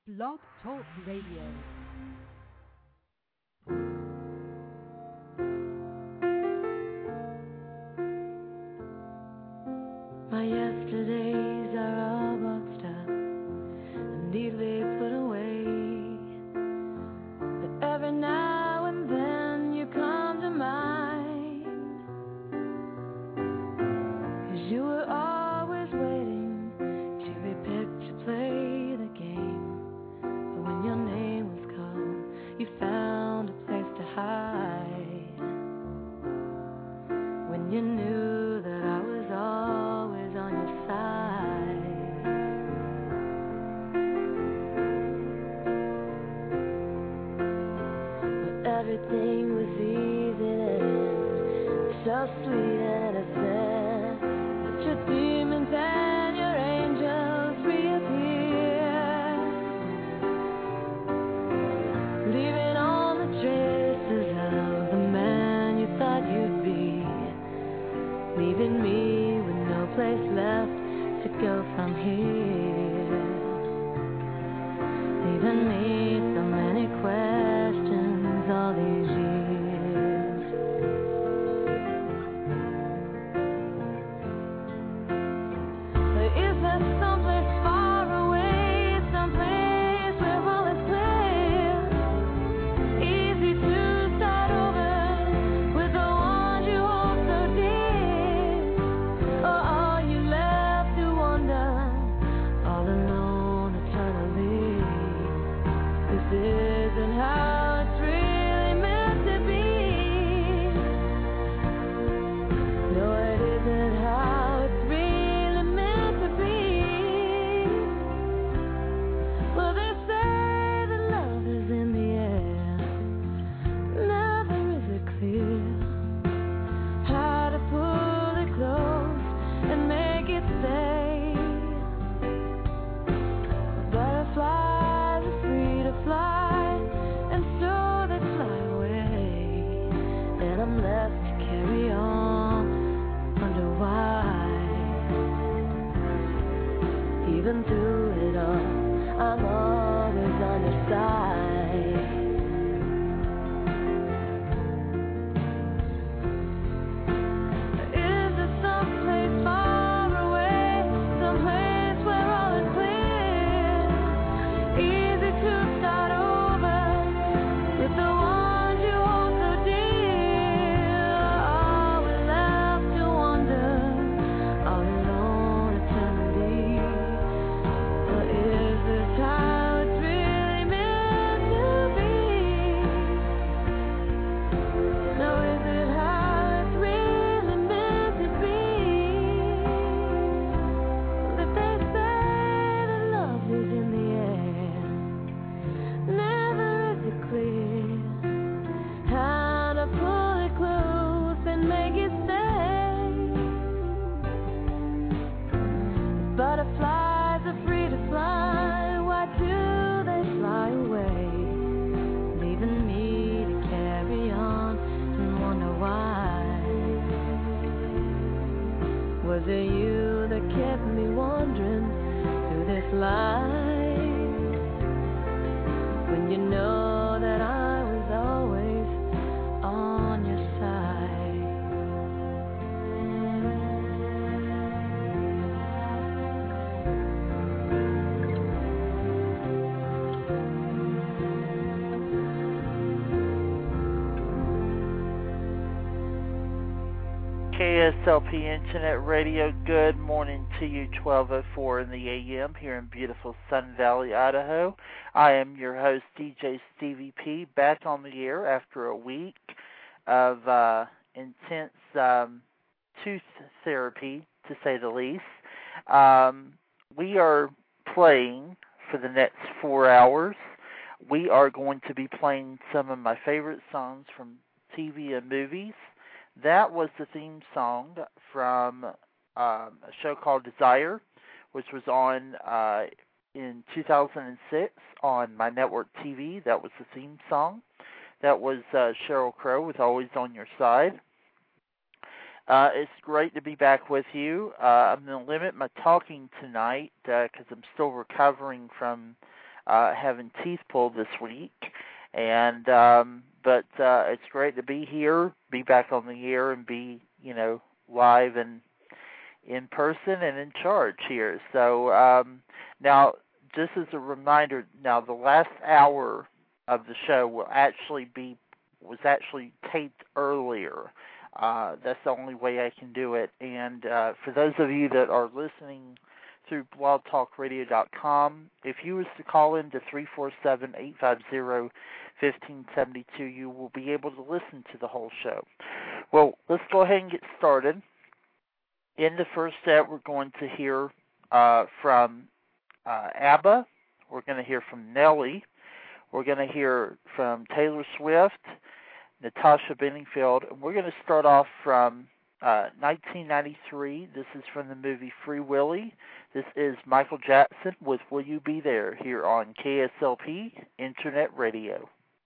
Blog Talk Radio. My yesterdays are all boxed up and neatly put away. But every now and then you come to mind, 'cause you were always waiting to be picked to play the game. But when your name was called, you found a place to hide. When you knew that I was always on your side. But everything was easy then, so sweet and innocent. But your demons and your angels reappear, leaving all the traces of the man you thought you'd be, leaving me with no place left to go from here, leaving me so many questions all these years. But is there someplace far away, someplace where all is clear, easy to start over with the ones you hold so dear? Or are you left to wander all alone eternally? This isn't how it's really meant to be. No, it isn't how it's really meant to be. Well, they say that love is in the air. Never is it clear how to pull it close and make it stay. Butterflies are free to fly, and so they fly away, and I'm left to carry on, wonder why. Even through it all, I'm always on your side. Is there someplace far away, someplace where all is clear, easy to start over with the ones you hold so dear? Are we left to wander all alone eternally? Or is this how it's really meant to be? No, is it how it's really meant to be? That they say that love is in the air, never is it clear how to pull it close and make it stay. Butterflies are free to fly, why do they fly away, leaving me to carry on and wonder why? Was it you that kept me wandering through this life, when you know that I was always on your side? KSLP Internet Radio, good morning to you, 12:04 in the AM here in beautiful Sun Valley, Idaho. I am your host, DJ Stevie P, back on the air after a week of intense tooth therapy, to say the least. We are playing for the next 4 hours. We are going to be playing some of my favorite songs from TV and movies. That was the theme song from a show called Desire, which was on in 2006 on my network TV. That was the theme song. That was Sheryl Crow with Always on Your Side. It's great to be back with you. I'm going to limit my talking tonight because I'm still recovering from having teeth pulled this week, and but it's great to be here, be back on the air, and be live and in person and in charge here. So now, just as a reminder, now the last hour of the show was actually taped earlier. That's the only way I can do it. And for those of you that are listening through blogtalkradio.com, if you was to call in to 347-850-1572, you will be able to listen to the whole show. Well, let's go ahead and get started. In the first set, we're going to hear from ABBA. We're going to hear from Nelly. We're going to hear from Taylor Swift, Natasha Bedingfield, and we're going to start off from 1993. This is from the movie Free Willy. This is Michael Jackson with Will You Be There here on KSLP Internet Radio.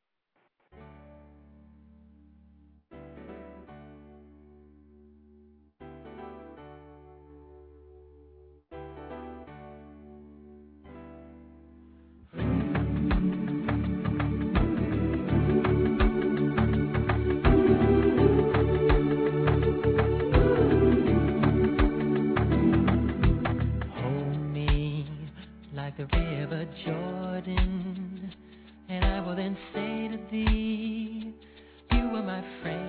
The river Jordan, and I will then say to thee, you are my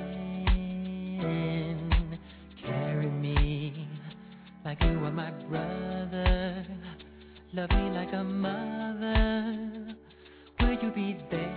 friend. Carry me like you are my brother. Love me like a mother. Will you be there?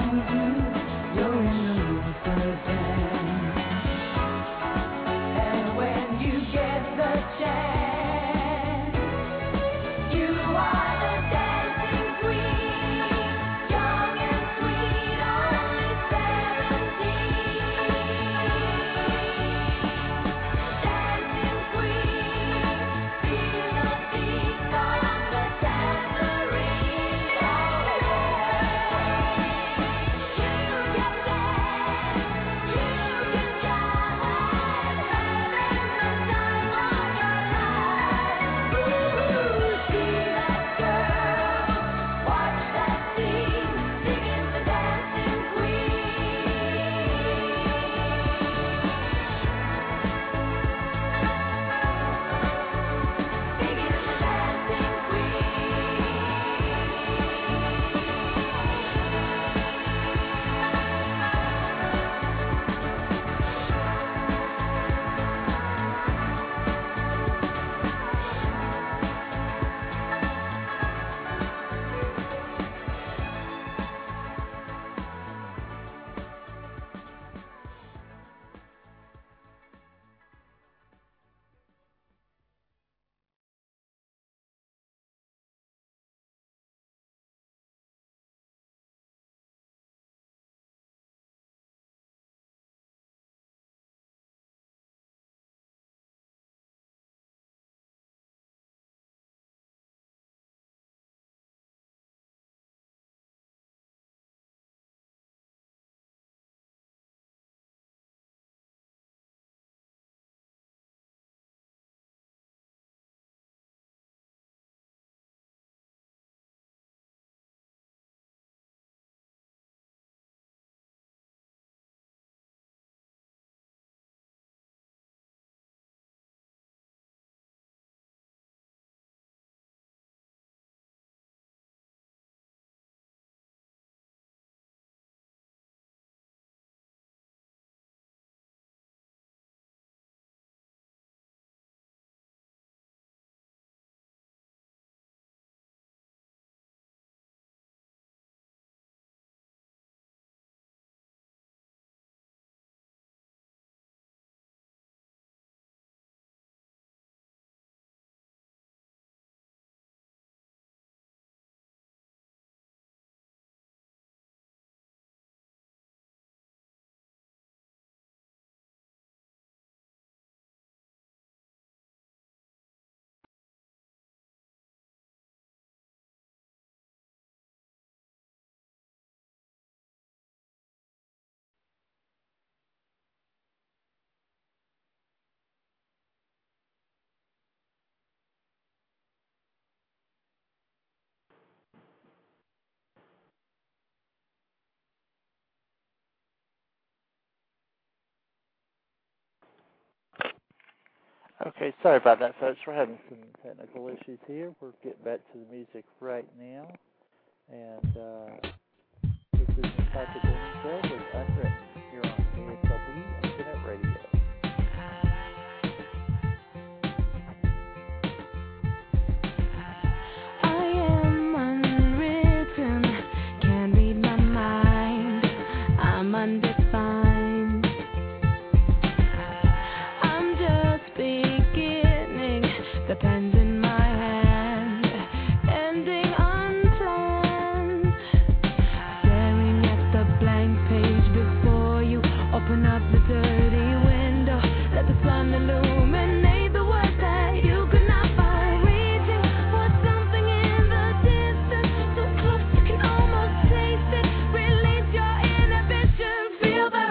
Okay, sorry about that, folks. We're having some technical issues here. We'll get back to the music right now. And this is Natasha Blumenfeld with Unwritten here on KSLB Internet Radio. I am unwritten, can't read my mind, I'm undefined. I'm just beginning, the pen's in my hand, ending unplanned. Staring at the blank page before you, open up the dirty window, let the sun illuminate the words that you could not find. Reaching for something in the distance, so close you can almost taste it. Release your inhibition, feel the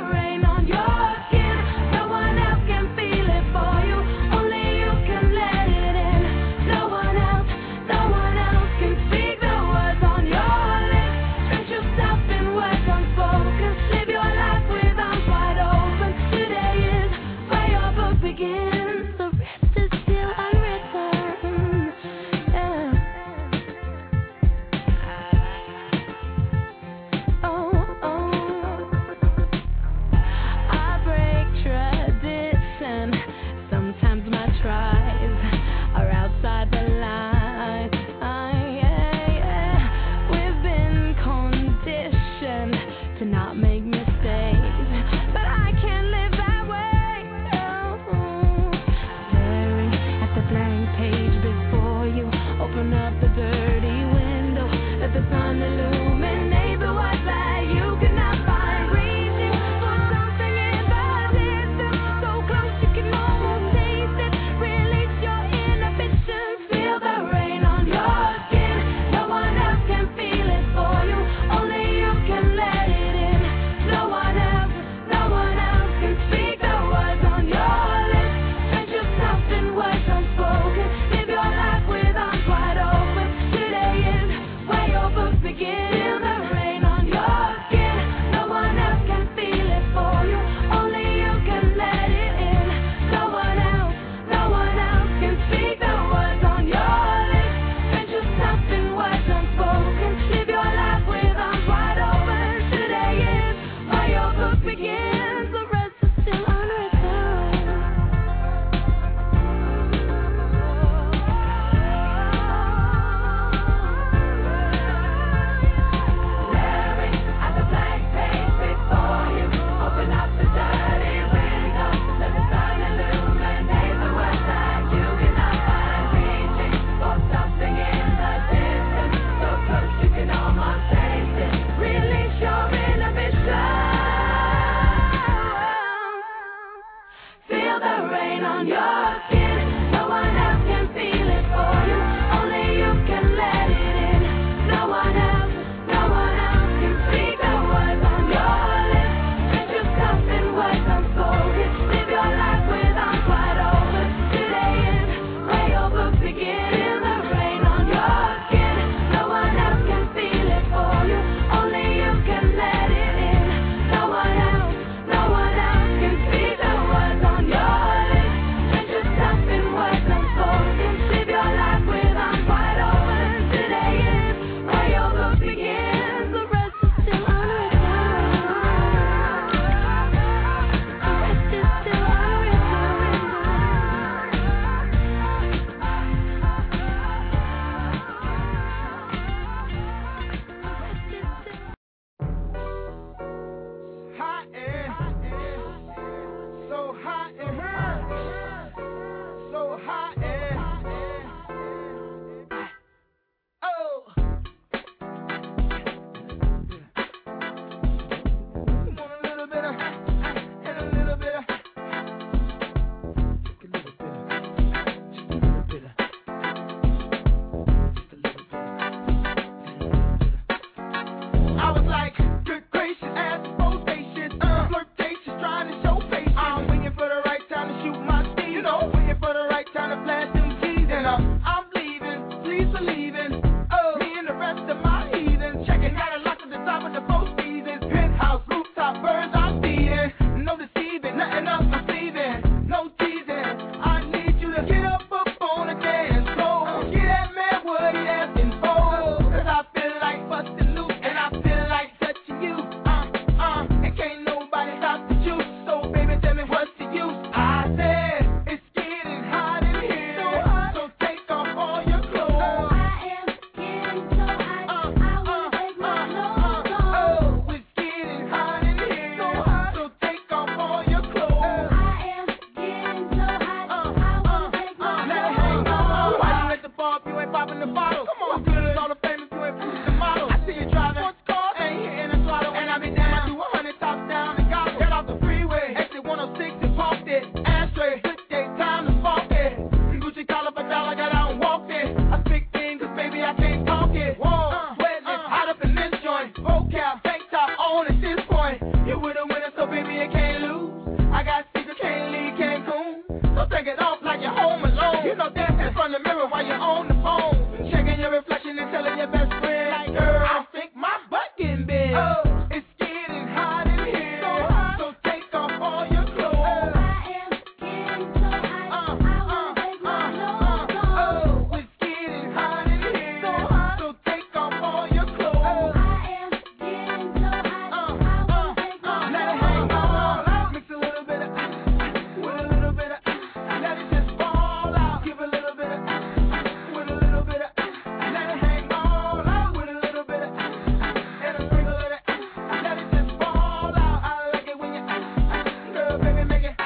House rooftop birds I'm feeding. No deceiving, nothing else receiving. No teasing. I need you to get up on the dance floor. Get that man what he asking for. 'Cause I feel like busting loose and I feel like touching you. And can't nobody stop the juice. So baby, tell me what's the use? I said it's getting hot in here, so take off all your clothes. I am getting so hot, I wanna take my clothes off. Oh, it's getting hot in here, so take off all your clothes. I am getting so hot, I wanna take my Let it hang clothes on. off. Why you at the bar if you ain't popping the bottle? Come on, good as all the famous, you ain't pushing the model. I see you driving, what's called? Ain't hitting a throttle. And I be down, I do 100 top down and gobble. Get off the freeway, exit 106 and parked it. Ashtray, took day, time to spark it. Gucci collar for dollar, got out and walked it. I speak things, 'cause baby I can't talk it. Whoa, wetness, hot up in this joint. Vocab, tank top on at this point. You with a winner, so baby you can't lose. I got secrets, can't leave Cancun. So take it off like you're home alone. You know dance in front of the mirror while you're on the phone. Checking your reflection and telling your best friend, like, girl, I think my butt getting big. Oh, it's getting hot in here, so take off all your clothes. I am getting so hot, I wanna take my clothes off. Oh, it's getting hot in here, so take off all your clothes. I am getting so hot, I wanna take my Let it hang clothes off. on. Mix a little bit of with a little bit of let it just fall out. Give a little bit of with a little bit of let it hang all out with a little bit of and a sprinkle of it. Let it just fall out. I like it when you girl, baby, make it.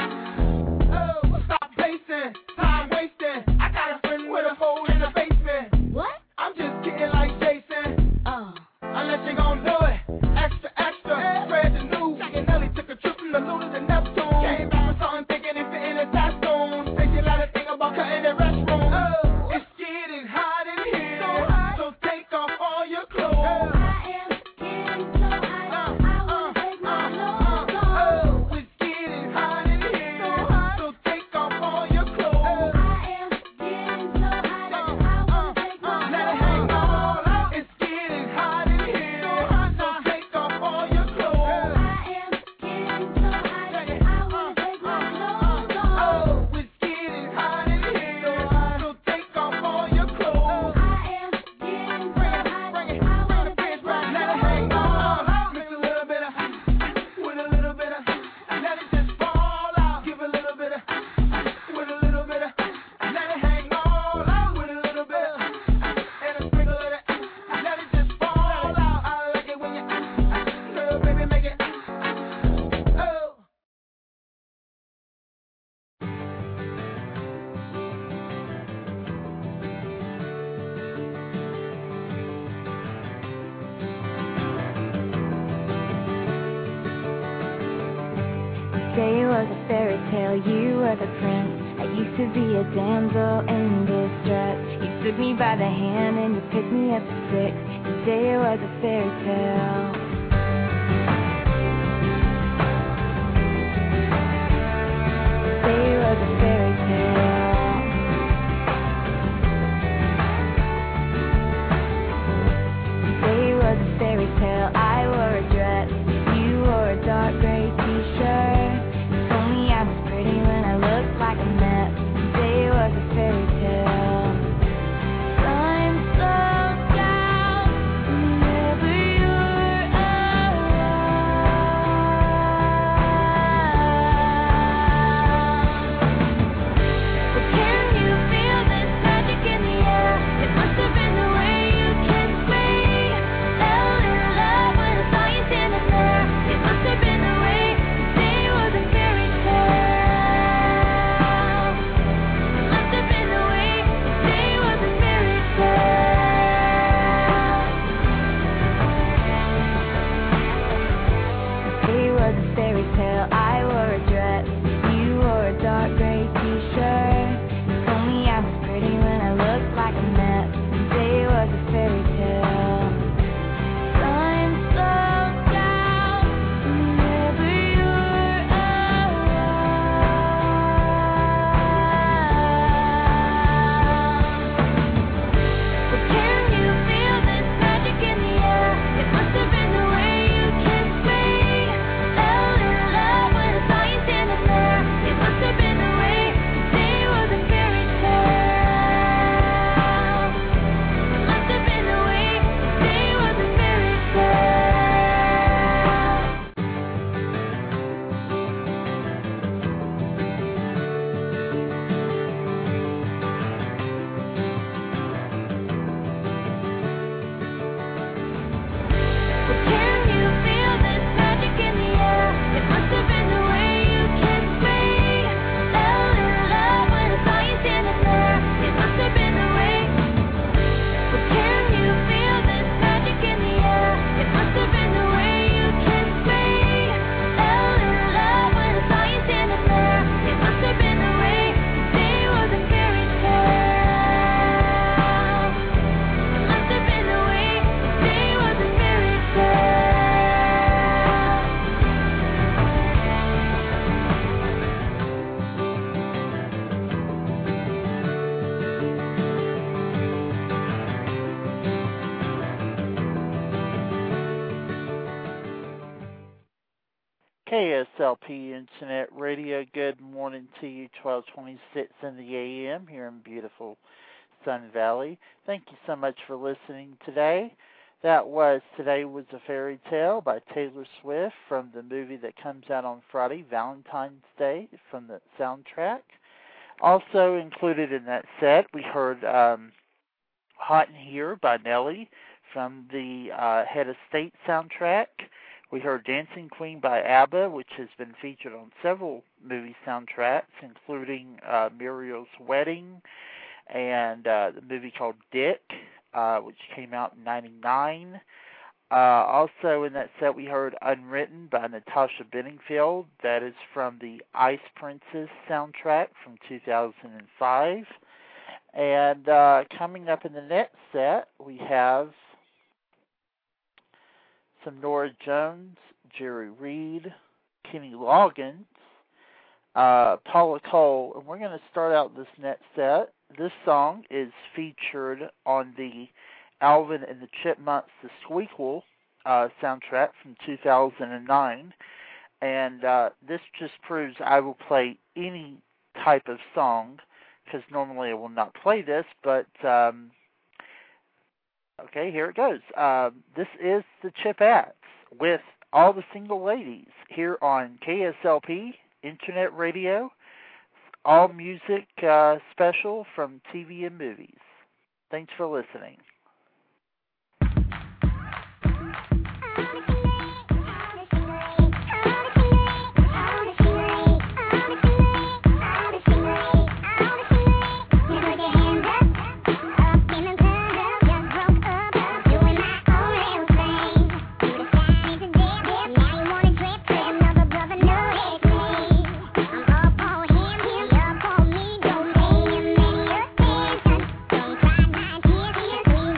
Oh, stop pacing, time wasting. I got a friend with a hole in the basement. What? I'm just getting like Jason. Oh. Unless you gon' do it, extra, extra, spread the news. Jack and Nelly took a trip from the Luna to Neptune. Came back with something thinking it fit in a tattoo. Think you let her think about cutting the restroom. Oh, it's getting hot in here, so take off all your clothes. I am getting so hot, I wanna take my clothes off. Oh, it's getting hot in here, so take off all your clothes. I am getting so hot, I wanna take my Let it hang clothes off. all out. It's getting hot in here, so take off all your clothes. I am getting so hot, I wanna take my clothes off. Oh, it's getting hot in here, so take off all your clothes. I am getting so hot, I wanna take my Let it hang clothes all off. out. Mix a little bit of with a little bit of let it just fall out. Give a little bit of with a little bit of let it hang all out with a little bit of and a sprinkle of it. Let it just fall out. I like it when you girl, baby, make it. Oh. Say it was a fairy tale, you were the prince. I used to be a damsel in distress. You took me by the hand and you picked me up at 6. You say it was a fairy tale. Say it was a fairy tale. Say it was a fairy tale. I wore a dress, you wore a dark gray t-shirt. You told me I was pretty when I looked like a mess. Say it was a fairy tale. Time slows down whenever you're KSLP Internet Radio. Good morning to you, 12:26 in the a.m. here in beautiful Sun Valley. Thank you so much for listening today. Today Was a Fairy Tale by Taylor Swift from the movie that comes out on Friday, Valentine's Day, from the soundtrack. Also included in that set, we heard Hot in Here by Nelly from the Head of State soundtrack. We heard Dancing Queen by ABBA, which has been featured on several movie soundtracks, including Muriel's Wedding and the movie called Dick, which came out in 1999. Also in that set, we heard Unwritten by Natasha Bedingfield. That is from the Ice Princess soundtrack from 2005. And coming up in the next set, we have some Nora Jones, Jerry Reed, Kenny Loggins, Paula Cole, and we're going to start out this next set. This song is featured on the Alvin and the Chipmunks, The Squeakquel soundtrack from 2009, and this just proves I will play any type of song, because normally I will not play this, but okay, here it goes. This is the Chipettes with All the Single Ladies here on KSLP Internet Radio, all music special from TV and movies. Thanks for listening. Don't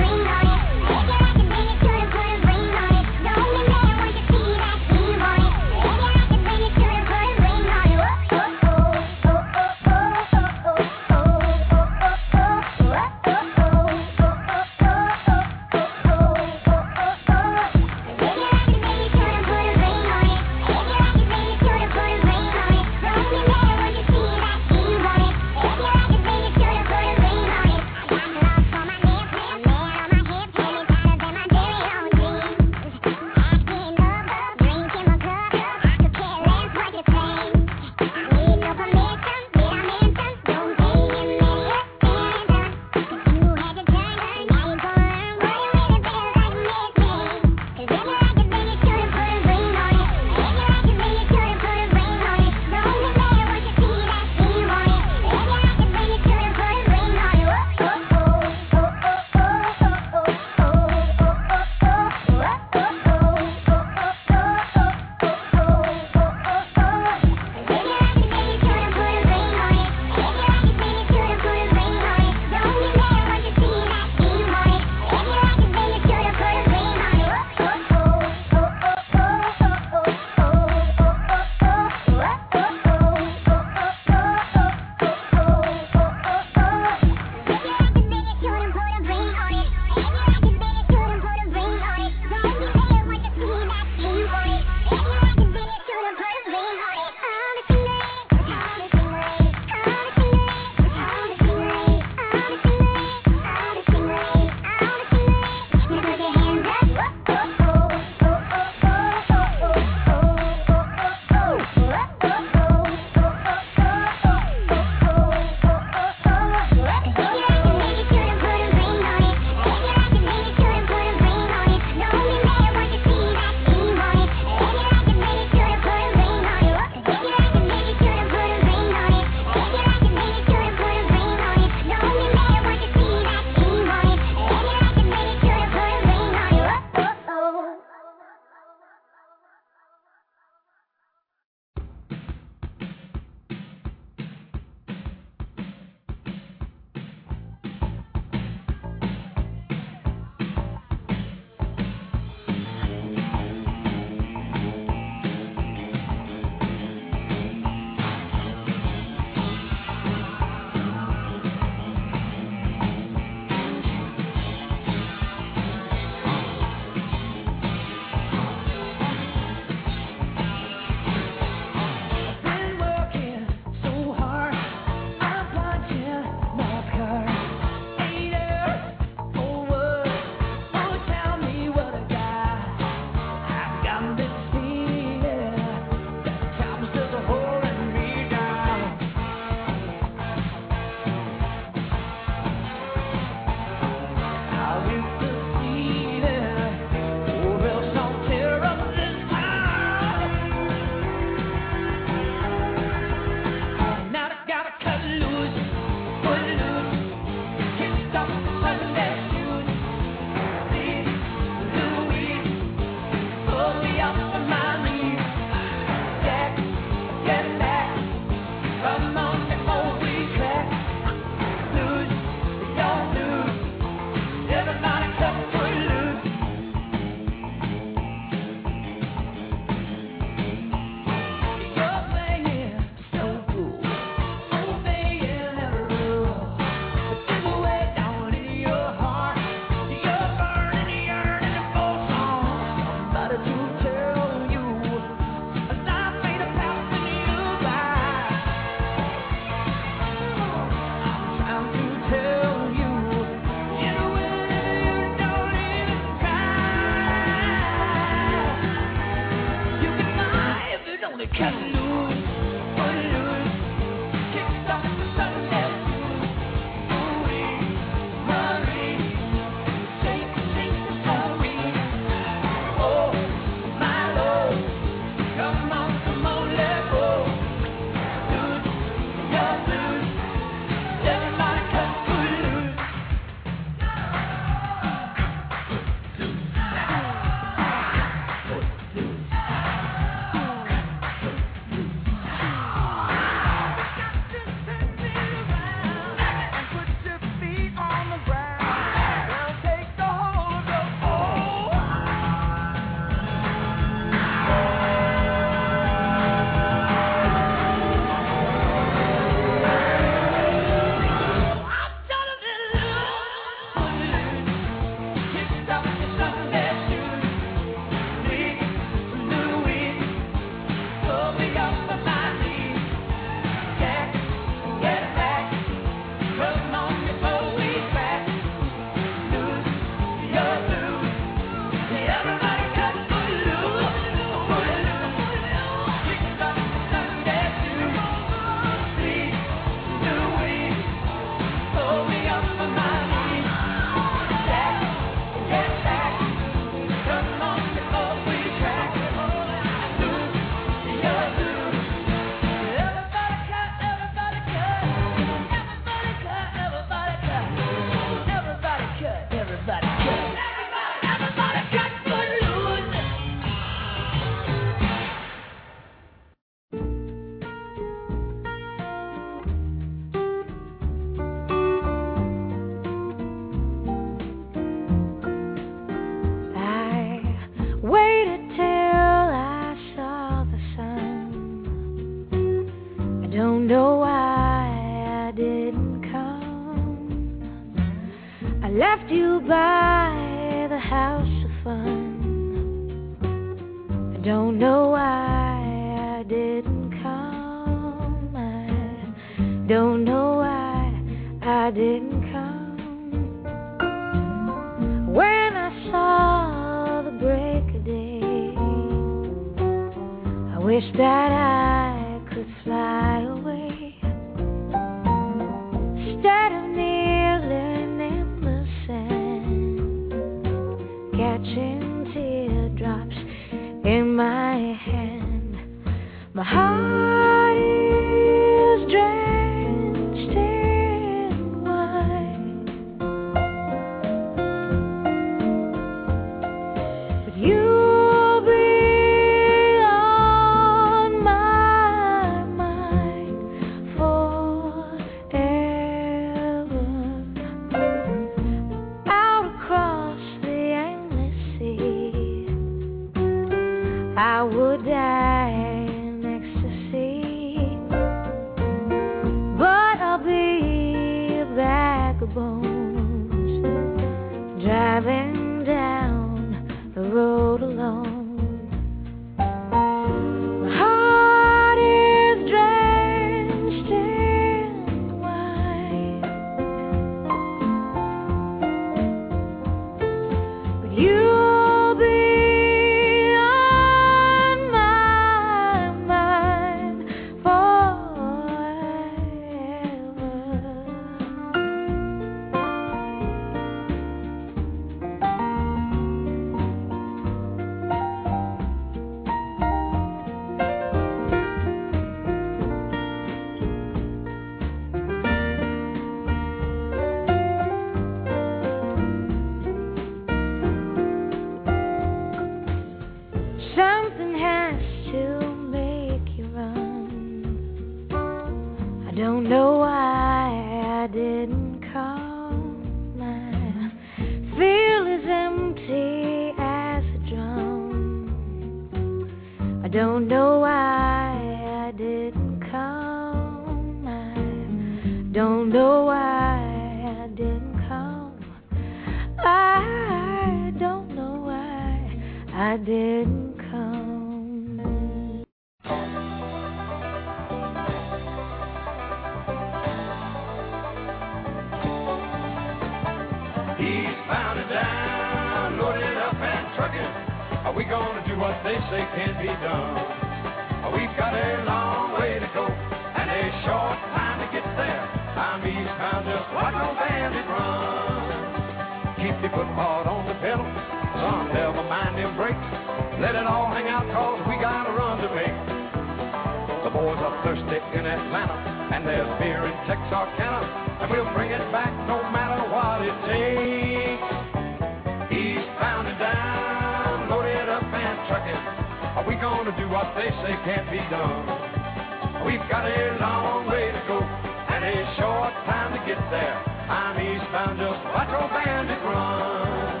We've got a long way to go and a short time to get there. I'm eastbound, just watch no bandit run. Keep your foot hard on the pedal, son, never mind them brakes. Let it all hang out, cause we got a run to make. The boys are thirsty in Atlanta, and there's beer in Texarkana, and we'll bring it back no matter what it takes. Eastbound and down, loaded up and trucking. Are we gonna do what they say can't be done? We've got a long way to go and a short time to get there. I'm eastbound, just watch old bandit run.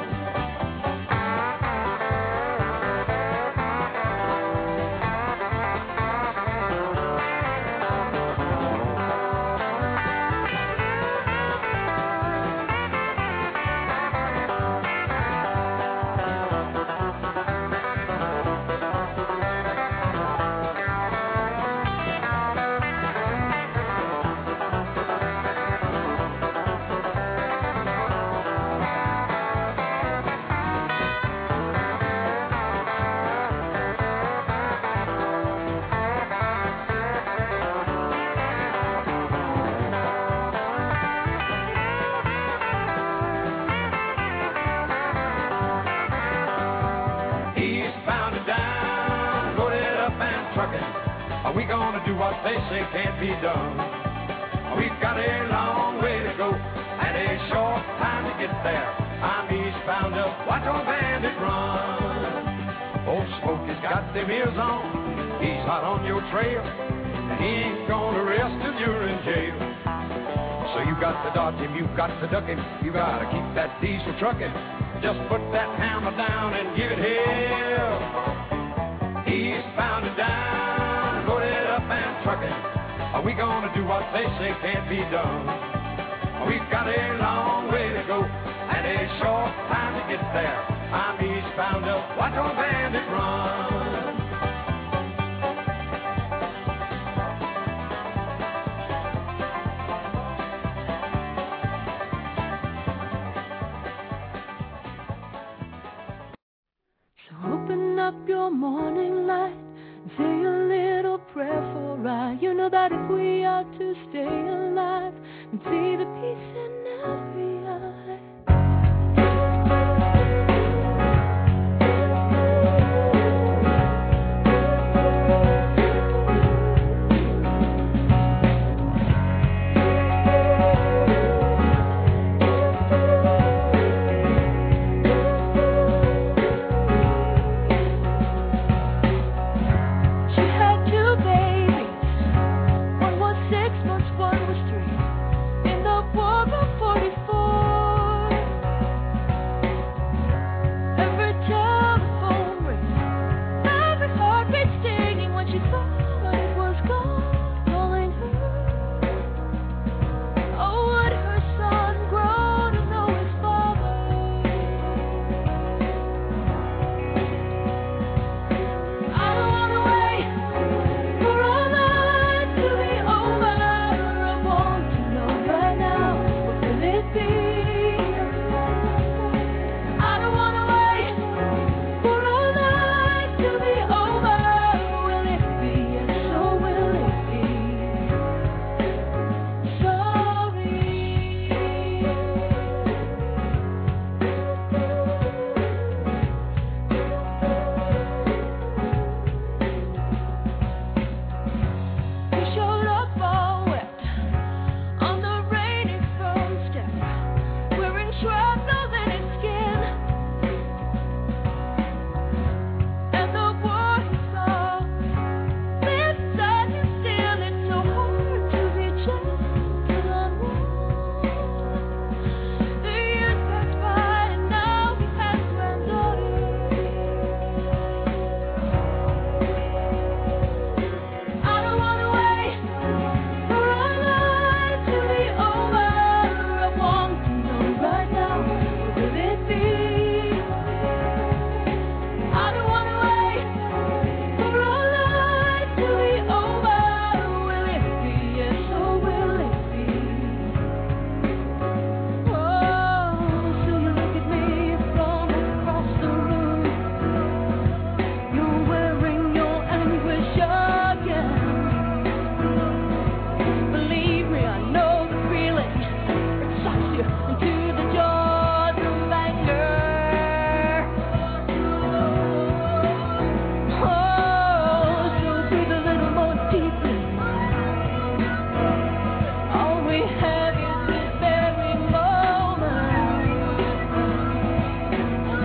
What they say can't be done. We've got a long way to go and a short time to get there. I'm eastbound, just watch old bandit run. Old Smokey's got them ears on, he's hot on your trail, and he ain't gonna rest till you're in jail. So you got to dodge him, you got to duck him, you gotta keep that diesel trucking. Just put that hammer down and give it hell. Eastbound and down, loaded up and trucking. Are we gonna do what they say can't be done? We've got a long way to go and a short time to get there. I'm eastbound, just watch old bandit run. So open up your morning light and say a little prayer for I. You know that if we are to stay alive and see the peace in every eye. One was 6 months, one was 3. In the war of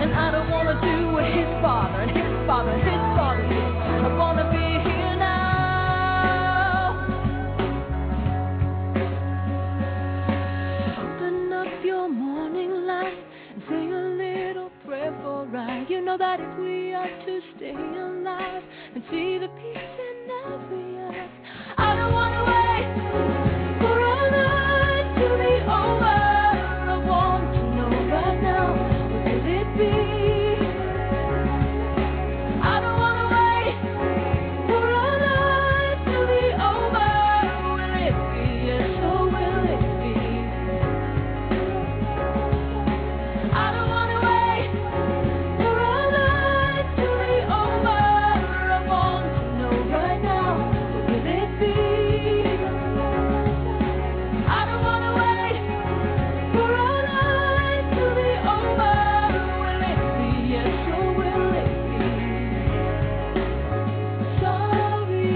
And I don't want to do what his father and his father and his father did. I want to be here now. Open up your morning light and say a little prayer for I. You know that if we are to stay alive and see the peace in every eye, I don't want to wait for all night to be over. I want to know right now, what will it be? I don't want to wait for all night to be over. Will it be? Yes, or will it be? I don't want to wait for all night to be over. I want to know right now, what will it be? I don't want to wait for all night to be over. Will it be? Yes, or will it be? Sorry.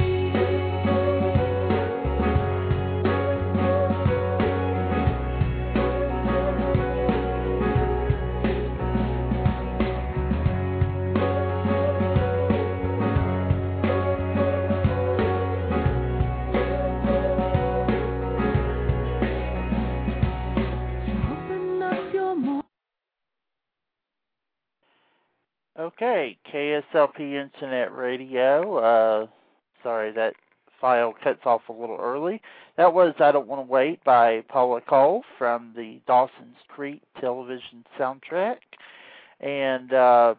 Open up your mind. Okay, KSLP Internet Radio. Sorry, that file cuts off a little early. That was I Don't Want to Wait by Paula Cole from the Dawson's Creek television soundtrack. And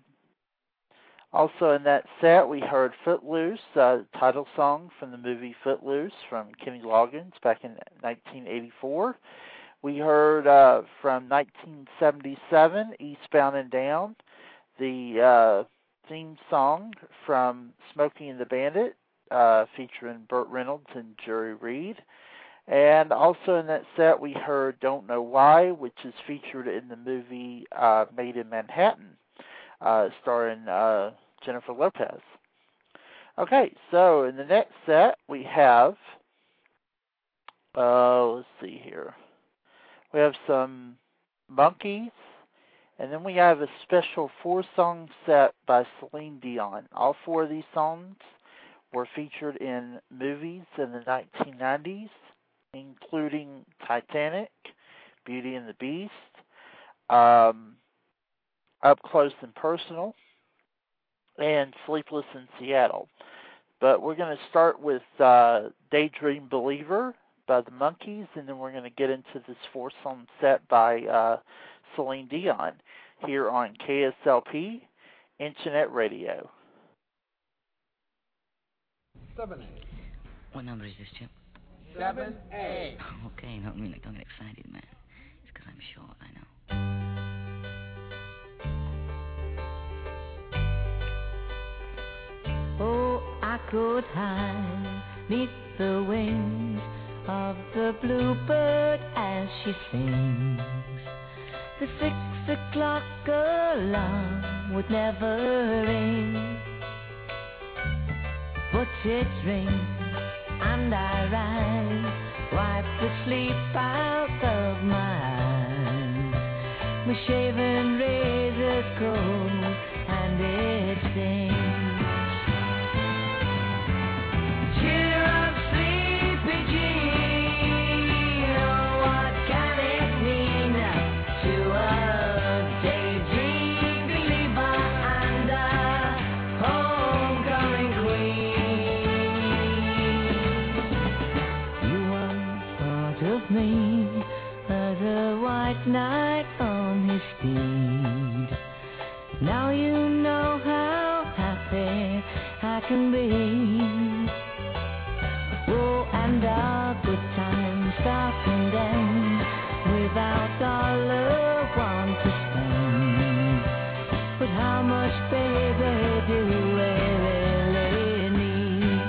also in that set, we heard Footloose, title song from the movie Footloose from Kenny Loggins back in 1984. We heard from 1977, Eastbound and Down, the theme song from Smokey and the Bandit, featuring Burt Reynolds and Jerry Reed. And also in that set, we heard Don't Know Why, which is featured in the movie Made in Manhattan, starring Jennifer Lopez. Okay, so in the next set, we have, let's see here. We have some Monkees, and then we have a special 4-song set by Celine Dion. All 4 of these songs were featured in movies in the 1990s, including Titanic, Beauty and the Beast, Up Close and Personal, and Sleepless in Seattle. But we're going to start with Daydream Believer by the Monkees, and then we're going to get into this 4-song set by Celine Dion here on KSLP Internet Radio. 7A. What number is this, Chip? 7A. Okay, don't get excited, man. It's because I'm short, I know. Oh, I could hide neath the wings of the bluebird as she sings. The 6 o'clock alarm would never ring, but it rings and I rise, wipe the sleep out of my eyes. My shaven razor's cold and it sings. Cheer up, sleepy Jean. Oh, what can it mean to a daydream believer and a homecoming queen? You once thought of me as a white knight on his steed. Now you know how happy I can be. Oh, and our good times start and end without dollar one to spend. But how much, baby, do we really need?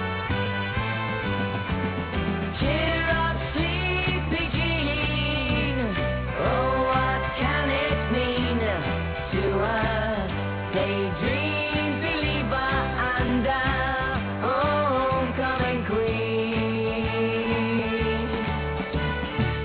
Cheer up, sleepy Jean. Oh, what can it mean to a daydream believer and a homecoming queen?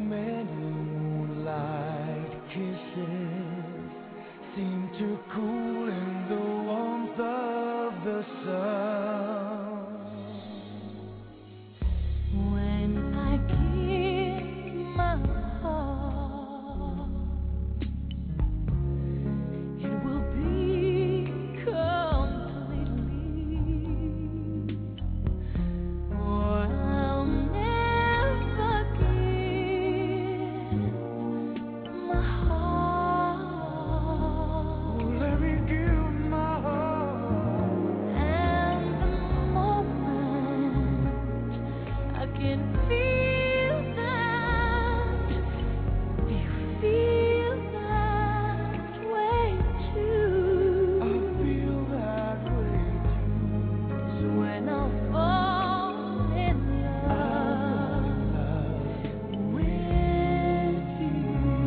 many moonlight kisses seem to cool in the warmth of the sun. When I give my heart, it will be completely, for I'll never give my heart. Let me give my heart. And the moment I can feel that, you feel that way too. I feel that way Is when I fall in love with you.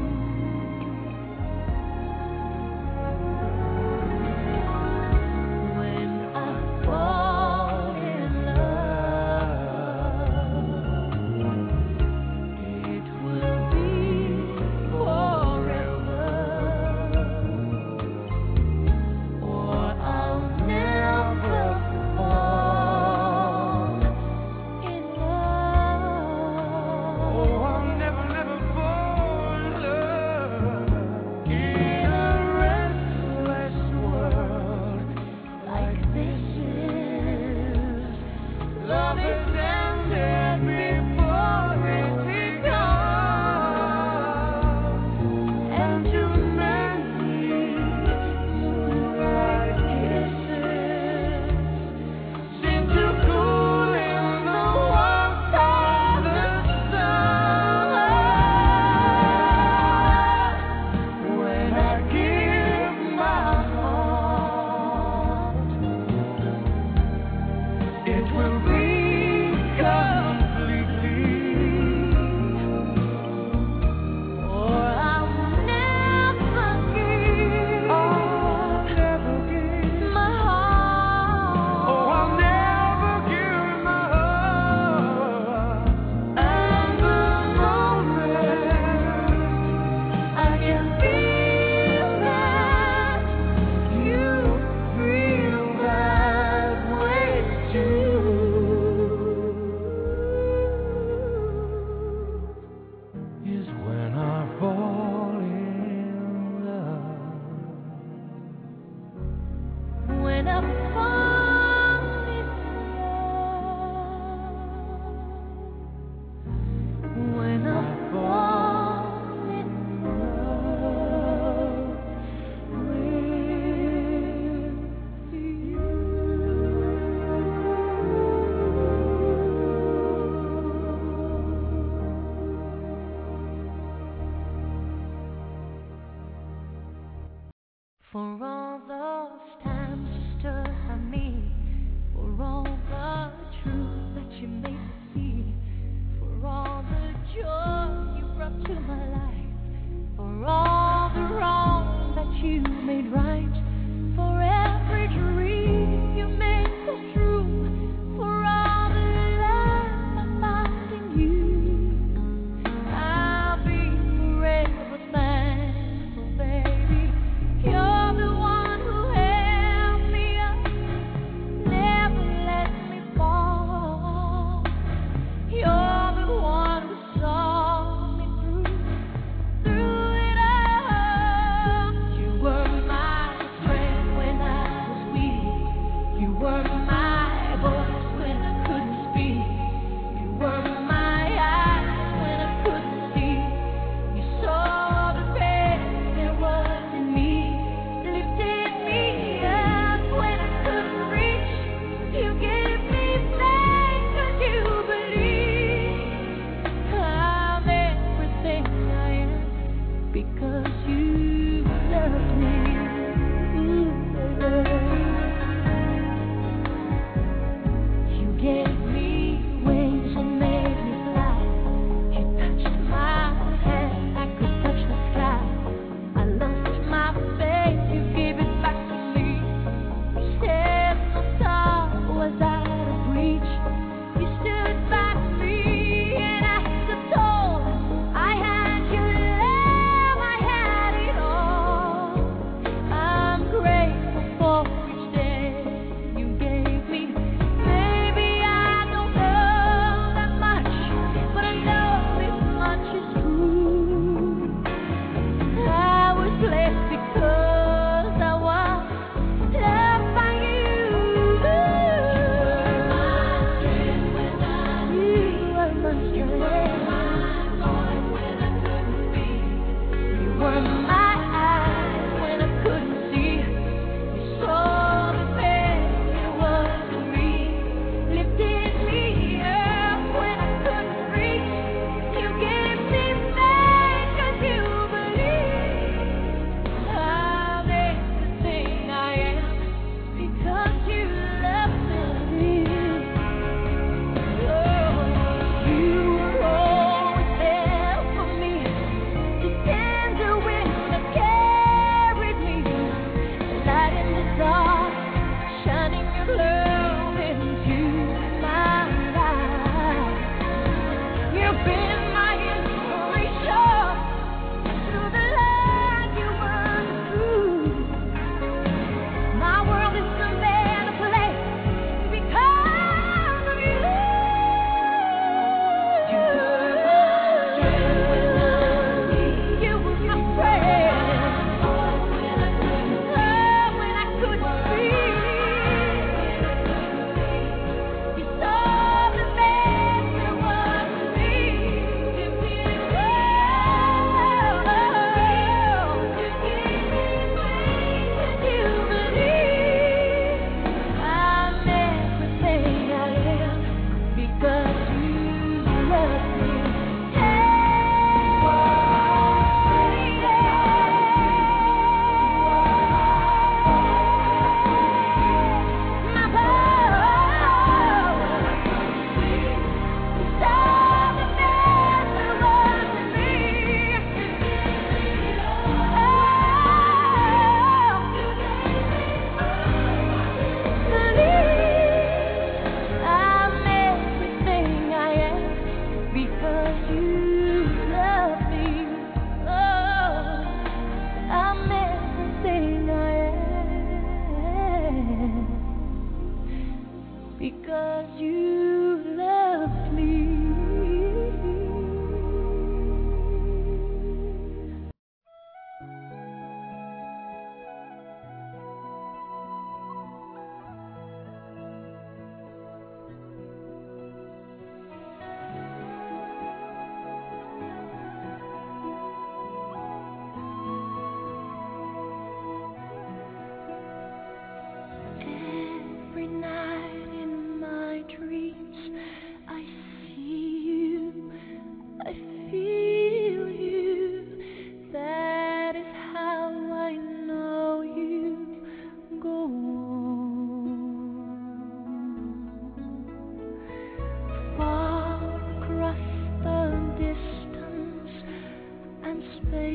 When I fall in love, it will be forever, or I'll never fall in love. Oh, I'll never, never fall in love in a restless world Like this is love has ended before it begun, and too many moonlight kisses seem to cool in the warmth of the sun. When I give my heart, it will be completely, or I'll never give my heart. Oh, I'll never give my heart. And the moment I can feel that, you feel that way too. is when I fall in love. When I fall in love, when I fall in love with you. For all those times you stood by me, for all the truth that you made me see, for all the joy you brought to my life, for all the wrong that you made right, for every dream you made come true, for all the love I found in you, I'll be forever thankful, baby. You're the one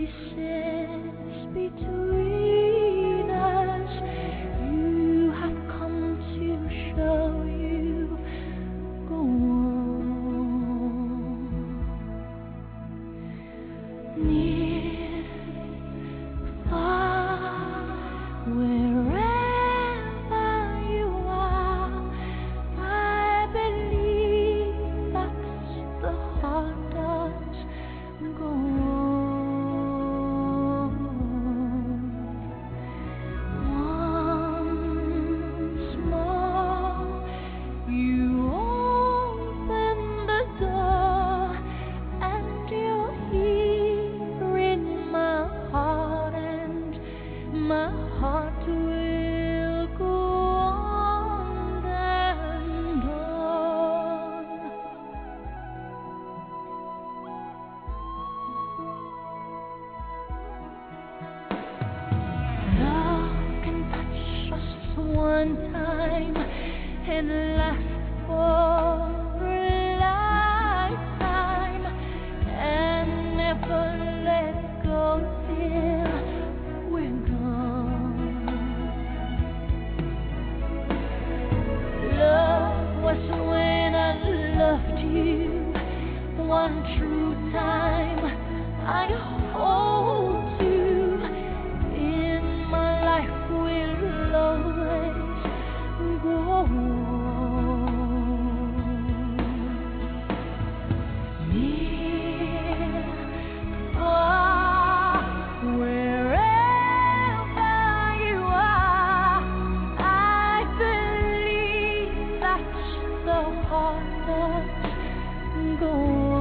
spaces between us. You have come to show you go on. Near, far, wherever you are, I believe that's the heart does go on. Once more, you open the door, and you're here in my heart, and my heart will go on and on. Love can touch us one time and last for a lifetime, and never let go till we're gone. Love was when I loved you one true time. I hold you in my life, will always go on. Near, far, wherever you are, I believe that's the heart does go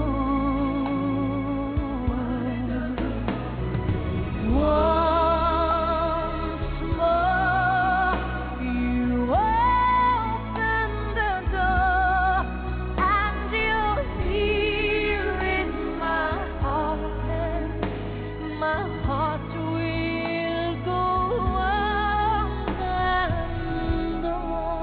on. Once more, you open the door, and you're here in my heart, and my heart will go on and on.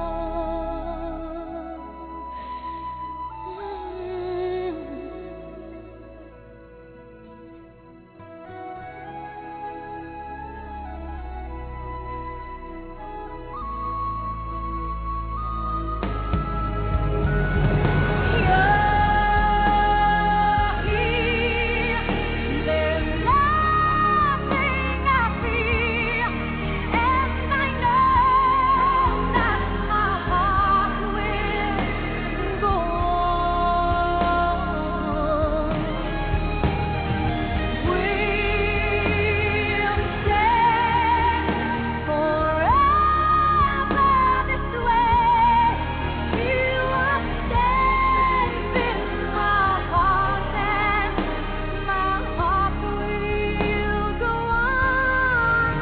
There's nothing I feel, and I know that my heart will go on. We'll stay forever this way. You are safe in my heart, and my heart will go on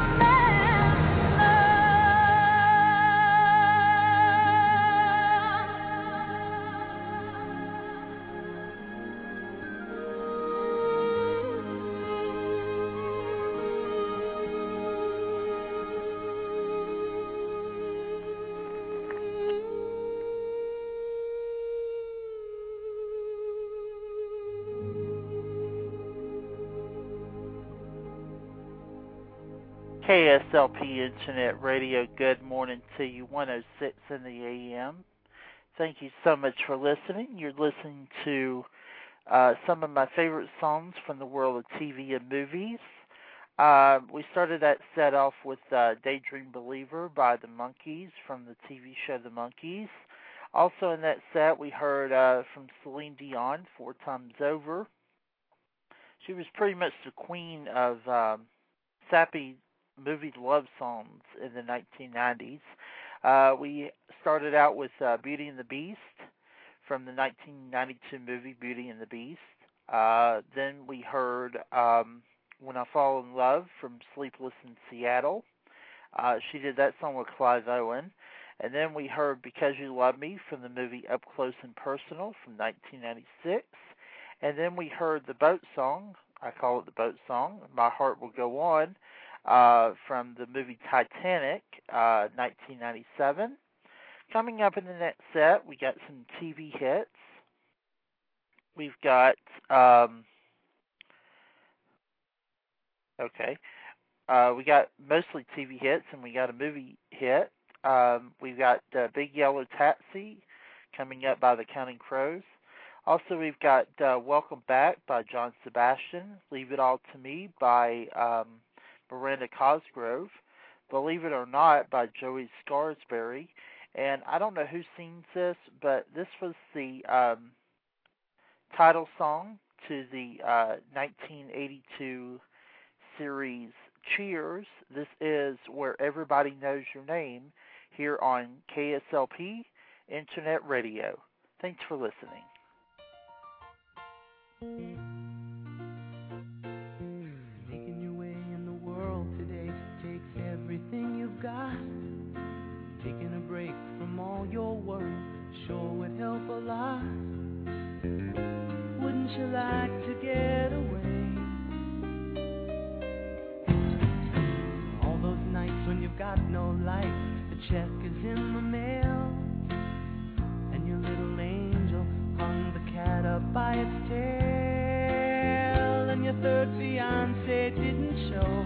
KSLP Internet Radio, good morning to you, 106 in the AM. Thank you so much for listening. You're listening to some of my favorite songs from the world of TV and movies. We started that set off with Daydream Believer by the Monkees from the TV show The Monkees. Also in that set, we heard from Celine Dion, Four Times Over. She was pretty much the queen of sappy movie love songs in the 1990s. We started out with Beauty and the Beast from the 1992 movie Beauty and the Beast. Then we heard When I Fall in Love from Sleepless in Seattle. She did that song with Clive Owen. And then we heard Because You Love Me from the movie Up Close and Personal from 1996. And then we heard the boat song, I call it the boat song, My Heart Will Go On, from the movie Titanic, 1997. Coming up in the next set, we got some TV hits. We've got Okay. We got mostly TV hits, and we got a movie hit. We've got Big Yellow Taxi coming up by the Counting Crows. Also, we've got Welcome Back by John Sebastian, Leave It All to Me by Miranda Cosgrove, Believe It or Not by Joey Scarsbury, and I don't know who sings this, but this was the title song to the 1982 series Cheers. This is Where Everybody Knows Your Name here on KSLP Internet Radio. Thanks for listening. Making your way in the world today takes everything you've got. Taking a break from all your worries sure would help a lot. Wouldn't you like to get away? All those nights when you've got no light, the check is in the mail, and your little angel hung the cat up by its tail, and your third fiancé didn't show.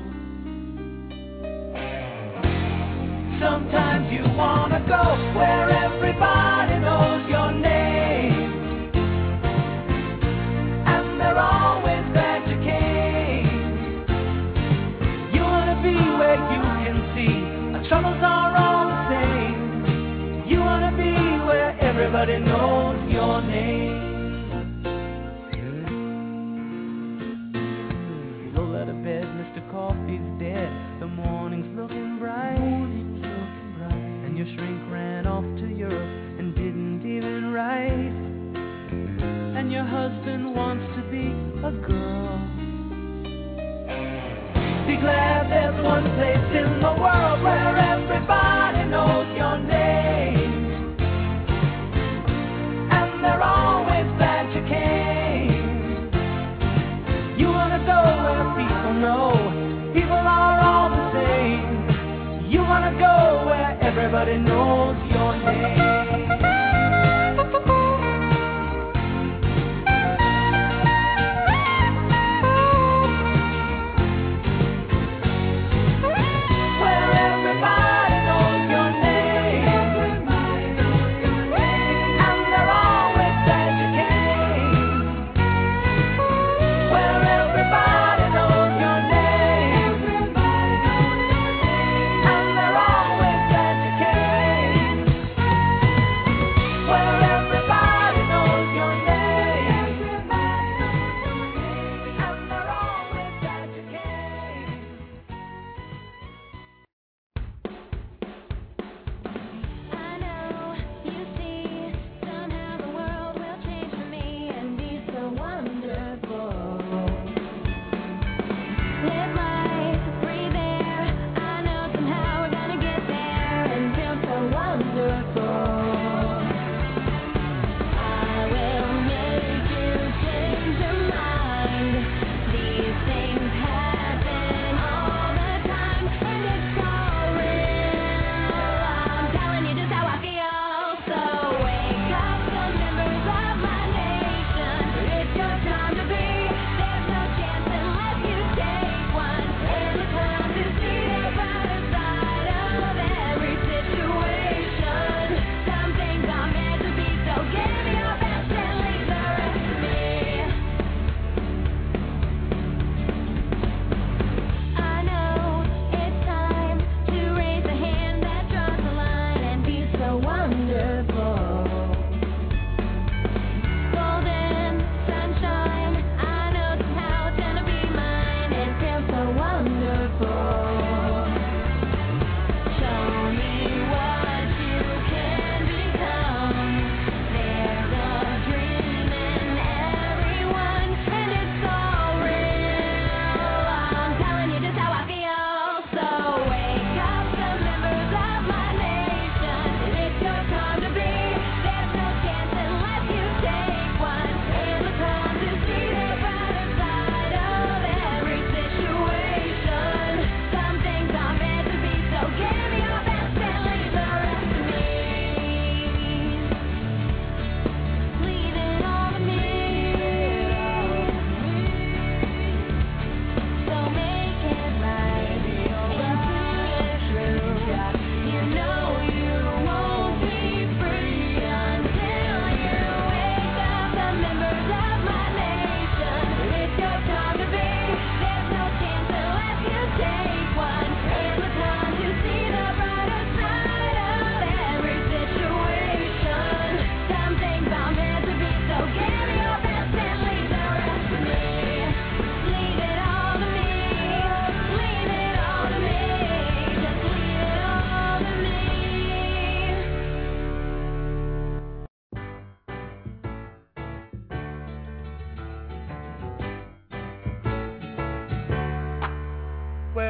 Sometimes you wanna go where everybody knows your name, and they're always glad you came. You wanna be where you can see our troubles are all the same. You wanna be where everybody knows your name. You roll out of bed, Mr. Coffee's dead. The morning's looking bright. And your shrink ran off to Europe and didn't even write. And your husband wants to be a girl. Be glad there's one place in the world where everybody knows your name, and they're always glad you came. You wanna go where people know people are all the same. You wanna go where everybody knows your name. Where everybody knows your name, and they're always glad you came. Where everybody knows your name, and they're always glad you came.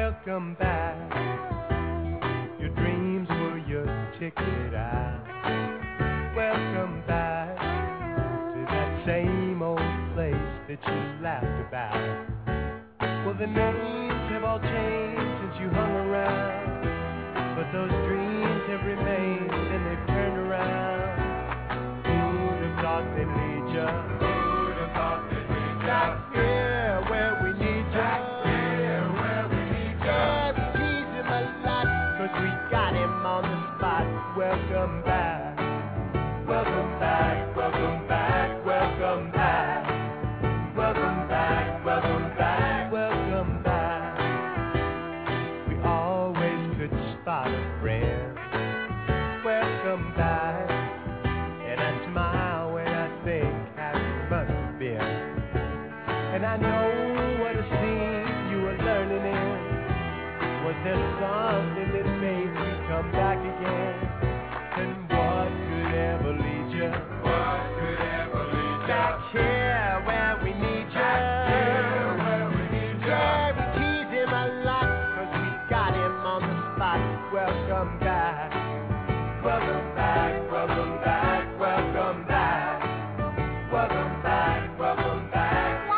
welcome back. Your dreams were your ticket out. Welcome back to that same old place that you laughed about. Well, the names have all changed since you hung around, but those dreams have remained and they've turned around. Who'd have thought they'd lead ya? Who'd have thought they'd lead ya? Back here where we need ya. Back here where we need ya. Yeah, we tease him a lot, 'cause we got him on the spot. Welcome back. Welcome back, welcome back, welcome back. Welcome back, welcome back, welcome back. We always could spot a friend. Welcome back. And I smile when I think how it must have been. And I know what a scene you were learning in. Was there something that made you come back again? And what could ever lead you? What could ever lead you? Back here where we need you. Back here where we need you. Yeah, we tease him a lot, 'cause we got him on the spot. Welcome back. Welcome back, welcome back, welcome back. Welcome back, welcome back.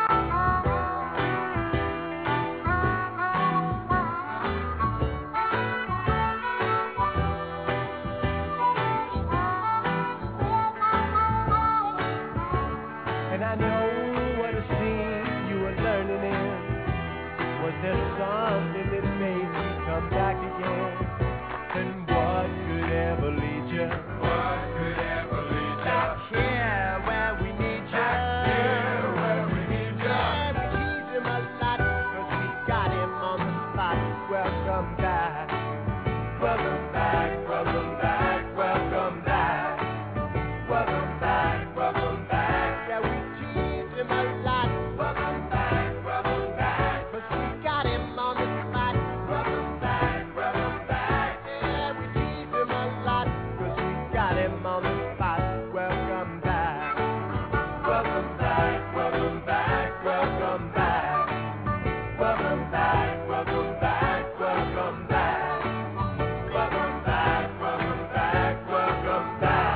And I know what a scene you were learning in. Was there something that made you come back again? And what could ever lead you? What could ever lead you? Back here where we need you. Back here where we need you. Yeah, we tease him a lot, 'cause we got him on the spot. Welcome back. Welcome back, welcome back, welcome back. Welcome back, welcome back. Yeah, we tease him a lot. Welcome back, 'cause we got him on the spot. Welcome back, yeah, we tease him a lot, 'cause we got him on the spot. Welcome back. Welcome back, welcome back, welcome back. Welcome back, welcome back, welcome back. Welcome back, welcome back, welcome back.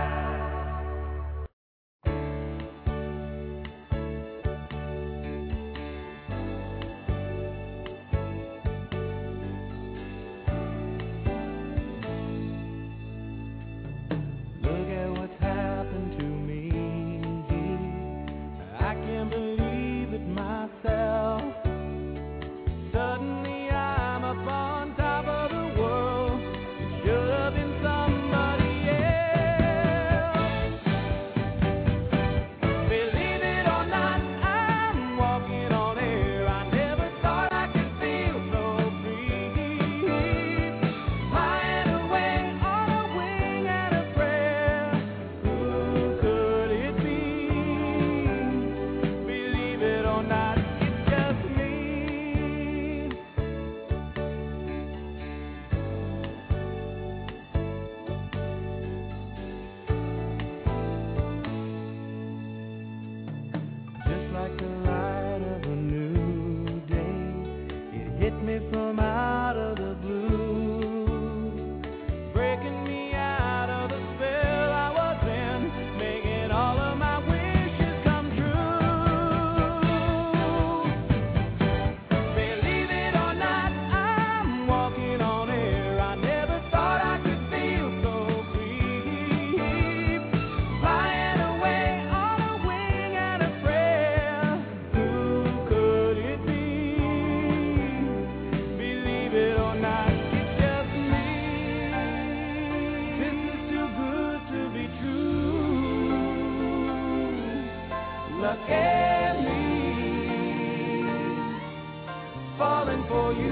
Look at what's happened to me. I can't believe it myself. Suddenly I'm up on top of the world. It should have been somebody else. Believe it or not, I'm walking on air. I never thought I could feel so free. Flying away on a wing and a prayer. Who could it be? Believe it or not, it's just me. Just like the light of a new day, it hit me from out of the blue, breaking me out of the spell I was in, making all of my wishes come true. Believe it or not, I'm walking on air. I never thought I could feel so free, flying away on a wing and a prayer. Who could it be? Believe it or not, it's just me. This is too good to be true. Look at me, falling for you.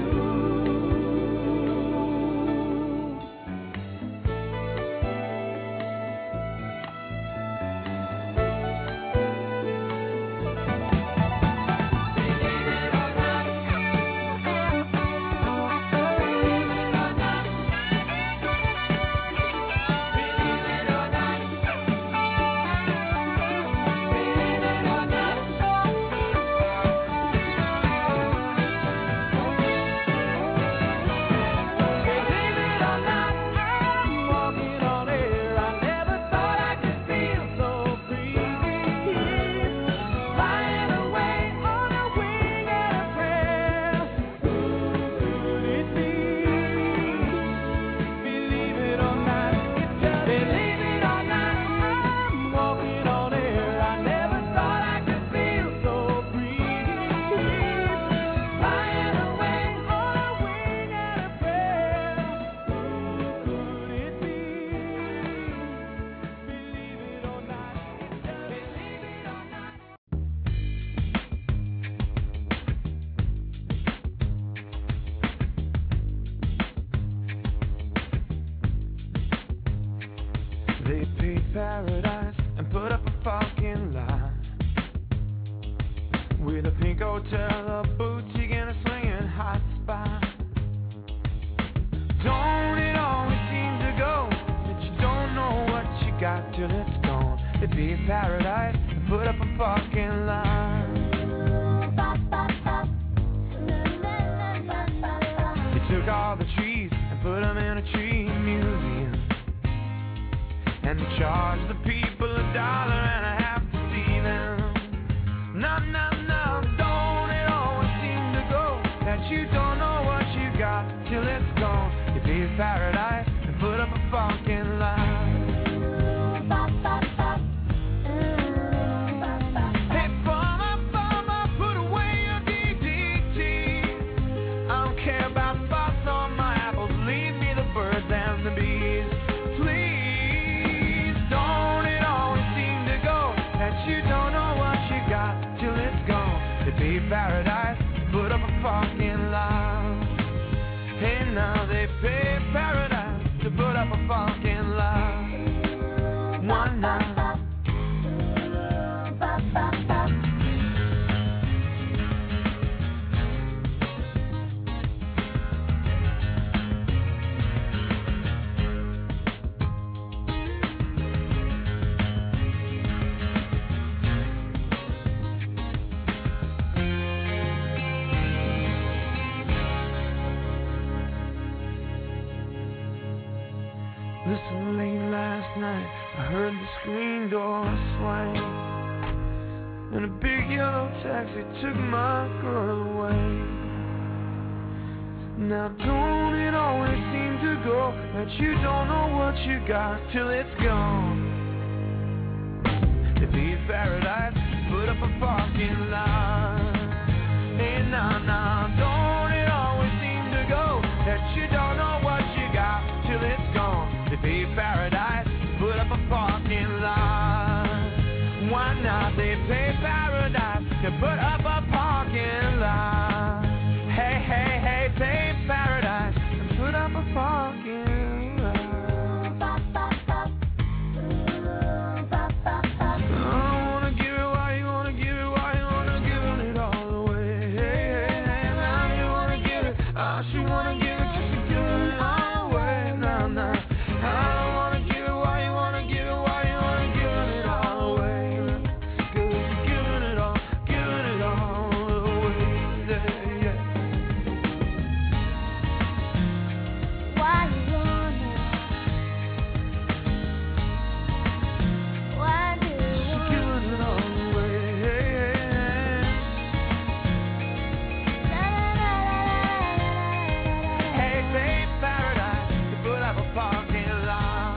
paradise and put up a fucking lie. With a pink hotel, a boutique, and a swinging hot spot. Don't it always seem to go that you don't know what you got till it's gone? It'd be a paradise and put up a fucking line. They took all the trees and put them in a tree museum, and they charged the people $1.50 to see them. No, no, no, don't it always seem to go that you don't know what you got till it's gone? You'd be a paradise and put up a fucking line. Hey, farmer, put away your DDT. I don't care about spots on my apples. Leave me the birds and the bees. Please, don't it always seem to go that you don't know what you got till it's gone? It'd be paradise, put up a fucking line. Hey, now they pay paradise to put up a fucking line. One night. Listen, late last night, I heard the screen door swing, and a big yellow taxi took my girl away. Now don't it always seem to go that you don't know what you got till it's gone? It'd be paradise, put up a fucking line. Hey, nah, nah, don't it always seem to go that you don't know what you got till it's gone? It'd be paradise, put up a parking lot. Why not? They pay paradise to put up a parking lot. Hey, hey, hey, pay paradise and put up a parking lot. I don't wanna give it, why you wanna give it, why you wanna give it all away? Hey, hey, hey, now you wanna give it, she wanna give it just to give it all away. Nah, nah. I don't wanna give it, why you wanna give it, why you wanna give it all away? Cause you're giving it all away, yeah. Why you wanna? Why do you She's wanna? giving it all away, hey, hey, hey. Hey, babe, paradise, to put up a parking lot.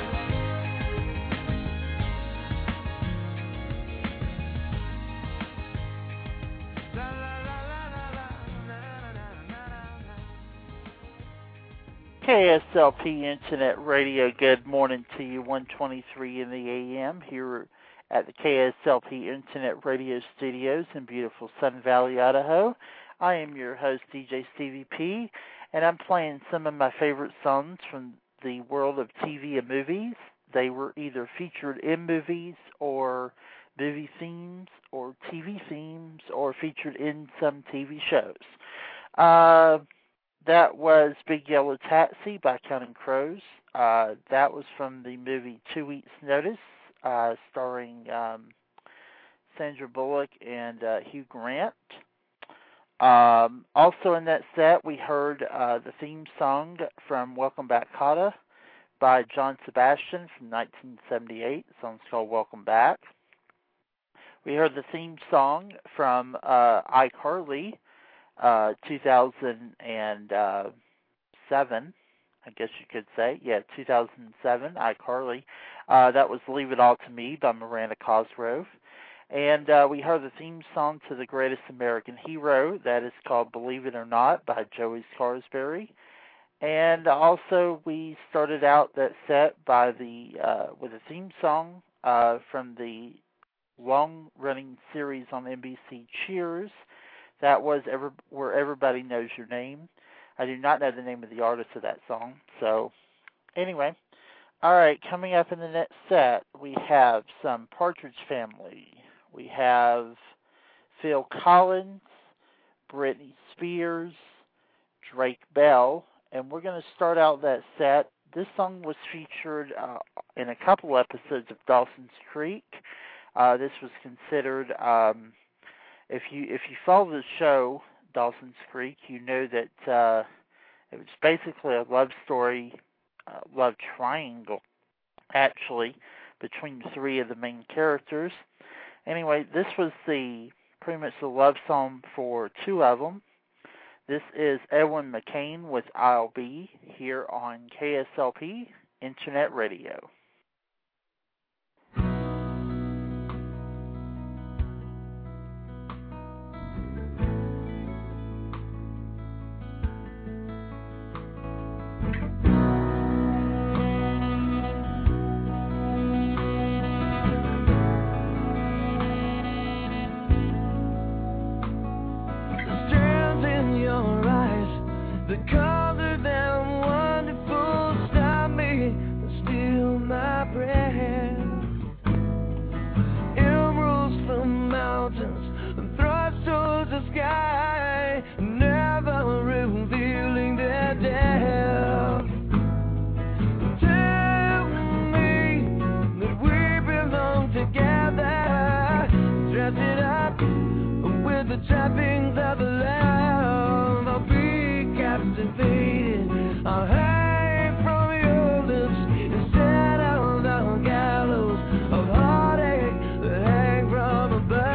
La, la, la, la, la, la, na, na, na, na, na. KSLP Internet Radio, good morning to you, 1:23 in the a.m. here at the KSLP Internet Radio Studios in beautiful Sun Valley, Idaho. I am your host, DJ Stevie P, and I'm playing some of my favorite songs from the world of TV and movies. They were either featured in movies or movie themes or TV themes or featured in some TV shows. That was Big Yellow Taxi by Counting Crows. That was from the movie 2 Weeks' Notice, starring Sandra Bullock and Hugh Grant. Also in that set, we heard the theme song from Welcome Back, Kotter by John Sebastian from 1978. The song's called Welcome Back. We heard the theme song from iCarly, 2007, I guess you could say. Yeah, 2007, iCarly. That was Leave It All to Me by Miranda Cosgrove. And we heard the theme song to The Greatest American Hero. That is called Believe It or Not by Joey Scarsbury. And also we started out that set by with a theme song from the long-running series on NBC, Cheers. That was Where Everybody Knows Your Name. I do not know the name of the artist of that song. So, anyway, All right, coming up in the next set, we have some Partridge Family. We have Phil Collins, Britney Spears, Drake Bell, and we're going to start out that set. This song was featured in a couple episodes of Dawson's Creek. This was considered, if you follow the show Dawson's Creek, you know that it was basically a love story, love triangle, actually, between three of the main characters. Anyway, this was pretty much the love song for two of them. This is Edwin McCain with I'll Be here on KSLP Internet Radio. Color them wonderful, stop me, steal my breath. Emeralds from mountains, thrust towards the sky, never revealing their depth. Tell me that we belong together, dress it up with the trappings of the love. I'll be captivated. I'll hang from your lips instead of the gallows of heartache that hang from above.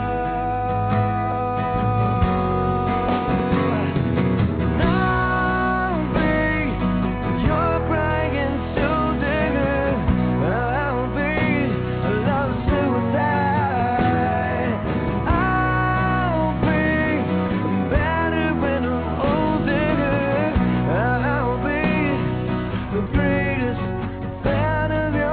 I'll be your crying soul digger. I'll be a love suicide. I'll be better when I'm older. I'll be the greatest fan of your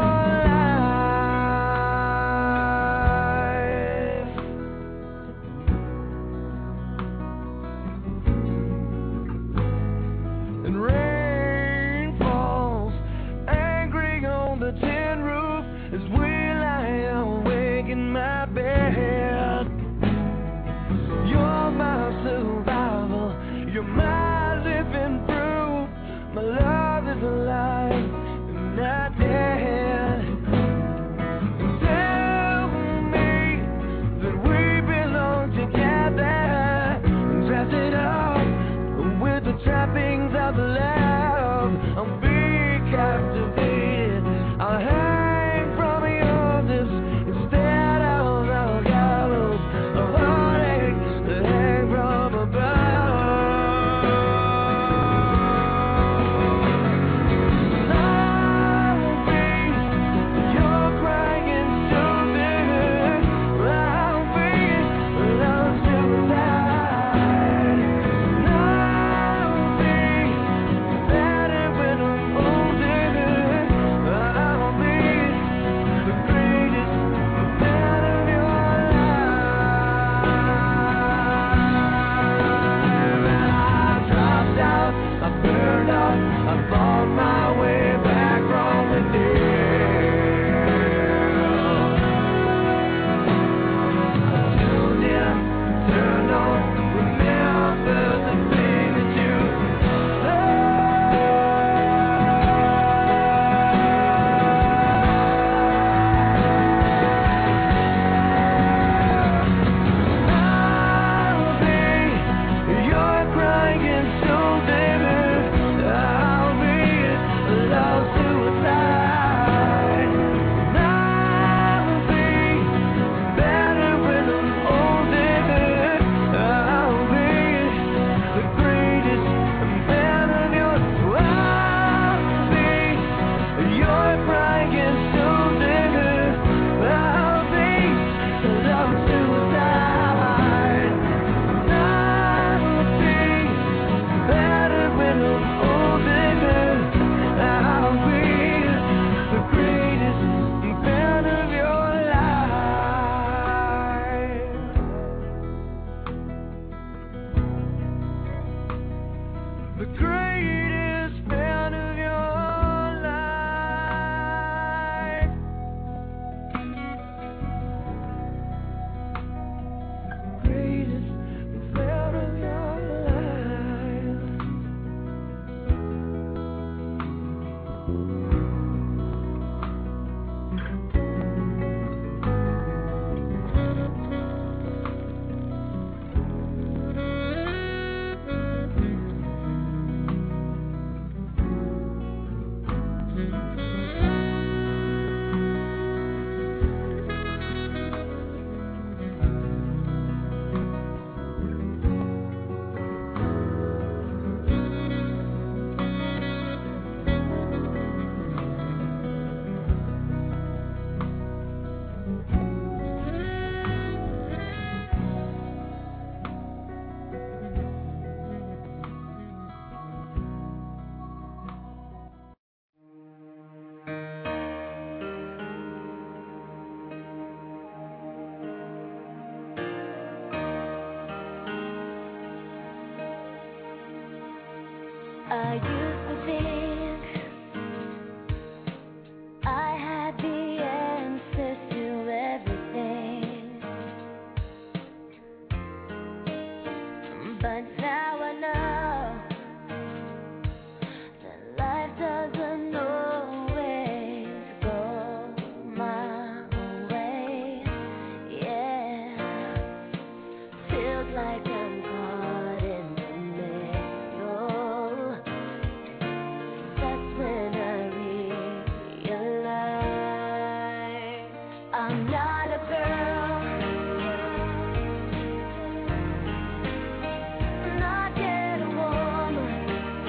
life. And rain falls angry on the tin roof as we lie awake in my bed. You're my survival, you're my living proof. My love is alive and not dead. Tell me that we belong together. Dress it up with the trappings of love. I'll be captivated. I'll hang from your lips instead of the gallows of heartache that hang from above. I'll be your crying soul digger. I'll be love suicide. I'll be better when I'm older. I'll be the greatest fan of your life. I dropped out, I burned out, I fought my way back from the dead. I tuned in, turned on, remember the thing that you I'll be your crying soul digger. I'll be love suicide. I'll be better when I'm older. I'll be the greatest man of your. I'll be your crying soul digger. I'll be love suicide. I'll be better when I'm older. I'll be the greatest fan of your life. The greatest fan of your life. I used to think I had the answers to everything, but now I know that life doesn't always go my way. Yeah, feels like I'm caught in the middle. That's when I realize I'm not a girl, not yet a woman.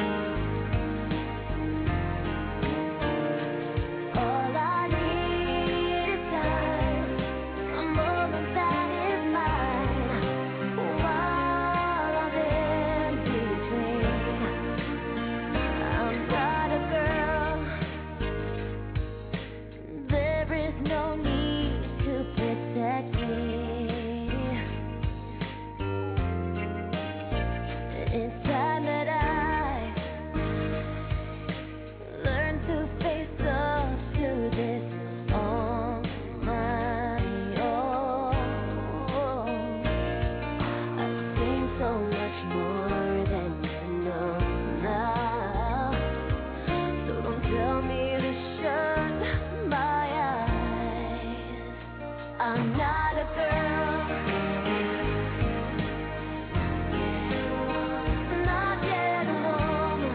All I need is time, a moment that is mine, while I'm in between. I'm not a girl, there is no need to protect me. It's time that I learn to face up to this on my own. I've seen so much more than you know now, so don't tell me to shut my eyes. I'm not a girl, not yet a woman.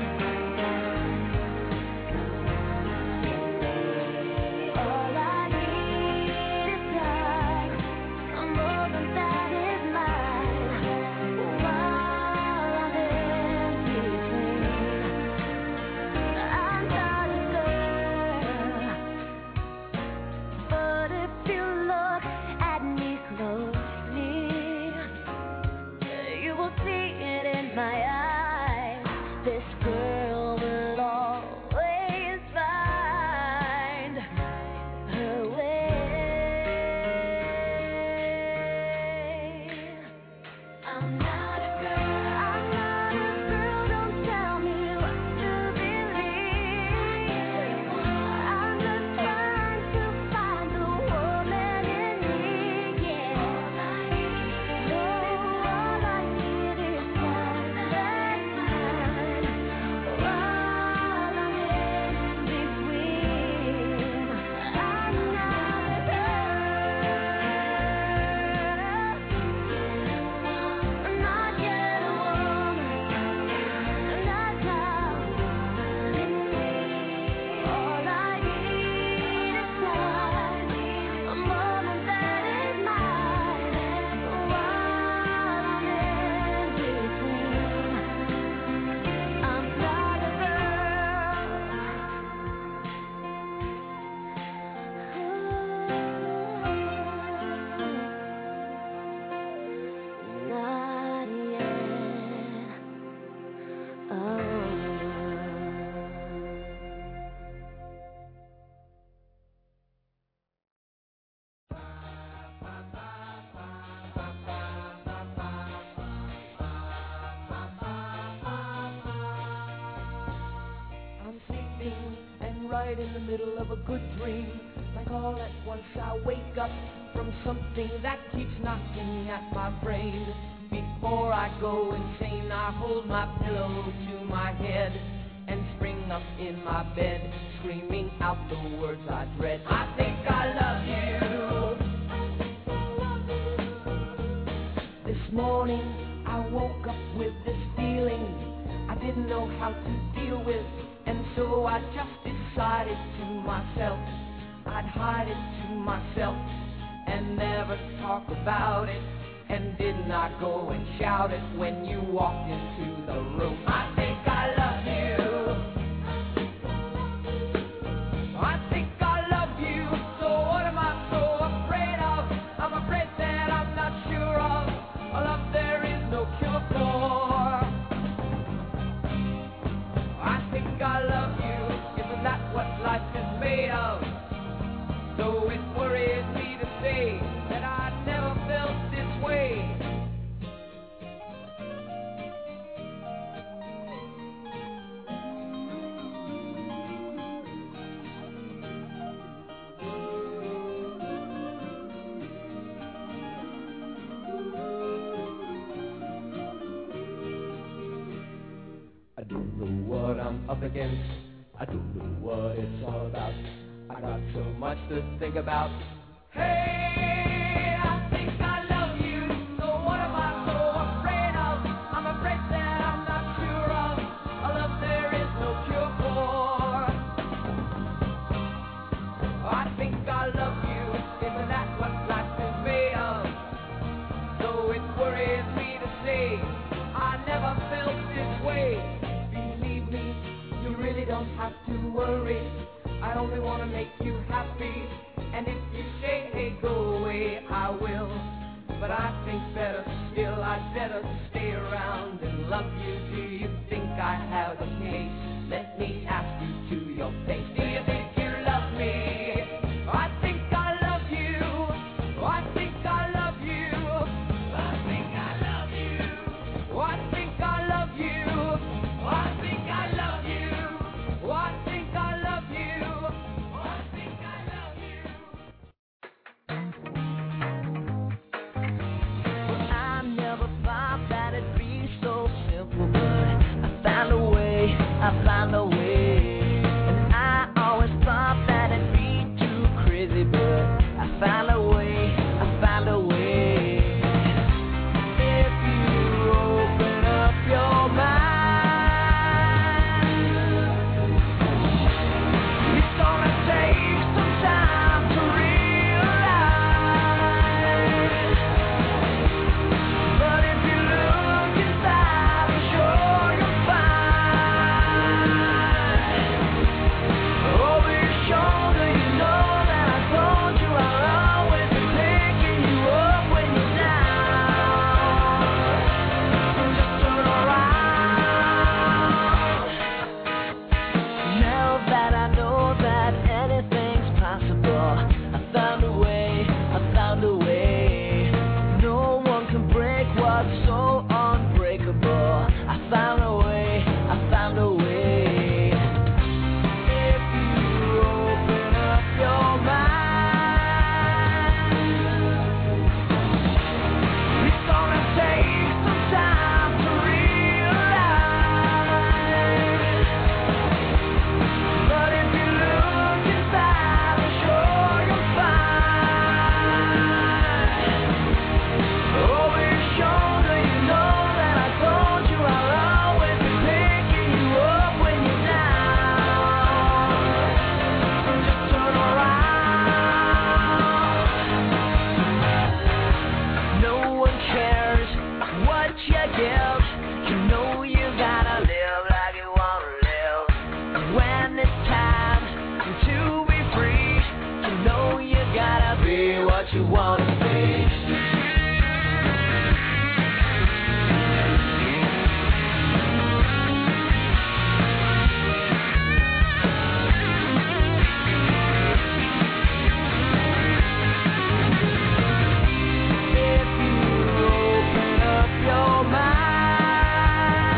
All I need is time, a moment that is mine, while I'm in between. I'm not a girl, but if you look at me closely, you will see it in my eyes. This girl will always find her way. I'm not a girl, I'm not a girl, don't tell me what to believe. I'm just trying to find the woman in me, yeah. No, all I need is time, that's mine, while I'm in between. I'm not a girl, not yet a woman, that's how. All I need is time, a moment that is mine, while I'm in between. I'm not a girl, not yet a I'm sleeping and right in the middle of a good dream. Like all at once I wake up from something that keeps knocking at my brain. Before I go insane, I hold my pillow to my head and spring up in my bed, screaming out the words I dread. I think I love you. This morning I woke up with this feeling I didn't know how to deal with, and so I just decided to myself I'd hide it to myself and never talk about it, and did not go and shout it when you walked into the room. I think I love you. I think I love you. So what am I so afraid of? I'm afraid that I'm not sure of a love there is no cure for. I think I love you. Isn't that what life is made of? So it worries me to say that I never felt this way. I don't know what I'm up against. I don't know what it's all about. I got so much to think about. Hey, I think I love you. So what am I so afraid of? I'm afraid that I'm not sure of a love there is no cure for. I think I love you. Isn't that what life is made of? So it worries me to say I never felt this way. Believe me, you really don't have to worry. I only want to make you happy. And if you say, hey, go away, I will. But I think better still, I'd better stay around and love you. Do you think I have a case? Let me ask you to your face. Do you think you love me? I think I love you. I think I love you. I think I love you. I think I love you. I think I love you. I think I love you. I think I love you. Well, I never thought that it'd be so simple, but I found a way. I found a way. And I always thought that it'd be too crazy, but I found a way. I found a way. If you open up your mind, it's gonna take some time to realize. But if you look inside, I'm sure you'll find. Over your shoulder, you know that I told you I'll always be picking you up when you're down. So just turn around. Now that I know that anything's possible, I found a way. I found a way. No one can break what's so unbreakable. I found a way. I found a way. If you open up your mind, it's gonna take some time to realize. But if you look inside, I'm sure you'll find. Over your shoulder, you know that I told you I'll always be picking you up when you're down. So just turn around. No one cares what you give. You know you gotta live like you wanna live. And when it's time to be free, you know you gotta be what you wanna be. If you open up your mind,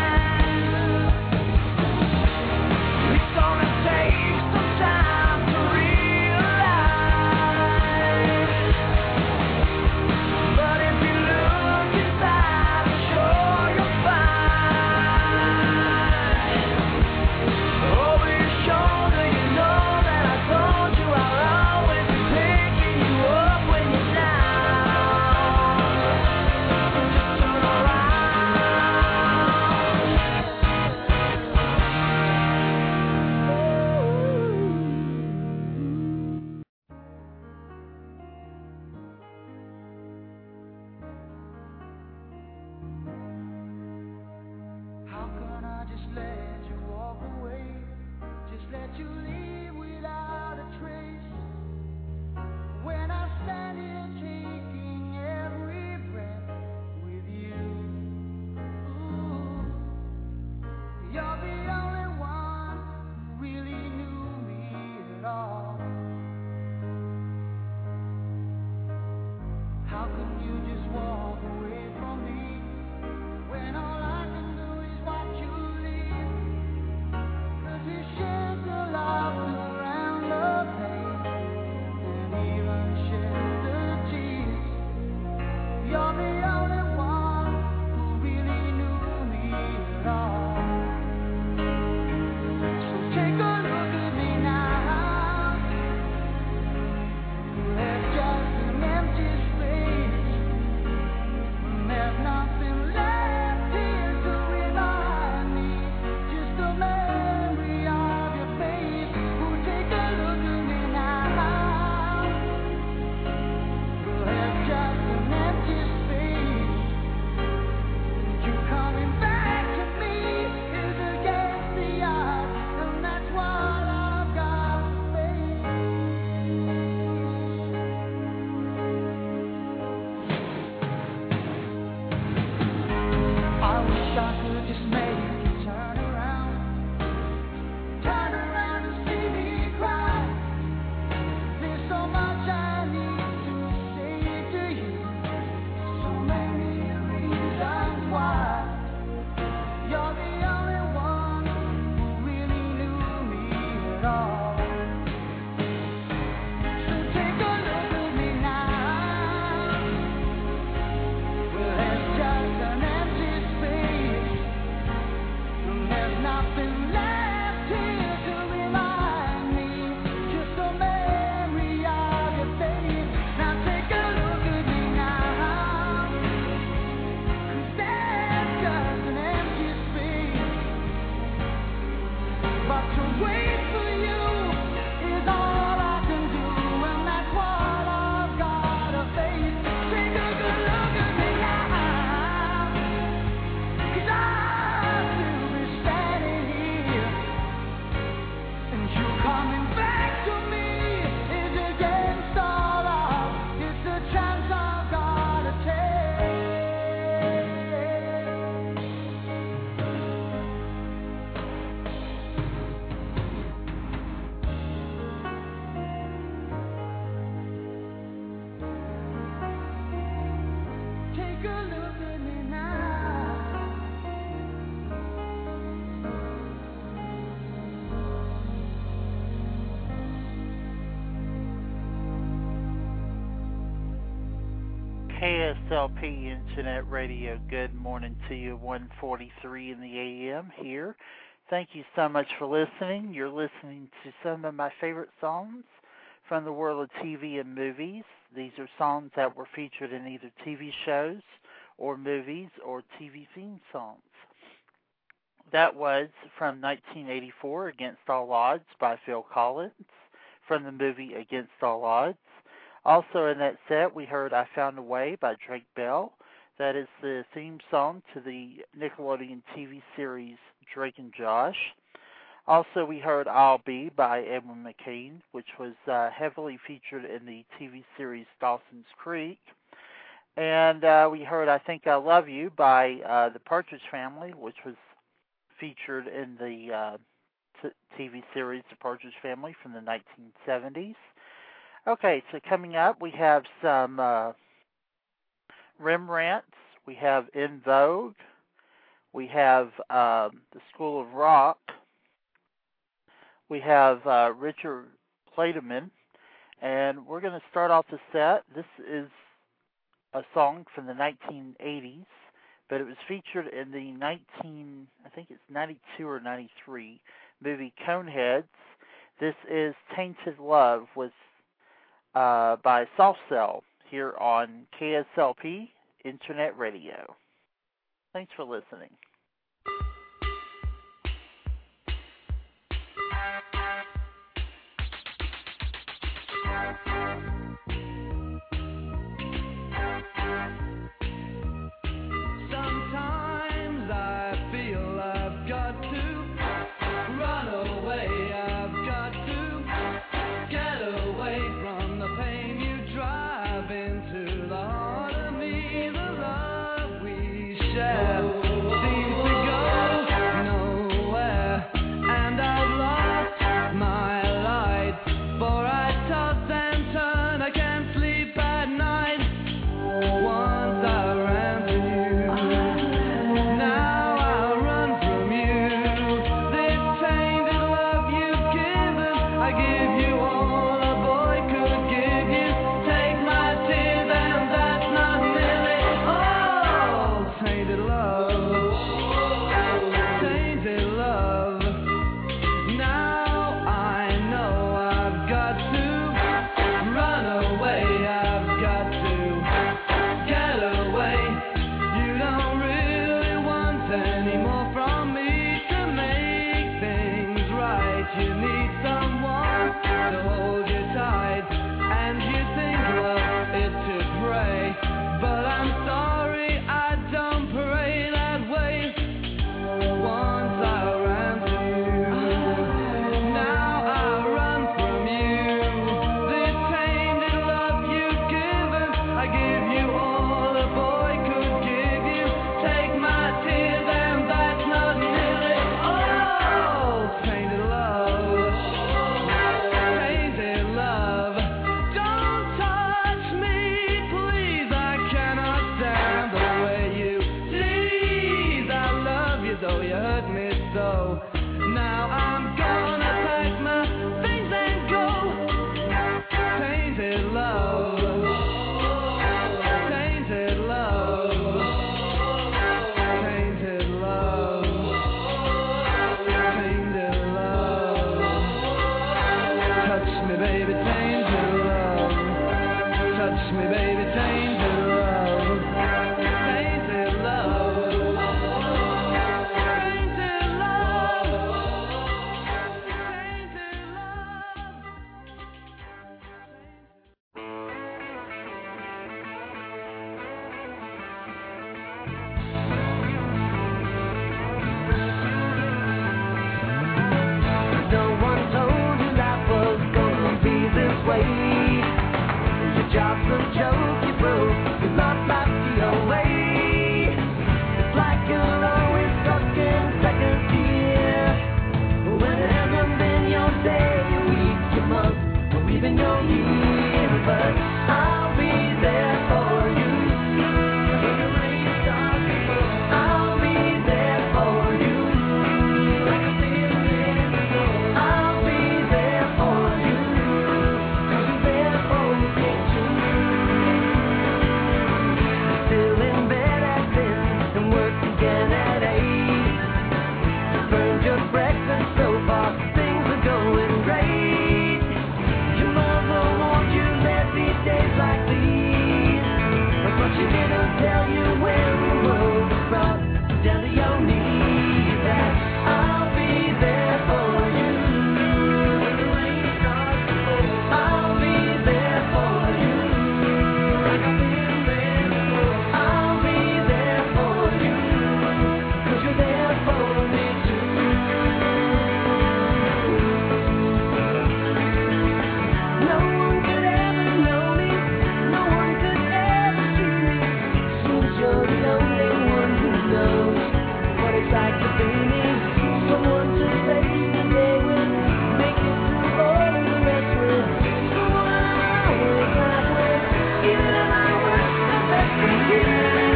KSLP Internet Radio, good morning to you, 1:43 in the AM here. Thank you so much for listening. You're listening to some of my favorite songs from the world of TV and movies. These are songs that were featured in either TV shows or movies or TV theme songs. That was from 1984, Against All Odds by Phil Collins, from the movie Against All Odds. Also in that set, we heard I Found a Way by Drake Bell. That is the theme song to the Nickelodeon TV series Drake and Josh. Also, we heard I'll Be by Edwin McCain, which was heavily featured in the TV series Dawson's Creek. And we heard I Think I Love You by the Partridge Family, which was featured in the TV series The Partridge Family from the 1970s. Okay, so coming up, we have some Rembrandts, we have In Vogue, we have the School of Rock, we have Richard Clayderman, and we're going to start off the set. This is a song from the 1980s, but it was featured in the 92 or 93 movie Coneheads. This is Tainted Love with by Soft Cell here on KSLP Internet Radio. Thanks for listening. Sometimes I feel I've got to run away. I've got to get away from the pain you drive into the heart of me. The love we share seems to go nowhere, and I've lost my light, for I toss and turn. I can't sleep at night. Once I ran to you, now I run from you. This tainted love you've given, I give you all a boy could give you. Take my tears and that's not nearly all. Tainted love, tainted love. Now I know I've got to run away. I've got to get away. You don't really want any more from me to make things right. You need someone to hold you tight, and you think, well, it's to pray. But I'm sorry, I don't pray that way. Once I ran to you, now I run from you. This tainted love you've given, I give you all a boy could give you. Take my tears and that's not nearly all. Tainted love, tainted love. Don't touch me, please. I cannot stand the way you tease. I love you though you hurt me so. Now I'm gonna pack my things and go. Tainted love, tainted love, tainted love, tainted love. Touch me, baby, tainted love. Touch me, baby, tainted love. Tainted love, tainted like that they need someone to face the day with, make it through all the rest with, someone I always laugh with, even at my worst, the best for you.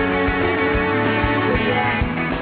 Yeah.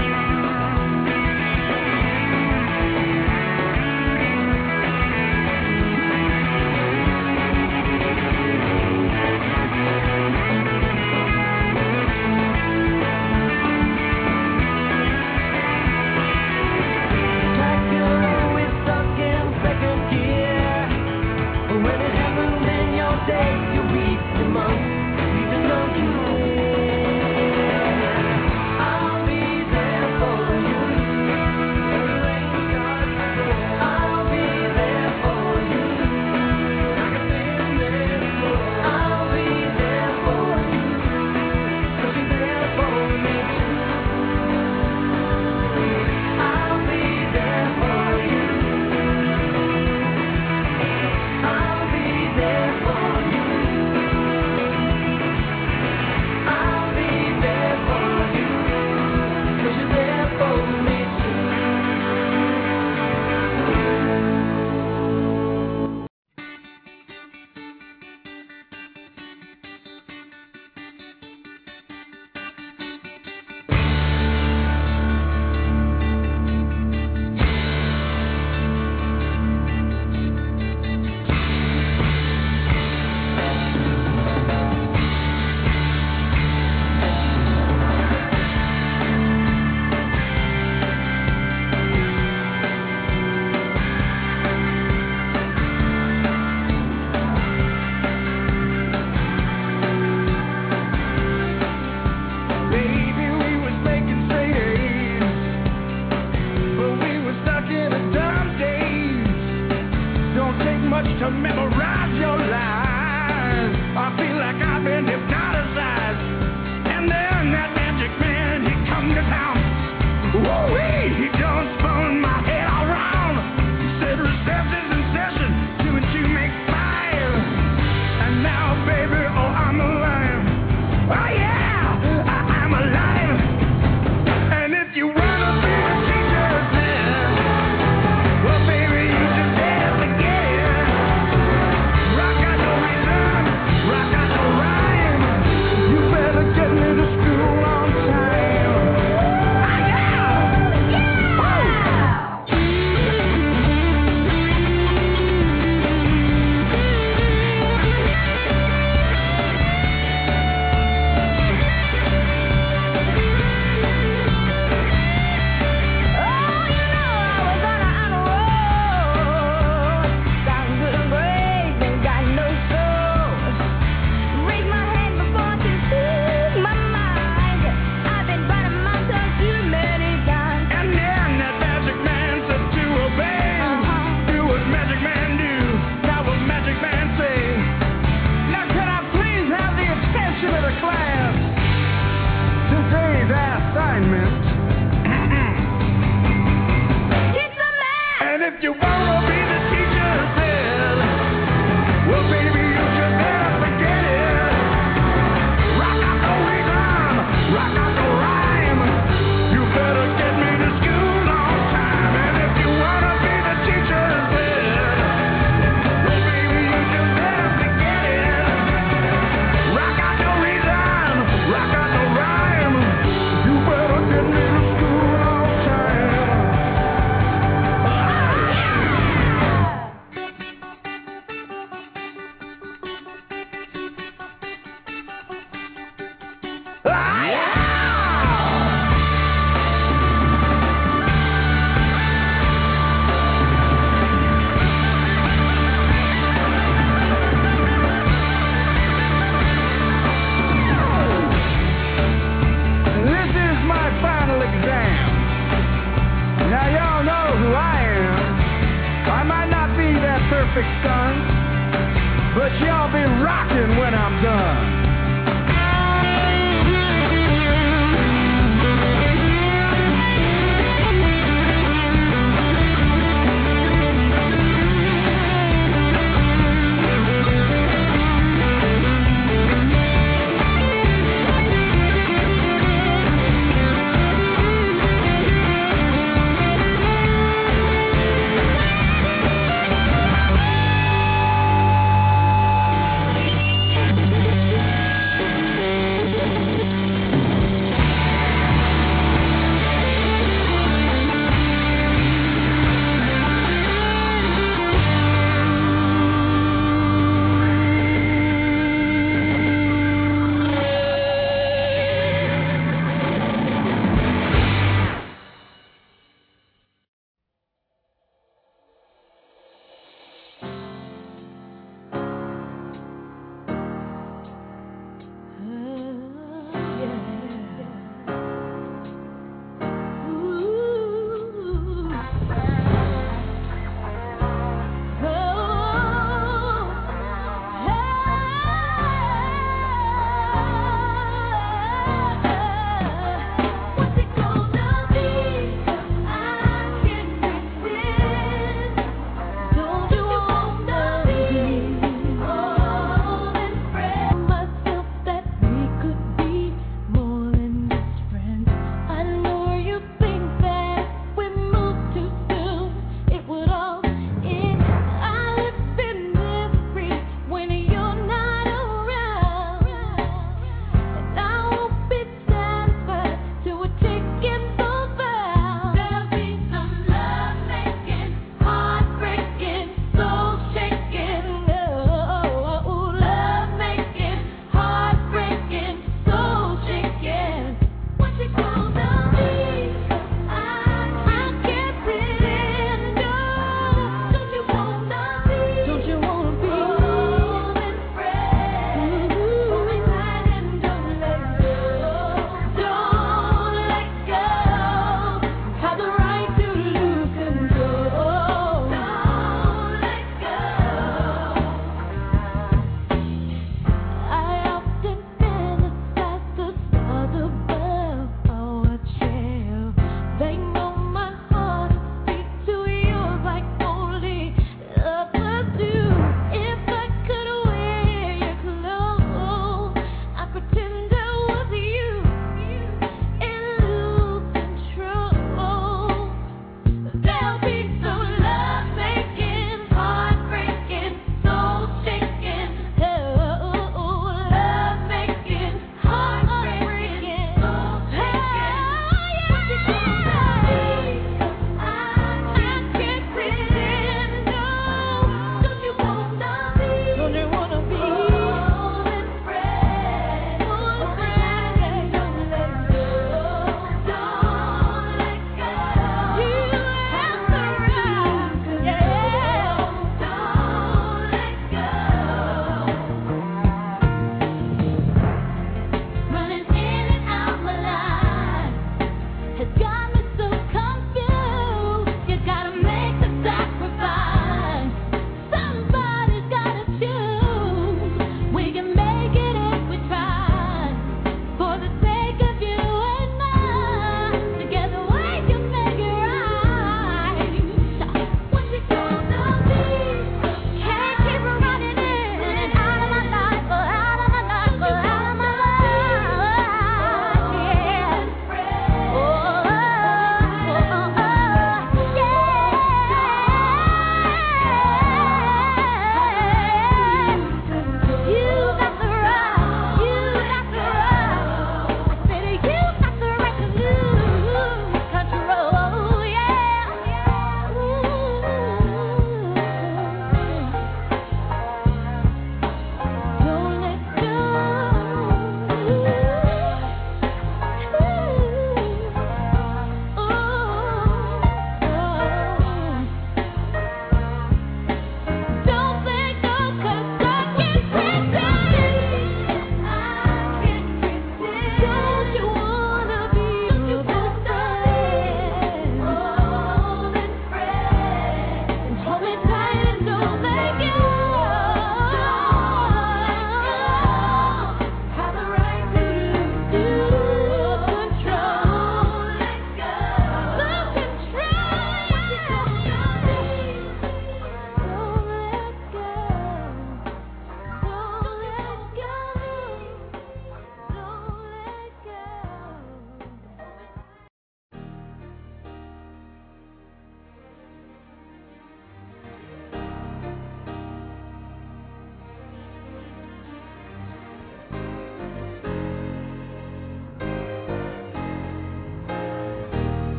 To memorize your lies, I feel like I've been hypnotized. And then that magic man, he come to town. Woo-wee, he done spun my head around. He said recess is in session, 2 and 2 make 5. And now, baby, oh, I'm alive. Oh yeah, I'm alive. And if you wanna be a teacher, then, well, baby, you just have to get it. Rock out no reason, rock out no rhyme. You better get me to school on time. Ah, yeah! And then that magic man said to obey. Do what magic man do. Now what magic man say? Now can I please have the attention of the class? Today's assignment. And if you wanna be the teacher, then, well, baby, you just have to get it. Rock out the rhythm, rock out the rhyme. You better get me to school on time. And if you wanna be the teacher, then, well, baby, you just have to get it. Rock out the rhythm, rock out the rhyme. You better get me to school on time. This is my final exam. Now y'all know who I am. I might not be that perfect son, but y'all be rocking when I'm done.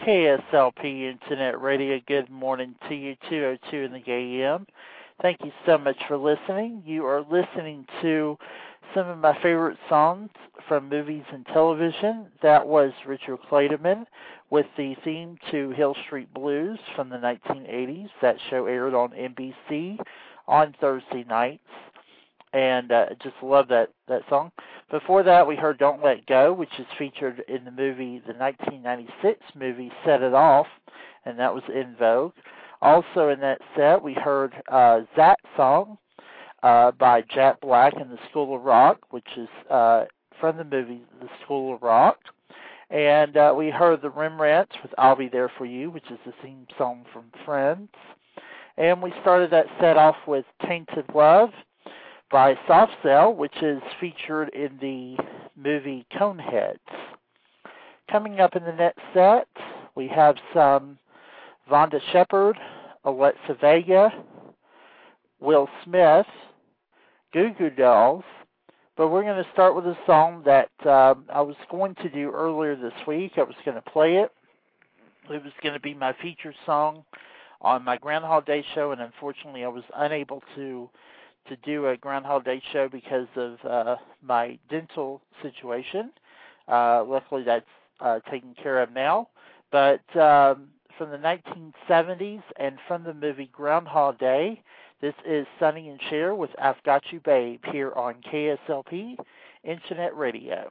KSLP Internet Radio. Good morning to you, 202 in the AM. Thank you so much for listening. You are listening to some of my favorite songs from movies and television. That was Richard Clayderman with the theme to Hill Street Blues from the 1980s. That show aired on NBC on Thursday nights. And just love that song. Before that, we heard Don't Let Go, which is featured in the 1996 movie Set It Off, and that was En Vogue. Also in that set, we heard That Song by Jack Black and the School of Rock, which is from the movie The School of Rock. And we heard the Rembrandts with I'll Be There For You, which is the theme song from Friends. And we started that set off with Tainted Love by Soft Cell, which is featured in the movie Coneheads. Coming up in the next set, we have some Vonda Shepard, Alexa Vega, Will Smith, Goo Goo Dolls, but we're going to start with a song that I was going to do earlier this week. I was going to play it. It was going to be my featured song on my Groundhog Day show, and unfortunately I was unable to do a Groundhog Day show because of my dental situation. Luckily, that's taken care of now. But from the 1970s and from the movie Groundhog Day, this is Sonny and Cher with I've Got You Babe here on KSLP Internet Radio.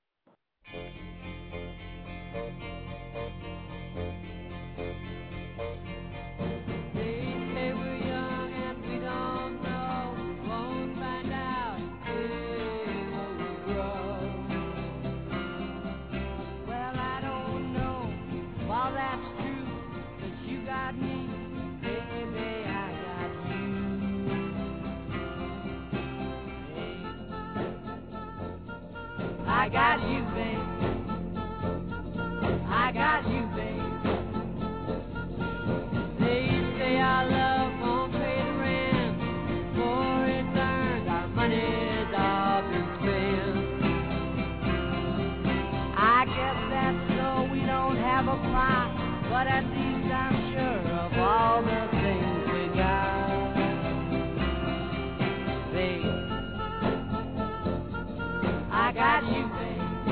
I got you, babe. I got you, babe. They say our love won't pay the rent. For it earned, our money's all been spent. I guess that's so we don't have a plot, but at least I'm sure of all the things we got. Babe, I got you, babe.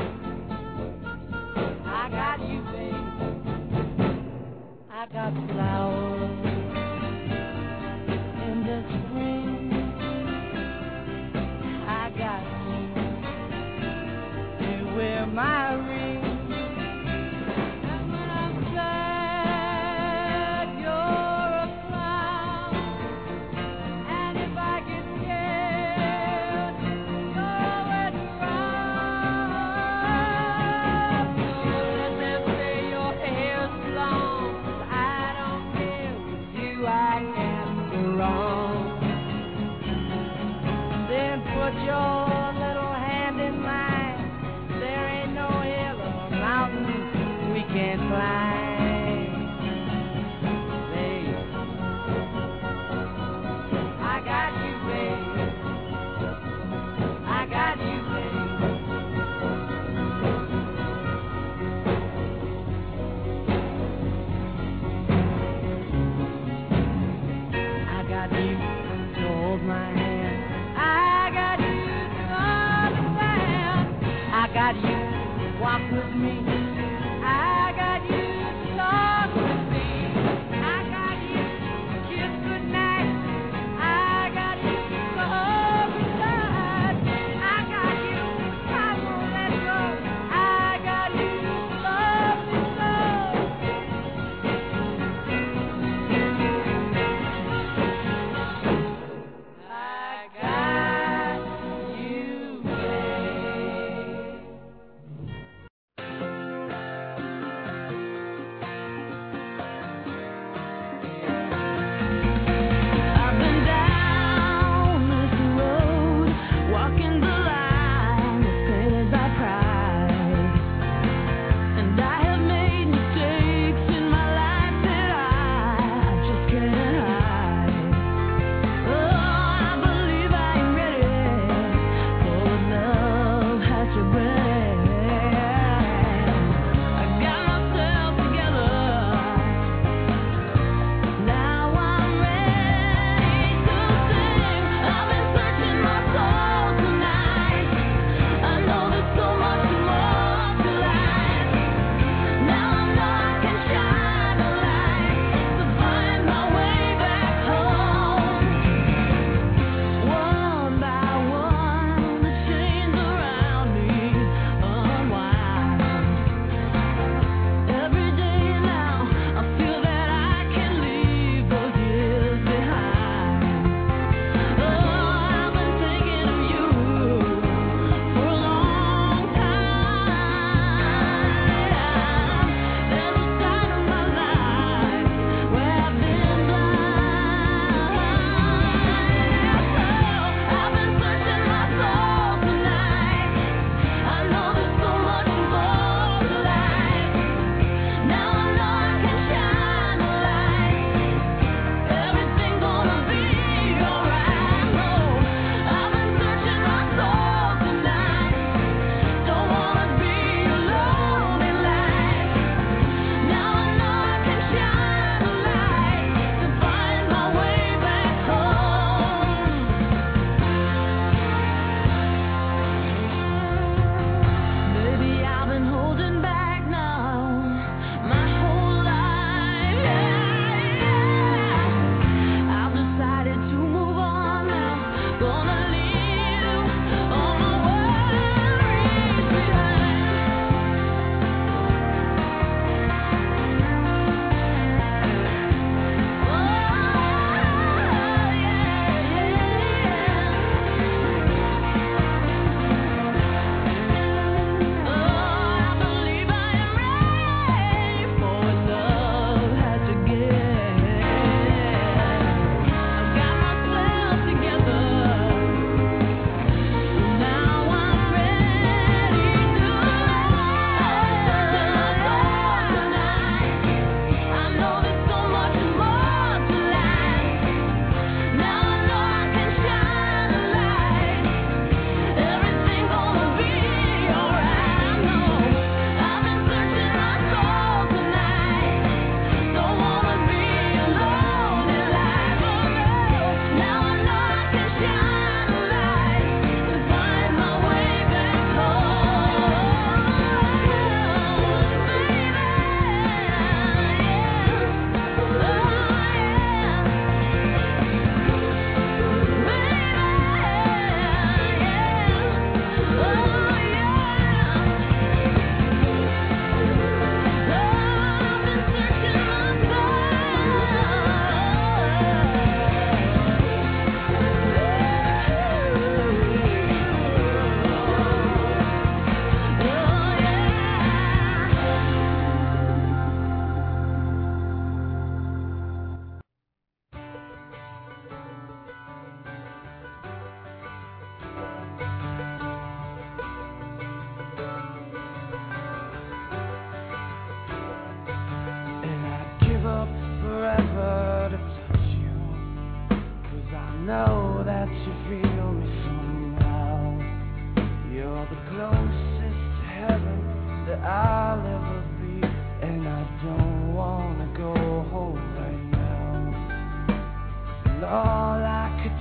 I got you, babe. I got flowers in the spring. I got you to wear my ring. And when I'm sad, you're a clown. And if I get scared, you're always around. So let them say your hair's long, 'cause I don't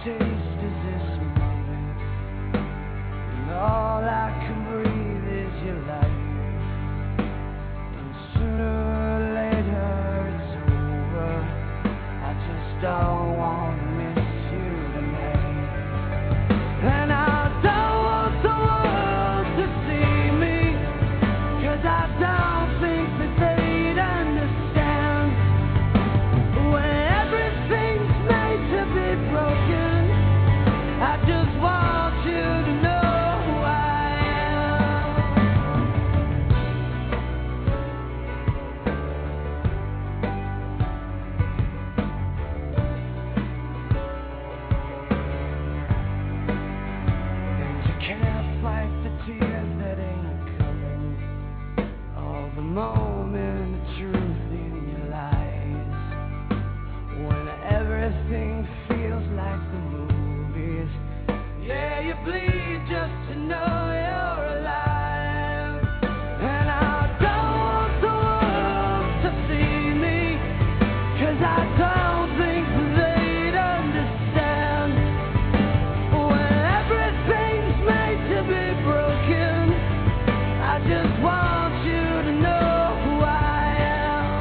taste is this moment, and all I can breathe is your life. And sooner or later it's over. I just don't want to miss you tonight. And I don't want the world to see me, 'cause I don't think that they'd understand. When everything's made to be broken, I just want you to know who I am. And you can't fight the tears that ain't coming, all the moment of truth in your eyes. When everything feels like the movies, yeah, you bleed just to know you're alive. And I don't want the world to see me, 'cause I don't think they'd understand. When everything's made to be broken, I just want you to know who I am.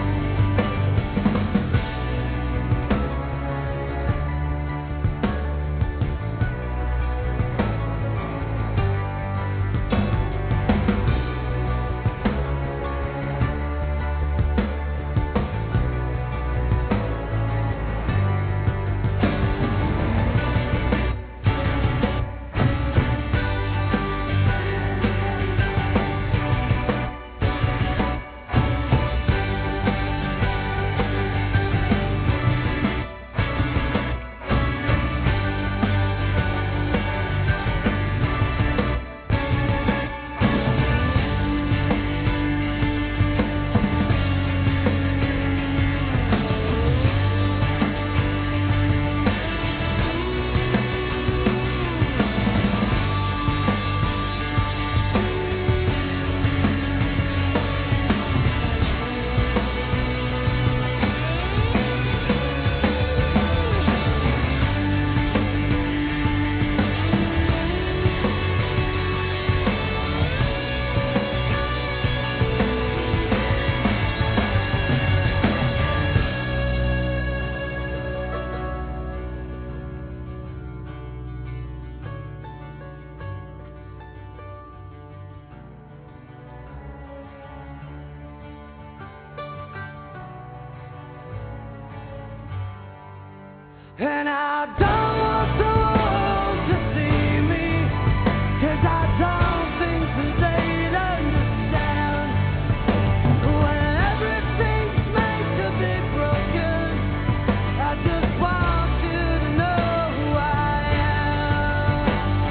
And I don't want the world to see me, 'cause I don't think that they'd understand. When everything's made to be broken, I just want you to know who I am.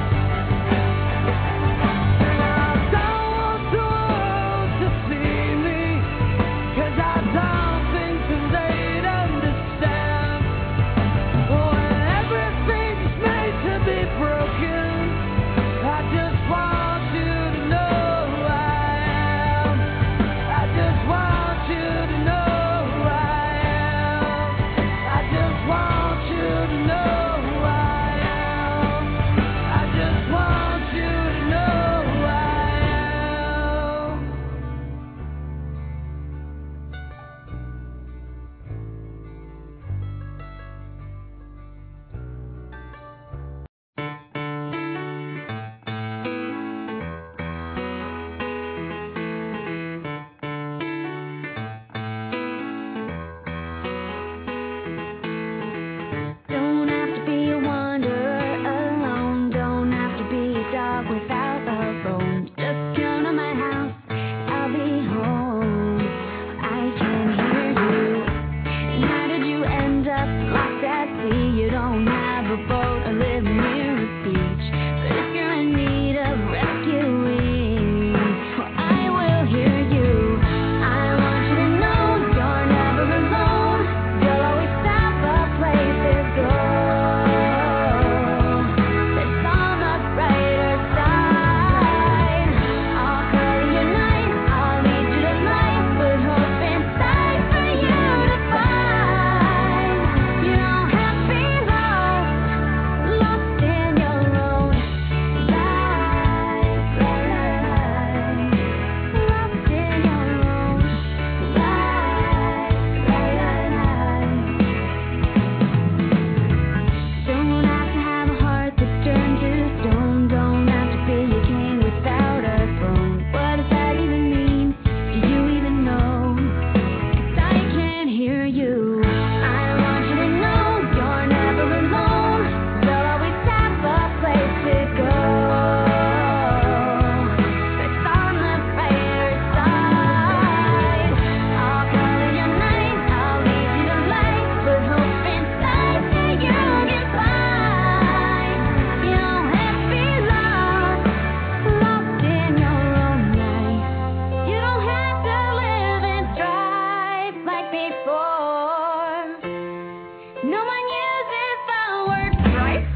And I don't want the world to see me, 'cause I don't think that they'd understand. When everything before. No one uses the word strife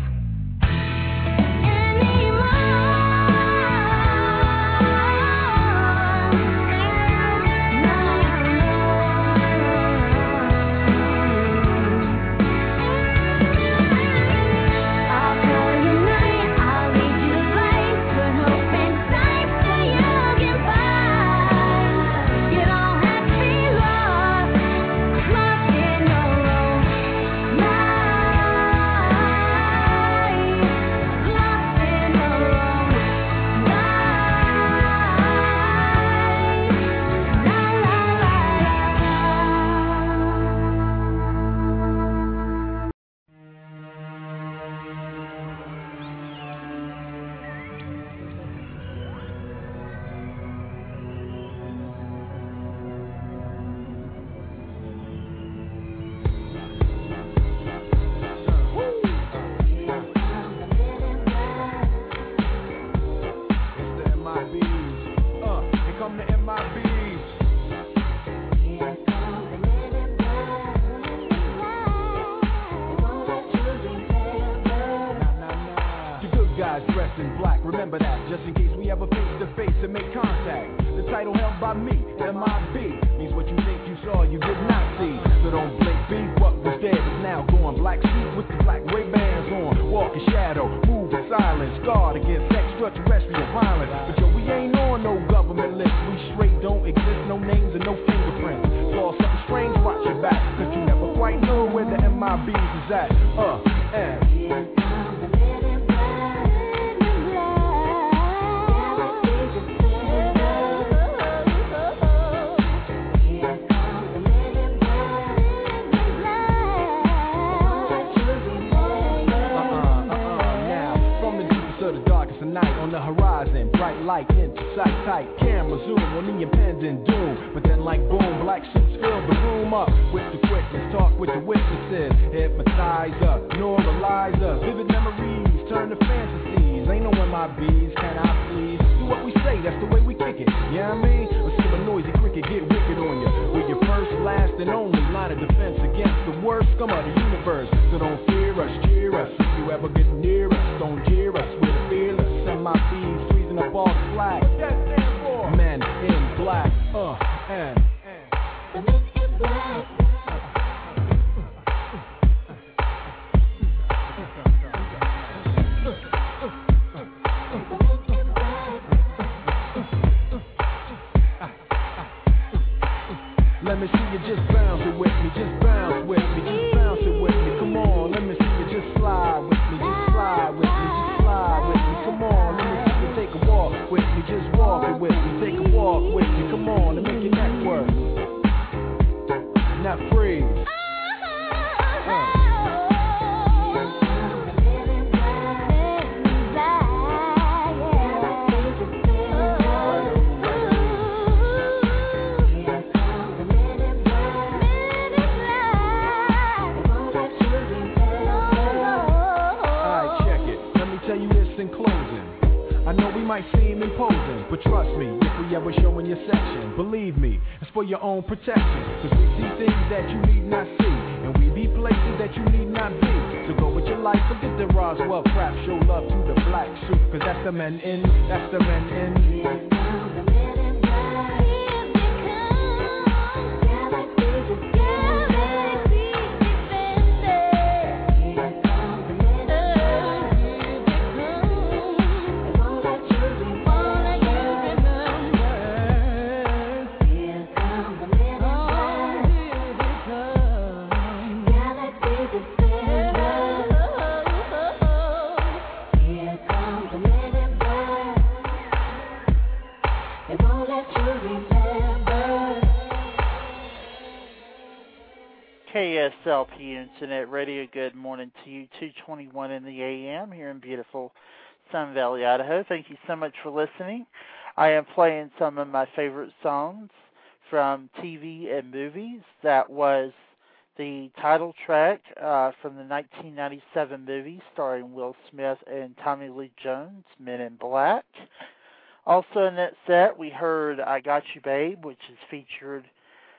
KSLP Internet Radio, good morning to you, 2:21 in the a.m. here in beautiful Sun Valley, Idaho. Thank you so much for listening. I am playing some of my favorite songs from TV and movies. That was the title track from the 1997 movie starring Will Smith and Tommy Lee Jones, Men in Black. Also in that set, we heard I Got You Babe, which is featured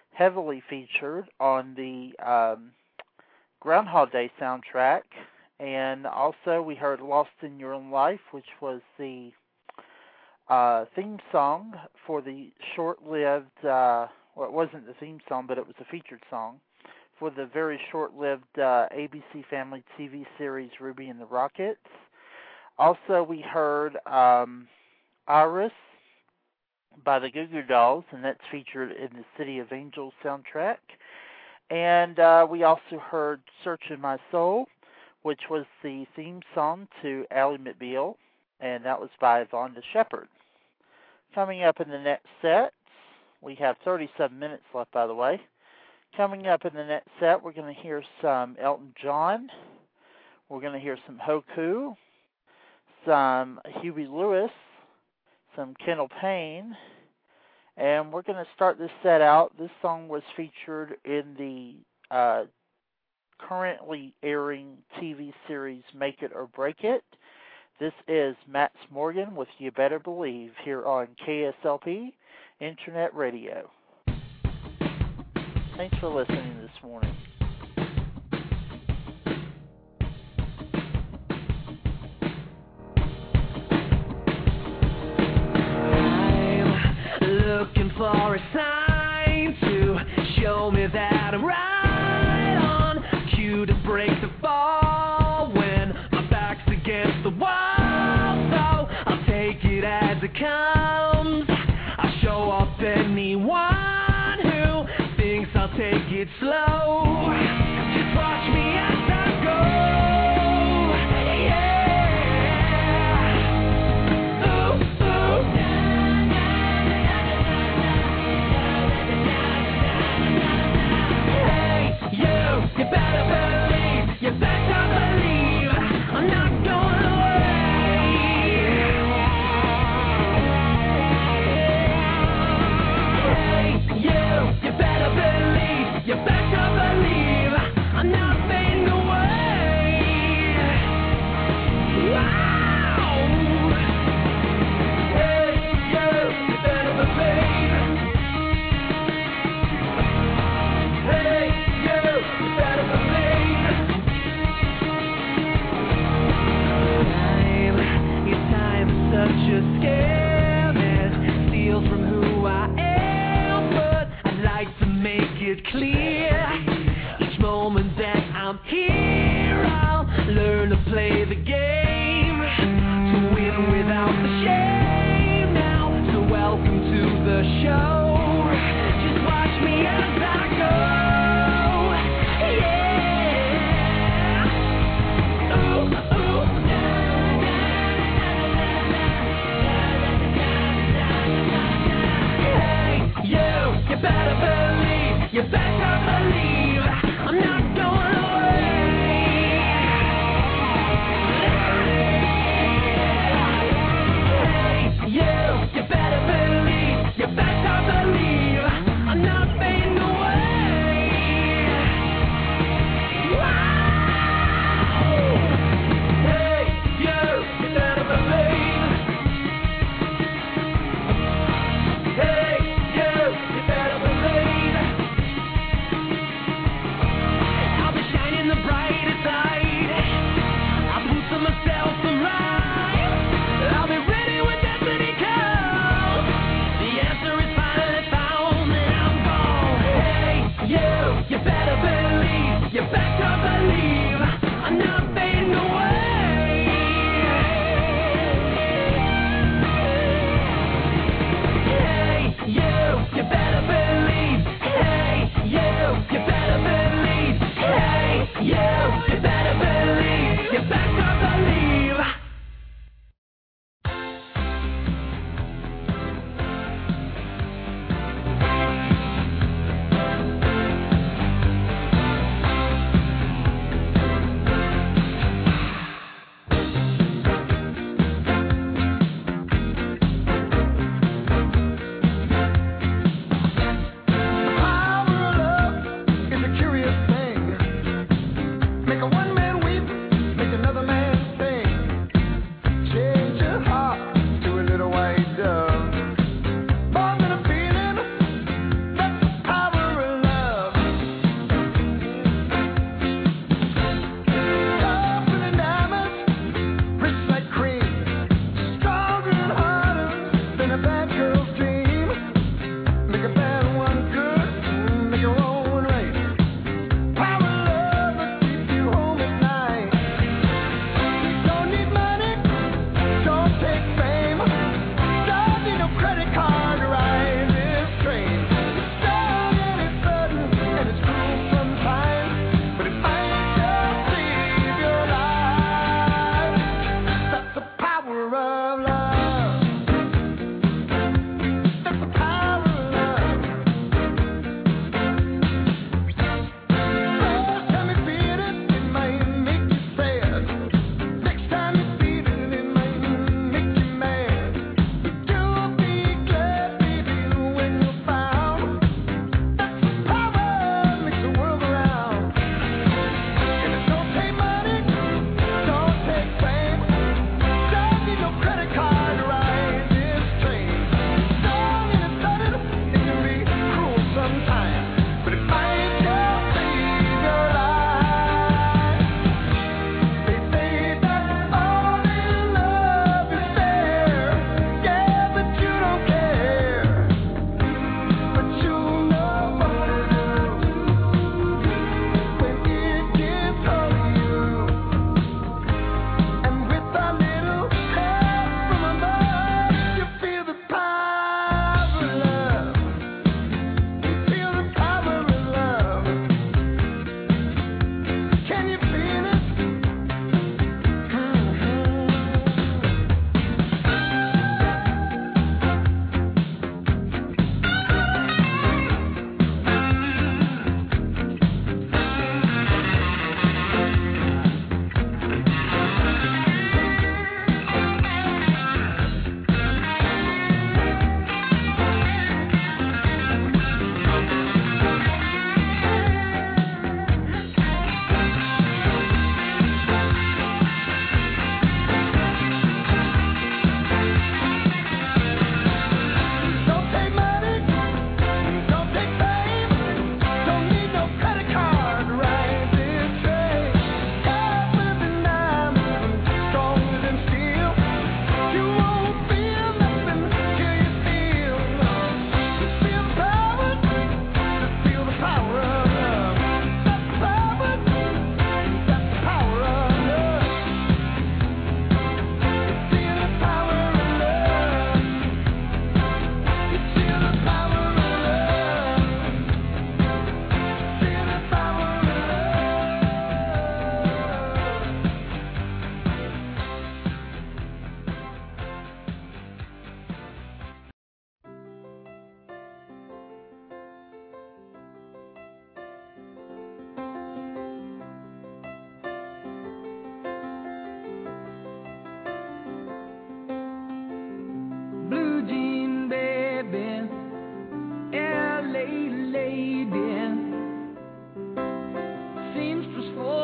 heavily featured on the Groundhog Day soundtrack. And also we heard Lost in Your Own Life, which was the theme song for the short-lived, well, it wasn't the theme song, but it was a featured song for the very short-lived ABC Family TV series Ruby and the Rockets. Also, we heard Iris by the Goo Goo Dolls, and that's featured in the City of Angels soundtrack. And we also heard Searching My Soul, which was the theme song to Ally McBeal, and that was by Vonda Shepard. Coming up in the next set, we have 37 minutes left, by the way. Coming up in the next set, we're going to hear some Elton John. We're going to hear some Hoku, some Huey Lewis, some Kendall Payne, and we're going to start this set out. This song was featured in the currently airing TV series Make It or Break It. This is Max Morgan with You Better Believe here on KSLP Internet Radio. Thanks for listening this morning. I'm looking for a sign to show me that I'm right on cue to break the fall when my back's against the wall. So I'll take it as it comes. I'll show off anyone who thinks I'll take it slow. Just watch me as I go. Yeah. Ooh, ooh. Hey, you better believe, you better believe I'm not going away. Hey, you better believe, you better believe I'm not fading away. Wow. Hey, you better believe. Hey, you better believe. Time is such a scam, it steals from who I am, but I'd like to make it clear. Each moment that I'm here, I'll learn to play the game, to win without the shame now. So welcome to the show. Just watch me as I go. Yeah. Ooh, ooh. Hey, you better believe, you better believe I'm not going away. Hey, you better believe, you better believe I'm not fading away. Wow. Hey, you better believe. Hey, you better believe.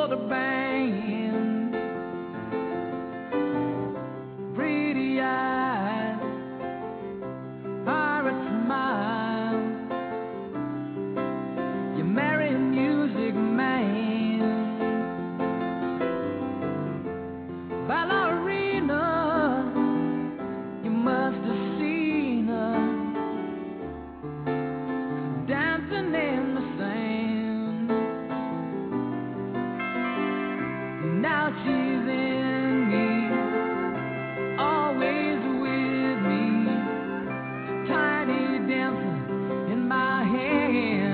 for the band. Pretty eyes, pirate smile. You marry a music man. Ballerina, you must have seen her dancing in the sand. Now she's in me, always with me, tiny dancer in my hand.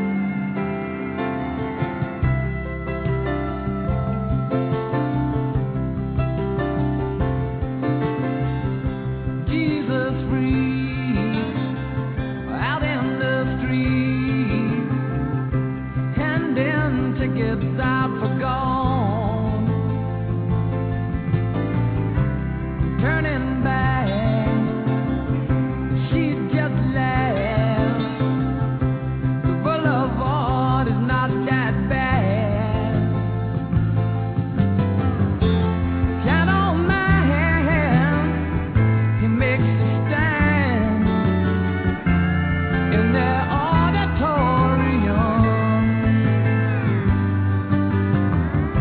Jesus freaks out in the street, handing tickets out for gone. Turning back, she just laughs. The boulevard is not that bad. Count on my hand, he makes a stand in their auditorium.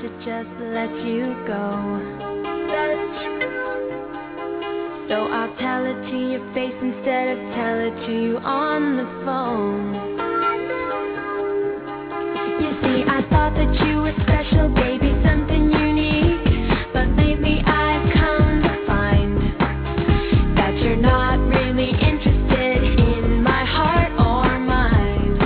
to just let you go. So I'll tell it to your face instead of tell it to you on the phone. You see, I thought that you were special, baby, something unique. But lately I've come to find that you're not really interested in my heart or mind.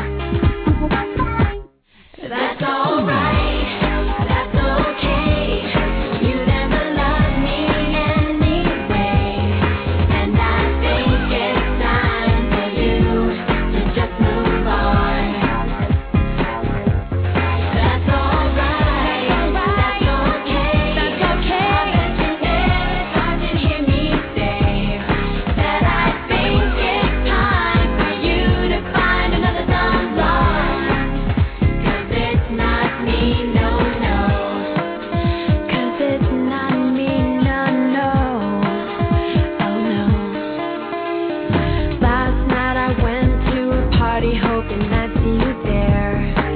That's alright, that's okay. You never loved me anyway. And I think it's time for you to just move on. That's alright, that's okay. That's okay. I bet you never thought to hear me say that I think it's time for you to find another someone. 'Cause it's not me, no, no. 'Cause it's not me, no, no. Oh no. Last night I went to a party hoping I'd see you there.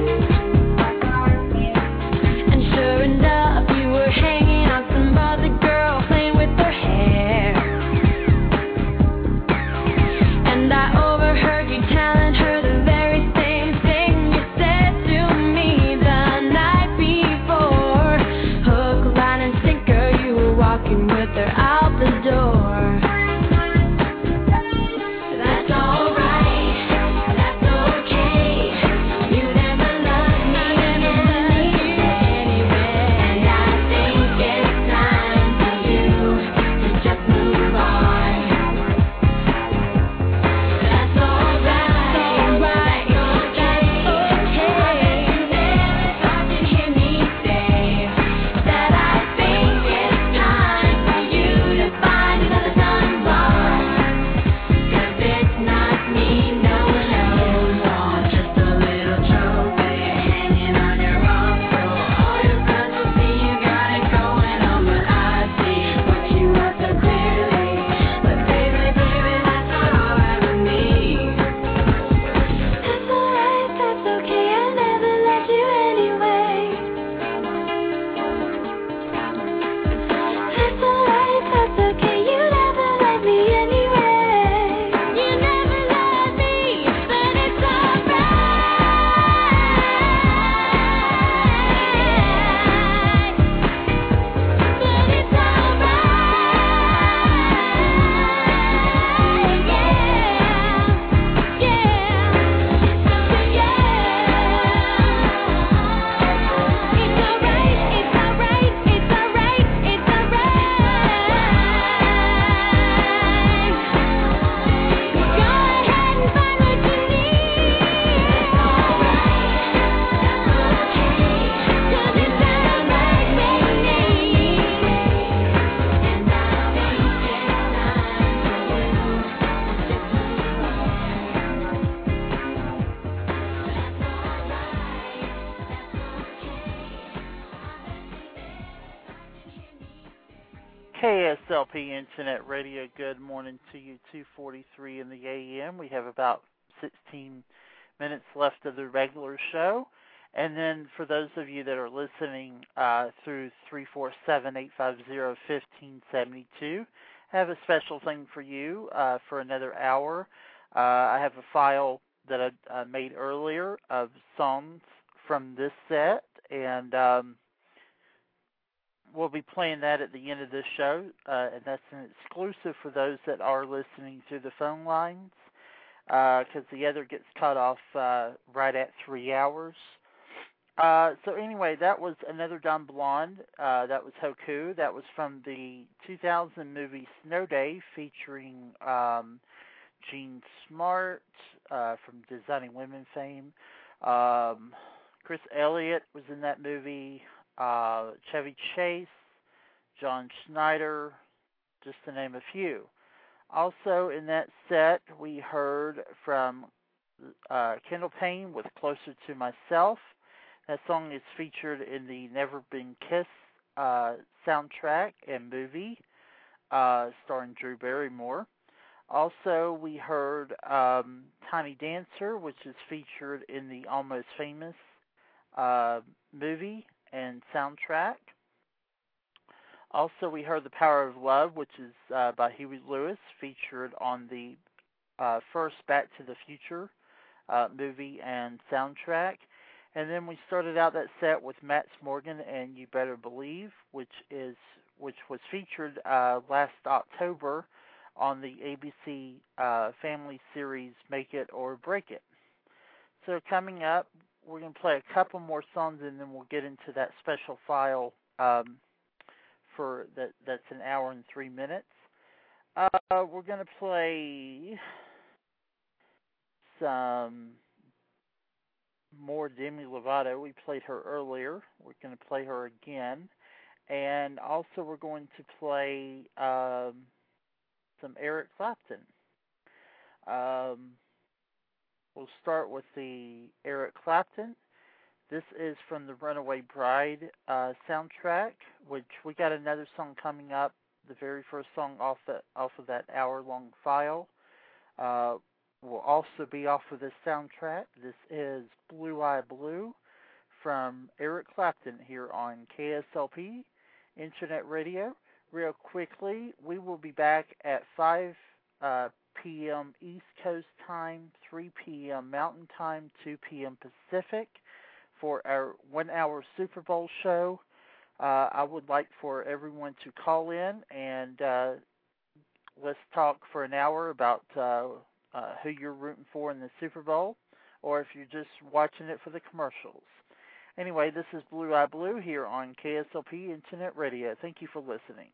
And sure enough, you were hanging on some other girl playing with her hair. And I overheard you telling her the very same thing you said to me the night before. Hook, line, and sinker, you were walking with her out the door. That's alright, that's okay. You never loved me anyway. And I think it's time for you to just move on. That's alright, okay. I bet you never thought to hear me say that I think it's time for you to find another someone. 'Cause it's not me, no, no. Just a little trophy hanging on your wall. So all your friends will see you got it going on, but I see what you are so clearly. But baby, that's not alright with me. That's alright, that's okay. I never loved you anyway. That's alright, that's okay. You never loved me anyway. You never loved me, but it's alright. But it's alright. Yeah, It's alright, it's alright, it's alright, it's alright. Go ahead and find what you need. That's alright, that's okay. 'Cause it sounds like me. And I think it's time for you to just move KSLP Internet Radio, good morning to you, 2:43 in the AM. We have about 16 minutes left of the regular show. And then for those of you that are listening through 347-850-1572, I have a special thing for you for another hour. I have a file that I made earlier of songs from this set, and we'll be playing that at the end of this show, and that's an exclusive for those that are listening through the phone lines, because the other gets cut off right at 3 hours. So anyway, that was Another Dumb Blonde. That was Hoku. That was from the 2000 movie Snow Day, featuring Jean Smart from Designing Women fame. Chris Elliott was in that movie. Chevy Chase, John Schneider, just to name a few. Also in that set, we heard from Kendall Payne with Closer to Myself. That song is featured in the Never Been Kissed soundtrack and movie, starring Drew Barrymore. Also, we heard Tiny Dancer, which is featured in the Almost Famous movie, and Soundtrack. Also, we heard The Power of Love, which is by Huey Lewis, featured on the first Back to the Future movie and soundtrack. And then we started out that set with Max Morgan and You Better Believe, which was featured last October on the ABC family series Make It or Break It. So coming up, we're going to play a couple more songs, and then we'll get into that special file for that's an hour and 3 minutes. We're going to play some more Demi Lovato. We played her earlier. We're going to play her again. And also we're going to play some Eric Clapton. We'll start with the Eric Clapton. This is from the Runaway Bride soundtrack, which we got another song coming up, the very first song off of that hour-long file. Will also be off of this soundtrack. This is Blue Eye Blue from Eric Clapton here on KSLP Internet Radio. Real quickly, we will be back at 5 p.m. East Coast time, 3 p.m. Mountain time, 2 p.m. Pacific for our 1-hour Super Bowl show. I would like for everyone to call in and let's talk for an hour about who you're rooting for in the Super Bowl, or if you're just watching it for the commercials. Anyway, this is Blue Eye Blue here on KSLP Internet Radio. Thank you for listening.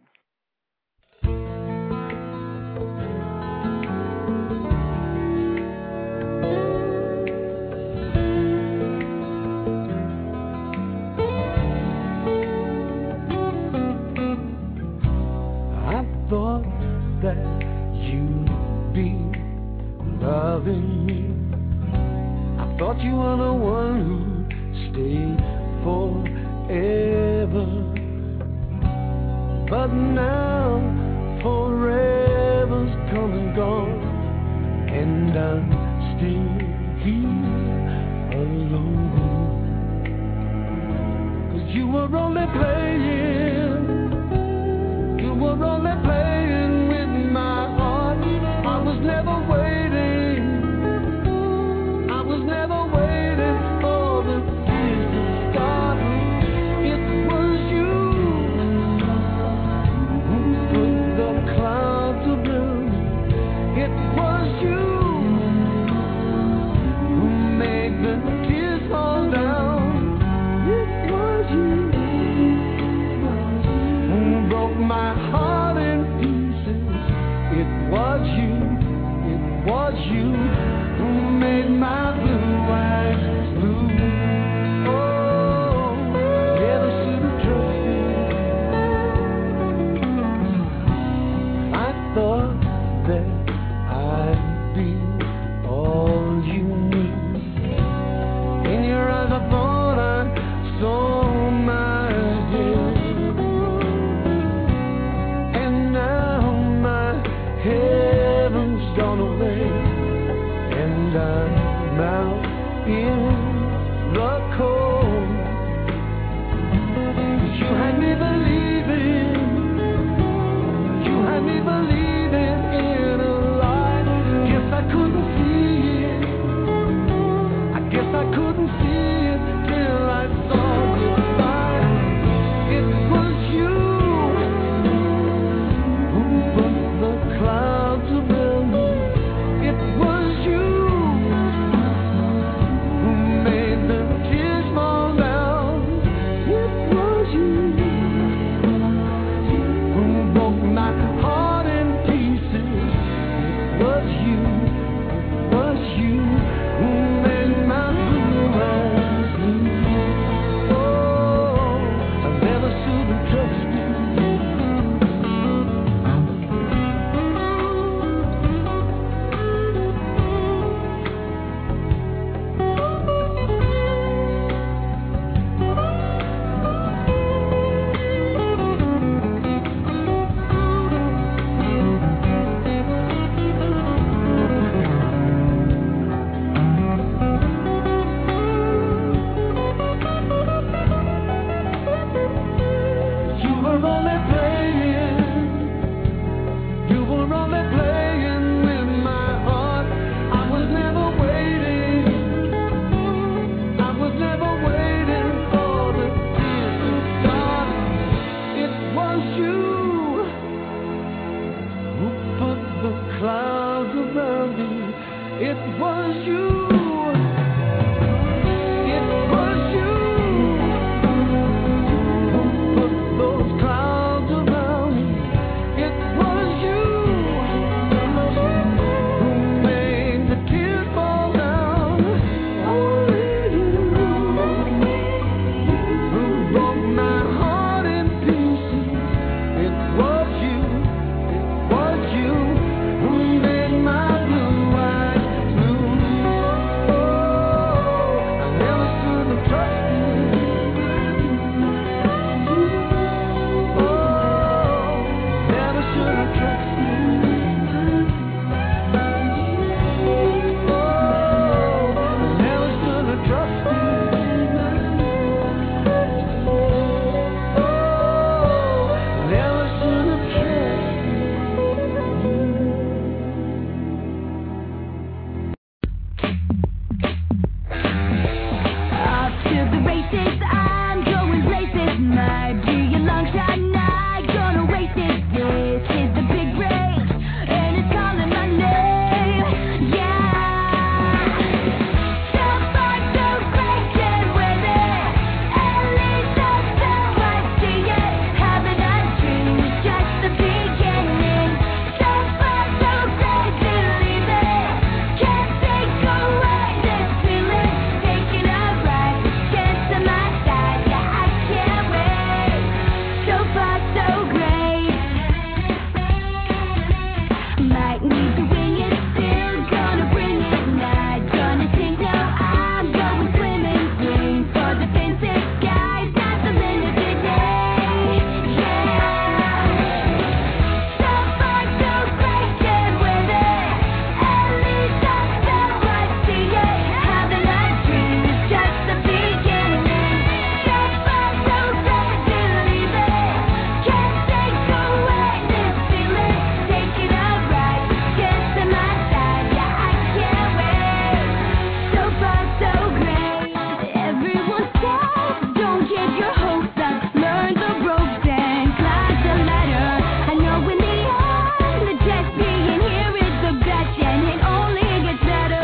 I thought that you'd be loving me. I thought you were the one who'd stay forever. But now forever's come and gone, and I'm still here alone. 'Cause you were only playing, you were only playing with my heart. I was never waiting, I was never waiting for the tears to start. It was you who put the clouds of blue. It was you who made the tears fall down. It was you. were only playing. You were only playing with my heart. I was never waiting. I was never waiting for the tears to start. It was you who put the clouds around me. It was you. It was you who put those clouds around me. It was you who made the tears fall down. Only you who broke my heart in pieces. It was you who made my blue eyes blue. Oh, I never should have trusted. Oh, never should have trusted. Oh, never should have trusted. Oh, never should have Off to the races, I'm going places. Might be a long shot, not gonna waste it. This is the big race, and it's calling my name. Yeah. So far, so great, can't win it. At least that's how I see it. Having a dream is just the beginning. So far, so great, believe it. Can't take away this feeling. Taking a ride, chance to my side. Yeah, I can't wait. So far, so great. Might need to wing it, still gonna bring it. Not gonna sing now, I'm going swimming. Swing for the fences, guys. That's the limit today. Yeah. So far, so great, can't win it. At least that's how I see it. Having a dream is just the beginning. So far, so great, believe it. Can't take away this feeling. Taking a ride, chance to my side. Yeah, I can't wait. So far, so great. Everyone says, don't get your hopes up. Learn the ropes and climb the ladder. I know in the end, the just being here is the best, and it only gets better.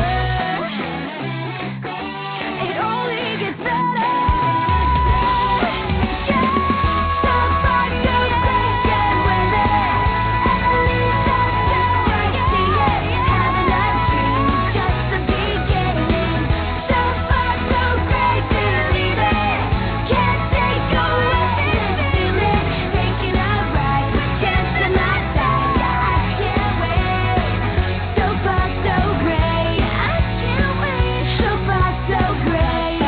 It only gets better. Yeah. So far, so great, can't win it. At least that's how I see it. Having a dream is just the beginning. So far, so great, believe it. Can't take away this feeling. Taking a ride, chance to my side. Yeah, I can't wait. So far, so great. I can't wait. So far, so great.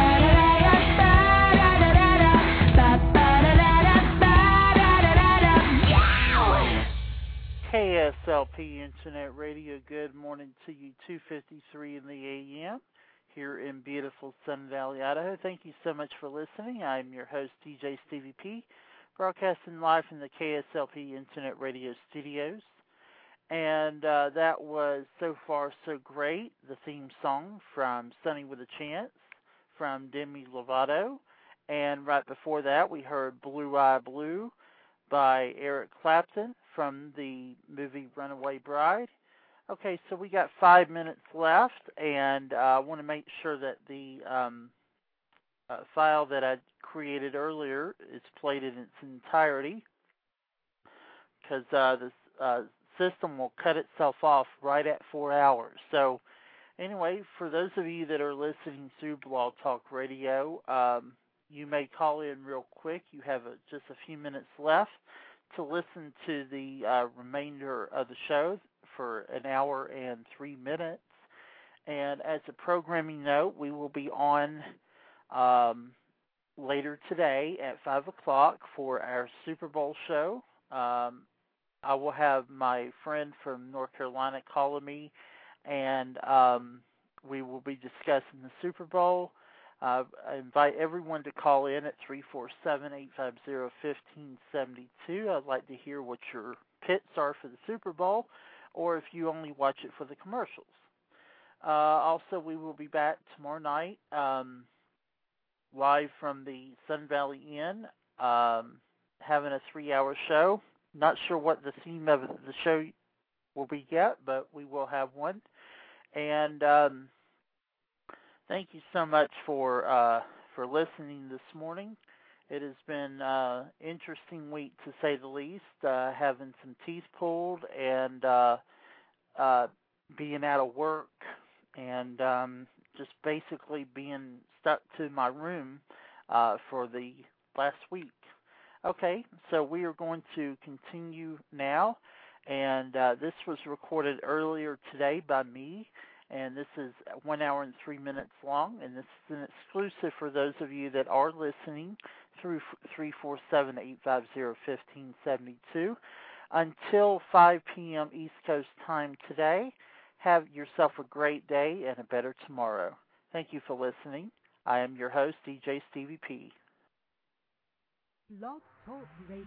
Yeah. KSLP Internet Radio, good morning to you, 2:53 in the a.m. here in beautiful Sun Valley, Idaho. Thank you so much for listening. I'm your host, DJ Stevie P, broadcasting live from the KSLP Internet Radio studios. And that was So Far So Great, the theme song from Sunny with a Chance from Demi Lovato. And right before that, we heard Blue Eye Blue by Eric Clapton from the movie Runaway Bride. Okay, so we got 5 minutes left, and I want to make sure that the file that I created earlier is played in its entirety, because the system will cut itself off right at 4 hours. So anyway, for those of you that are listening through Blog Talk Radio, you may call in real quick. You have just a few minutes left to listen to the remainder of the show for an hour and 3 minutes. And as a programming note, we will be on later today at 5 o'clock for our Super Bowl show. I will have my friend from North Carolina calling me, and we will be discussing the Super Bowl. I invite everyone to call in at 347-850-1572. I'd like to hear what your picks are for the Super Bowl, or if you only watch it for the commercials. Also, we will be back tomorrow night, live from the Sun Valley Inn, having a 3-hour show. Not sure what the theme of the show will be yet, but we will have one. And thank you so much for listening this morning. It has been an interesting week, to say the least, having some teeth pulled and being out of work and just basically being stuck to my room for the last week. Okay, so we are going to continue now, and this was recorded earlier today by me, and this is 1 hour and 3 minutes long, and this is an exclusive for those of you that are listening through 347-850-1572. Until 5 p.m. East Coast time today, have yourself a great day and a better tomorrow. Thank you for listening. I am your host, DJ Stevie P. Blog Talk Radio.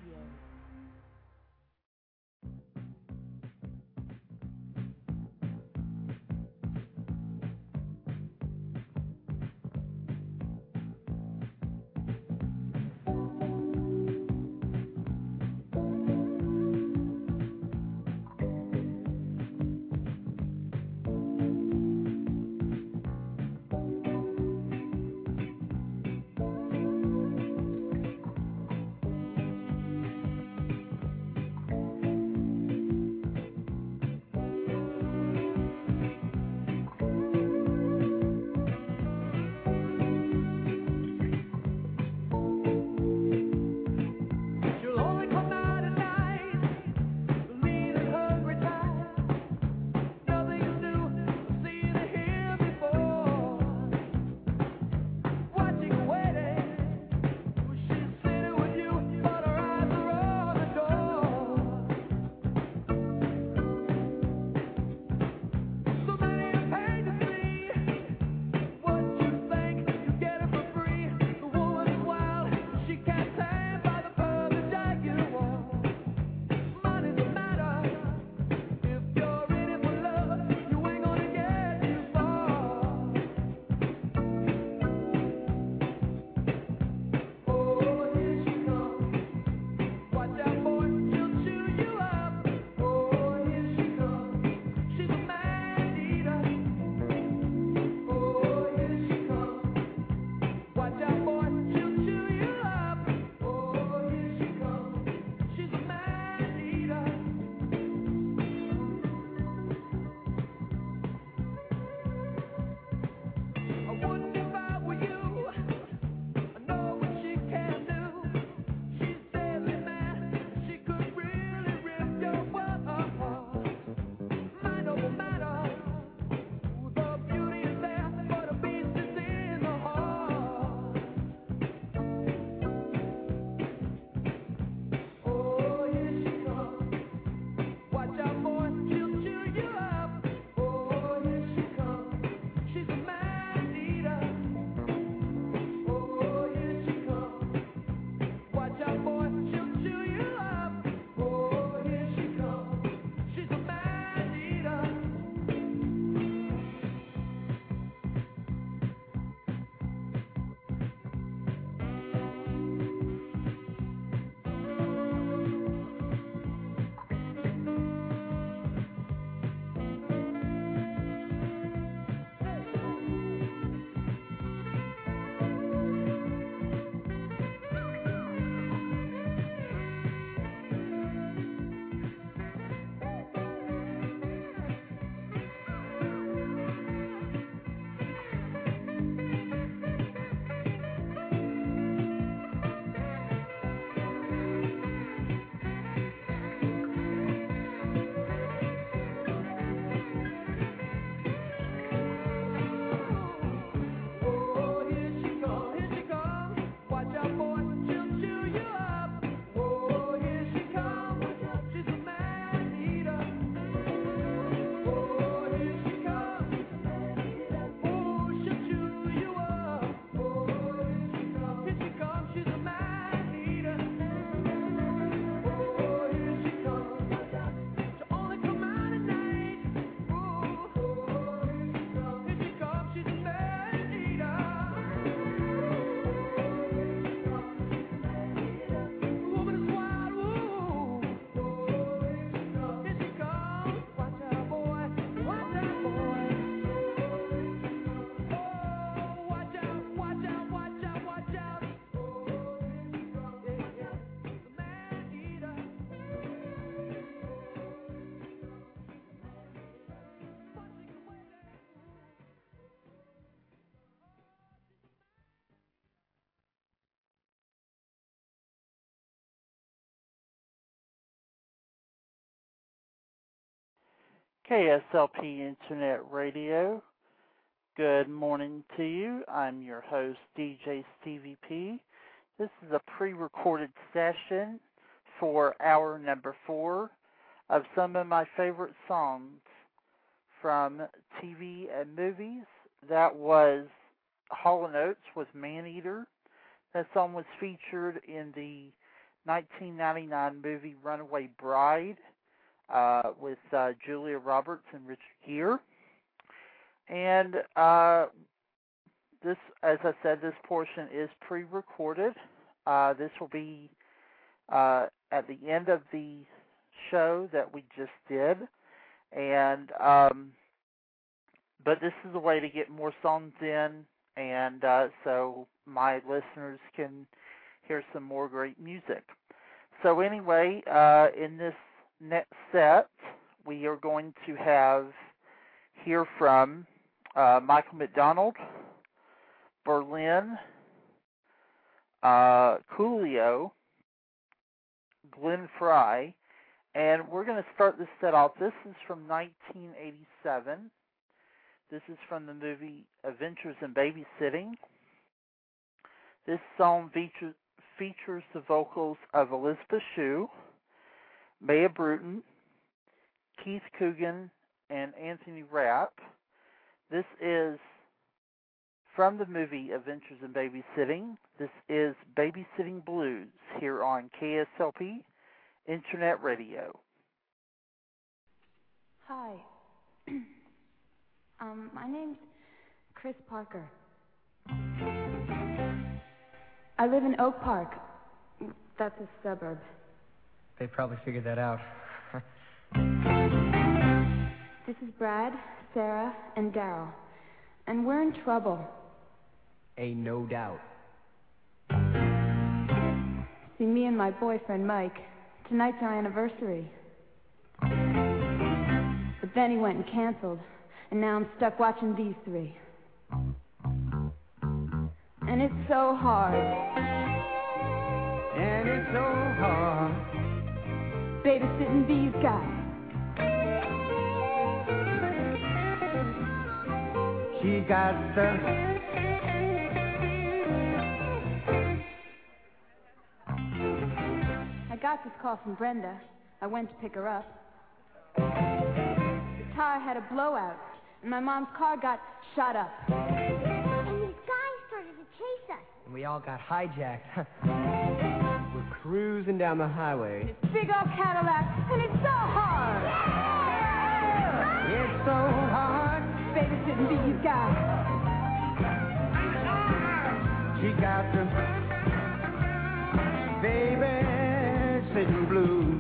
KSLP Internet Radio. Good morning to you. I'm your host, DJ Stevie P. This is a pre-recorded session for hour number 4 of some of my favorite songs from TV and movies. That was Hall & Oates with Man-Eater. That song was featured in the 1999 movie Runaway Bride with Julia Roberts and Richard Gere. And this, as I said, this portion is pre-recorded. This will be at the end of the show that we just did. And but this is a way to get more songs in, and so my listeners can hear some more great music. So anyway, in this next set, we are going to hear from Michael McDonald, Berlin, Coolio, Glenn Frey, and we're going to start this set off. This is from 1987. This is from the movie Adventures in Babysitting. This song features the vocals of Elizabeth Shue, Maya Bruton, Keith Coogan, and Anthony Rapp. This is from the movie Adventures in Babysitting. This is Babysitting Blues here on KSLP Internet Radio. Hi. My name's Chris Parker. I live in Oak Park. That's a suburb. They probably figured that out. This is Brad, Sarah, and Daryl. And we're in trouble. Ain't no doubt. See, me and my boyfriend, Mike, tonight's our anniversary. But then he went and canceled, and now I'm stuck watching these three. And it's so hard. And it's so hard babysitting these guys. She got the I got this call from Brenda. I went to pick her up. The tire had a blowout, and my mom's car got shot up. And these guys started to chase us. And we all got hijacked. We're cruising down the highway. This big old Cadillac, and it's so hard. Yeah! It's so hard babysitting these guys. She got the babysitting blues.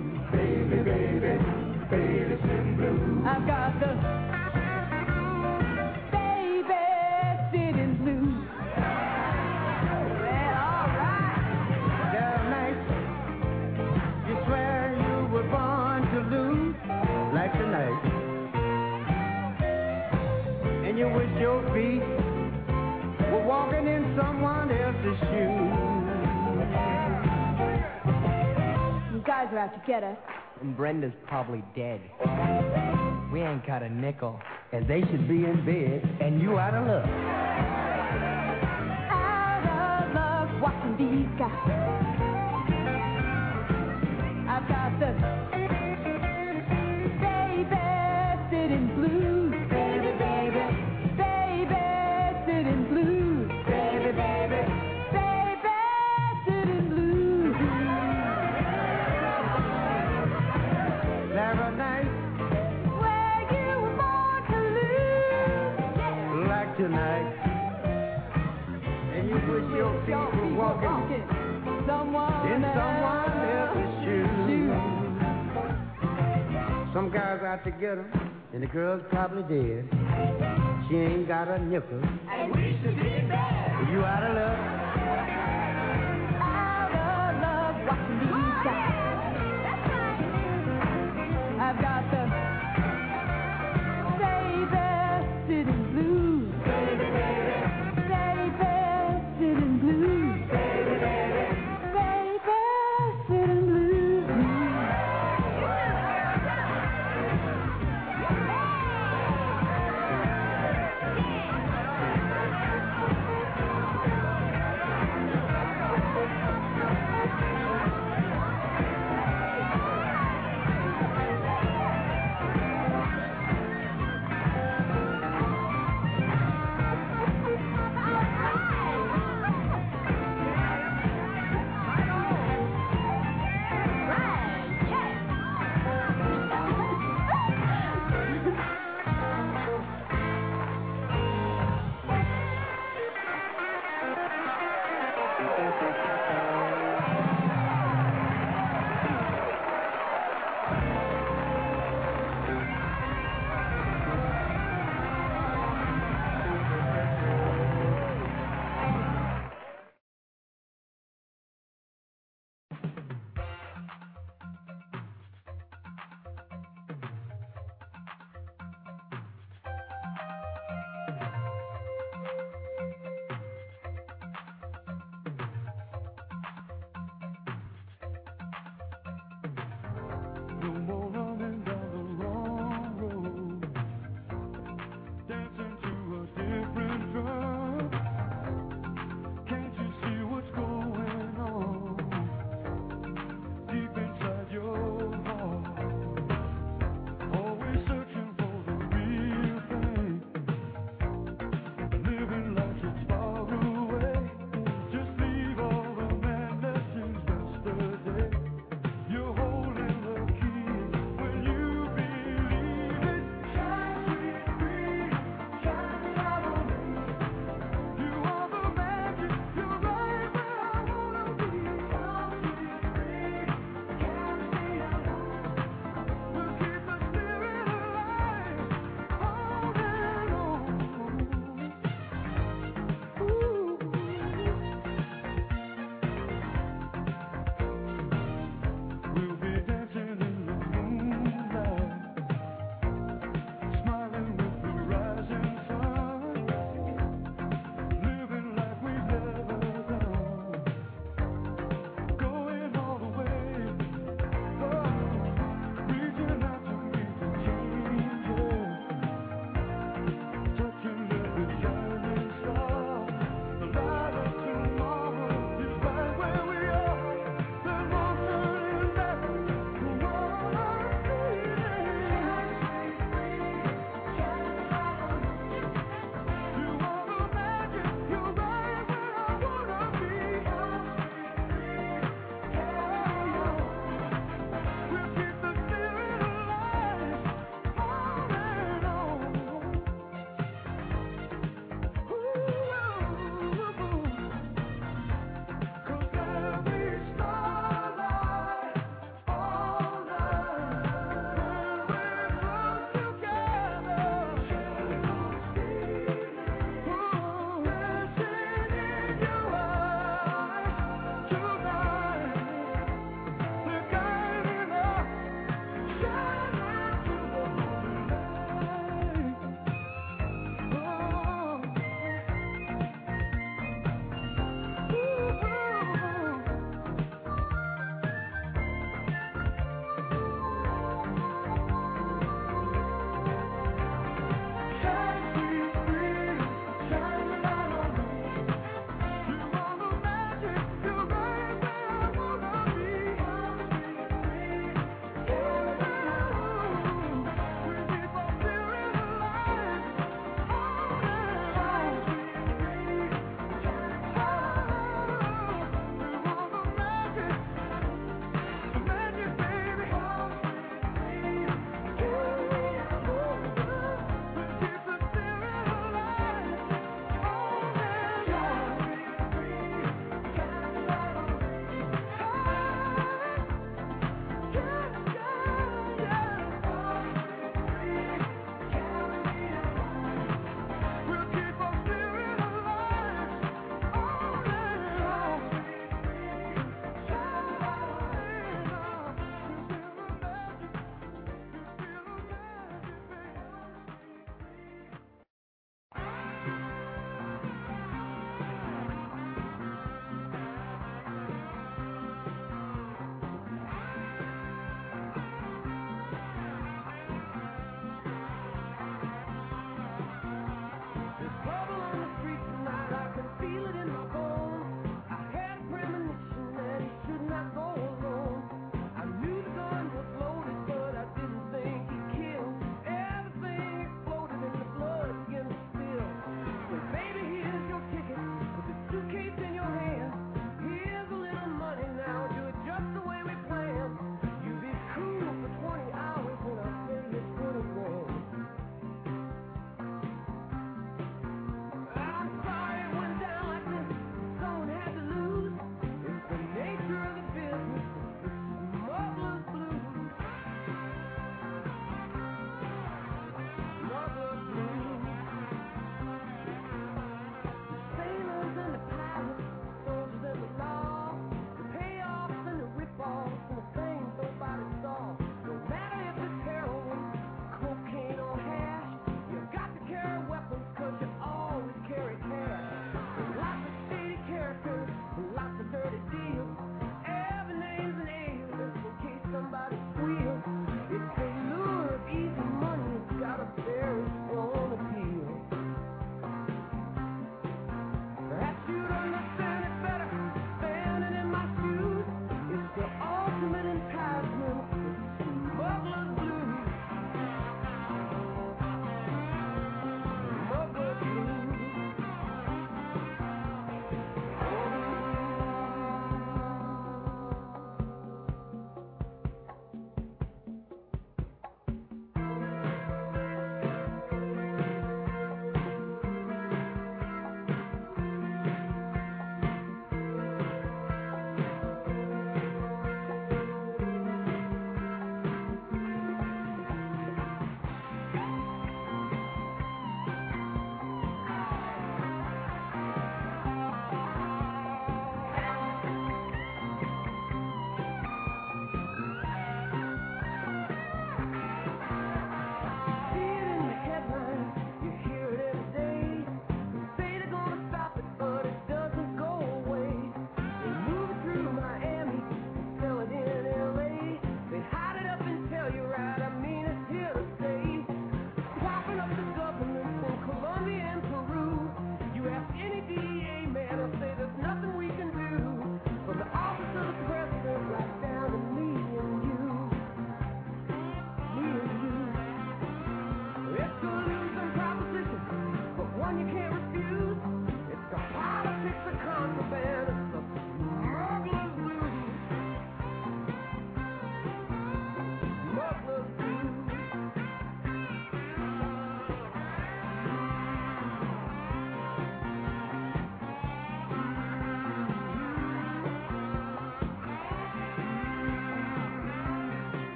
Babysitting blues. I've got the babysitting blues. Well, all right. That night, you swear you were born to lose, like tonight. And you wish your feet were walking in someone else's shoes. You guys are out to get us. And Brenda's probably dead. We ain't got a nickel. And they should be in bed, and you out of luck. Out of luck watching these guys. I've got the babysitting blues. Babysitting blues. Babysitting blues. There are nights where you were born to lose, like tonight, and you wish your feet were walking in someone else's shoes. Some guys out to get her, and the girl's probably dead. She ain't got a nickel, And we should be in bed. you out of luck. out of love watching these guys. I've got the babysitting blues. Babysitting blues. Babysitting blues.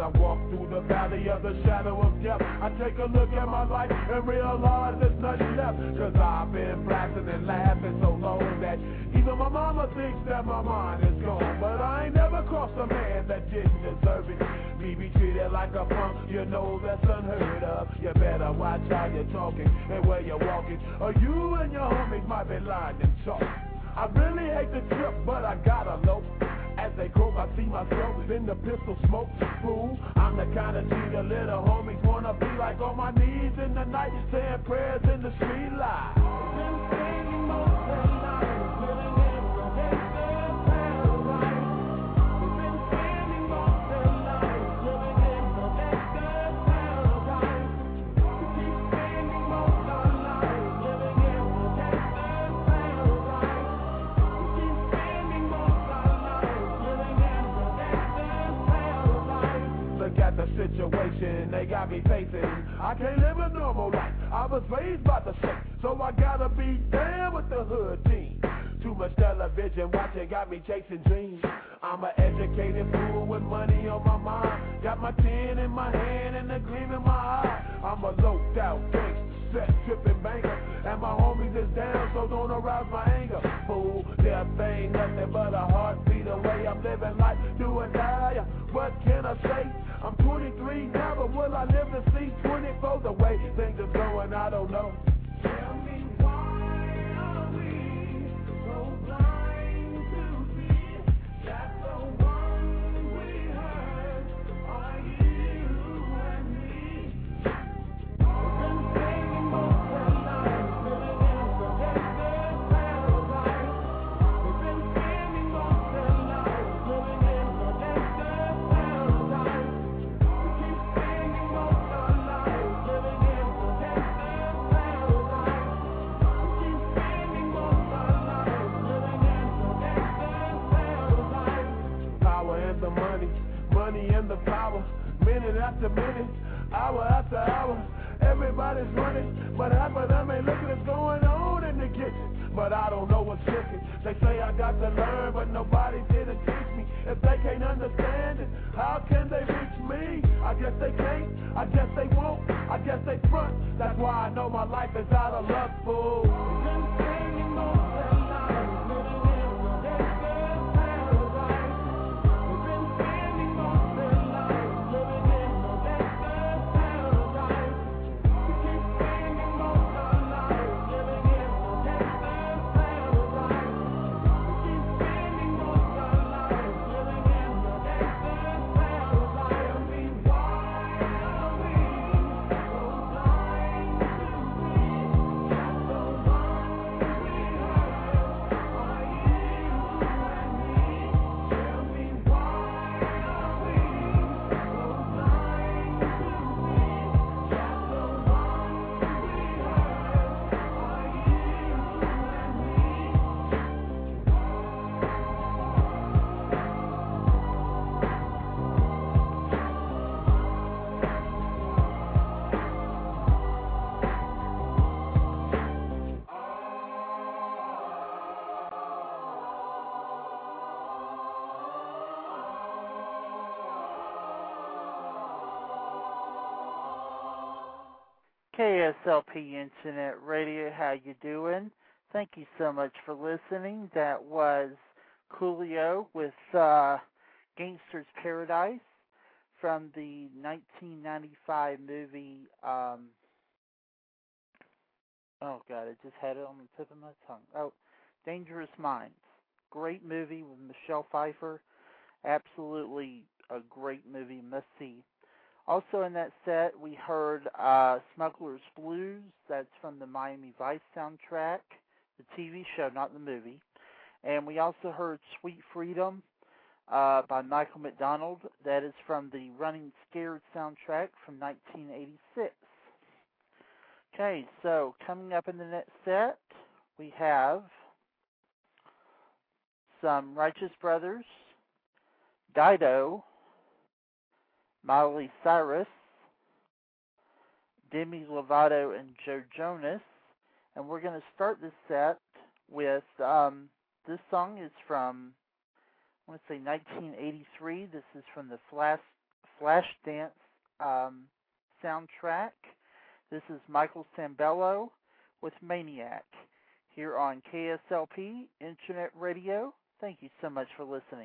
I walk through the valley of the shadow of death, I take a look at my life and realize there's nothing left. Cause I've been blasting and laughing so long that even my mama thinks that my mind is gone. But I ain't never crossed a man that didn't deserve it. Me be treated like a punk, you know that's unheard of. You better watch how you're talking and where you're walking, or you and your homies might be lying and talk. I really hate the trip, but I gotta low. As they croak, I see myself in the pistol smoke. Fool, I'm the kind of G the little homies wanna be like, on my knees in the night, saying prayers in the street light. Been singing most of the night, living in the gangster paradise. We've been spending most of the night, living in the gangster paradise. We keep spending most of the night, living in the gangster paradise. We keep spending most of the night, living in the gangster paradise. Look at the situation they got me facing. I can't live a normal life. I was raised by the shit, so I gotta be down with the hood team. Too much television watching got me chasing dreams. I'm an educated fool with money on my mind. Got my tin in my hand and a gleam in my eye. I'm a loped out gangster, set tripping banker, and my homies is down, so don't arouse my anger. Fool, death ain't nothing but a heartbeat away. I'm living life, do or die. What can I say? I'm 23 now, but will I live to see 24? The way things are going, I don't know. Tell me why are we so blind to see that the one we hurt are you and me? We've been singing most of the night, living in the gangster paradise. We've been spending most of the night, living in the gangster paradise. We keep spending most of the night, living in the gangster paradise. We keep spending most of the night, living in the gangster paradise. Power and the money, money and the power. Minute after minute, hour after hour. Everybody's running, but half of them ain't looking what's going on in the kitchen. But I don't know what's cooking. They say I got to learn, but nobody's here to teach me. If they can't understand it, how can they reach me? I guess they can't, I guess they won't, I guess they front. That's why I know my life is out of luck, fool. We've been singing most of the night, living in the gangster paradise. We've been spending most of the night, living in the gangster paradise. We keep spending most of the night, living in the gangster paradise. We keep spending most of the night, living in the gangster paradise. Tell me why are we so blind to see that the one we hurt are you and me? Tell me why are we so blind to see that the one we hurt are KSLP Internet Radio, how you doing? Thank you so much for listening. That was Coolio with Gangster's Paradise from the 1995 movie, oh God, I just had it on the tip of my tongue. Oh, Dangerous Minds. Great movie with Michelle Pfeiffer. Absolutely a great movie, must see. Also in that set, we heard Smuggler's Blues. That's from the Miami Vice soundtrack, the TV show, not the movie. And we also heard Sweet Freedom by Michael McDonald. That is from the Running Scared soundtrack from 1986. Okay, so coming up in the next set, we have some Righteous Brothers, Dido, Miley Cyrus, Demi Lovato, and Joe Jonas. And we're going to start this set with, this song is from, I want to say 1983. This is from the Flashdance soundtrack. This is Michael Sambello with Maniac here on KSLP Internet Radio. Thank you so much for listening.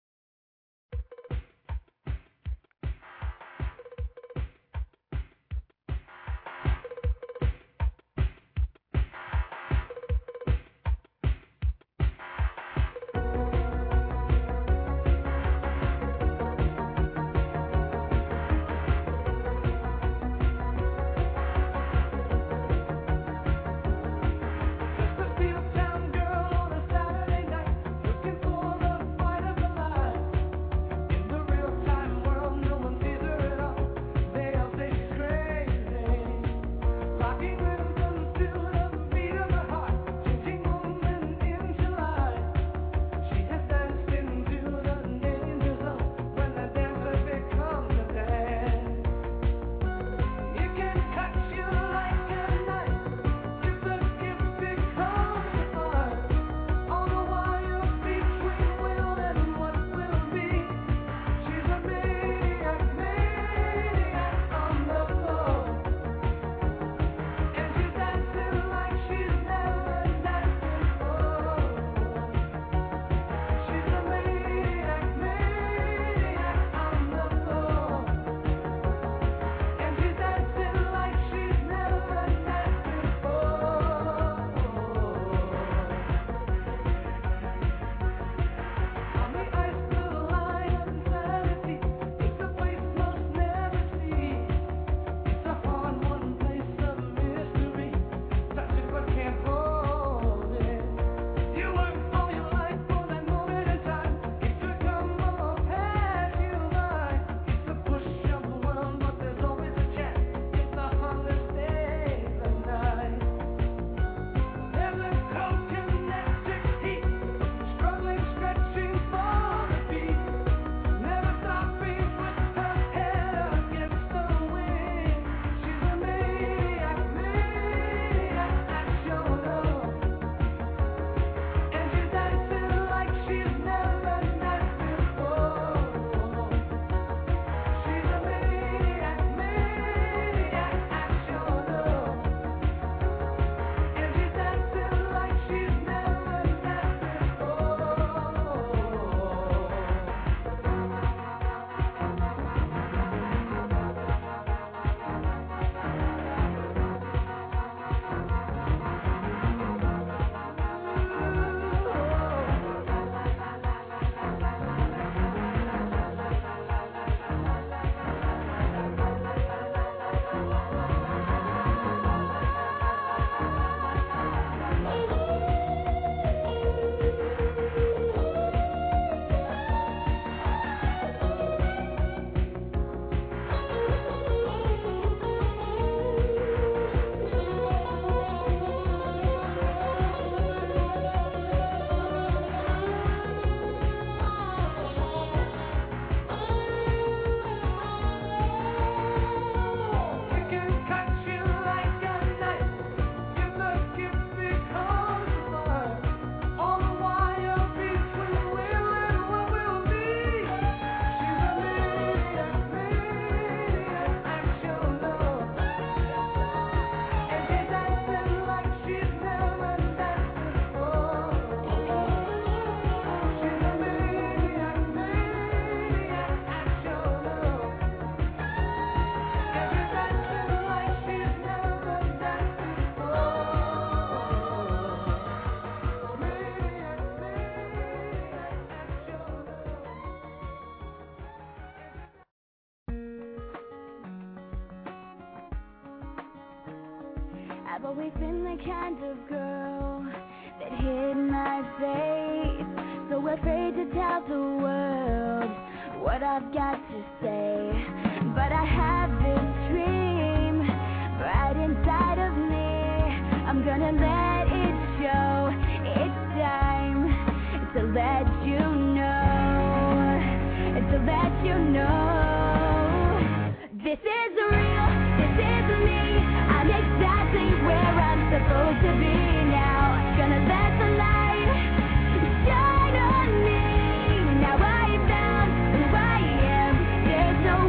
I've always been the kind of girl that hid my face, so afraid to tell the world what I've got to say. But I have this dream right inside of me. I'm gonna let it show. It's time to let you know, to let you know. This is real, this is me. I'm exactly where I'm supposed to be now. Gonna let the light shine on me. Now I found who I am. There's no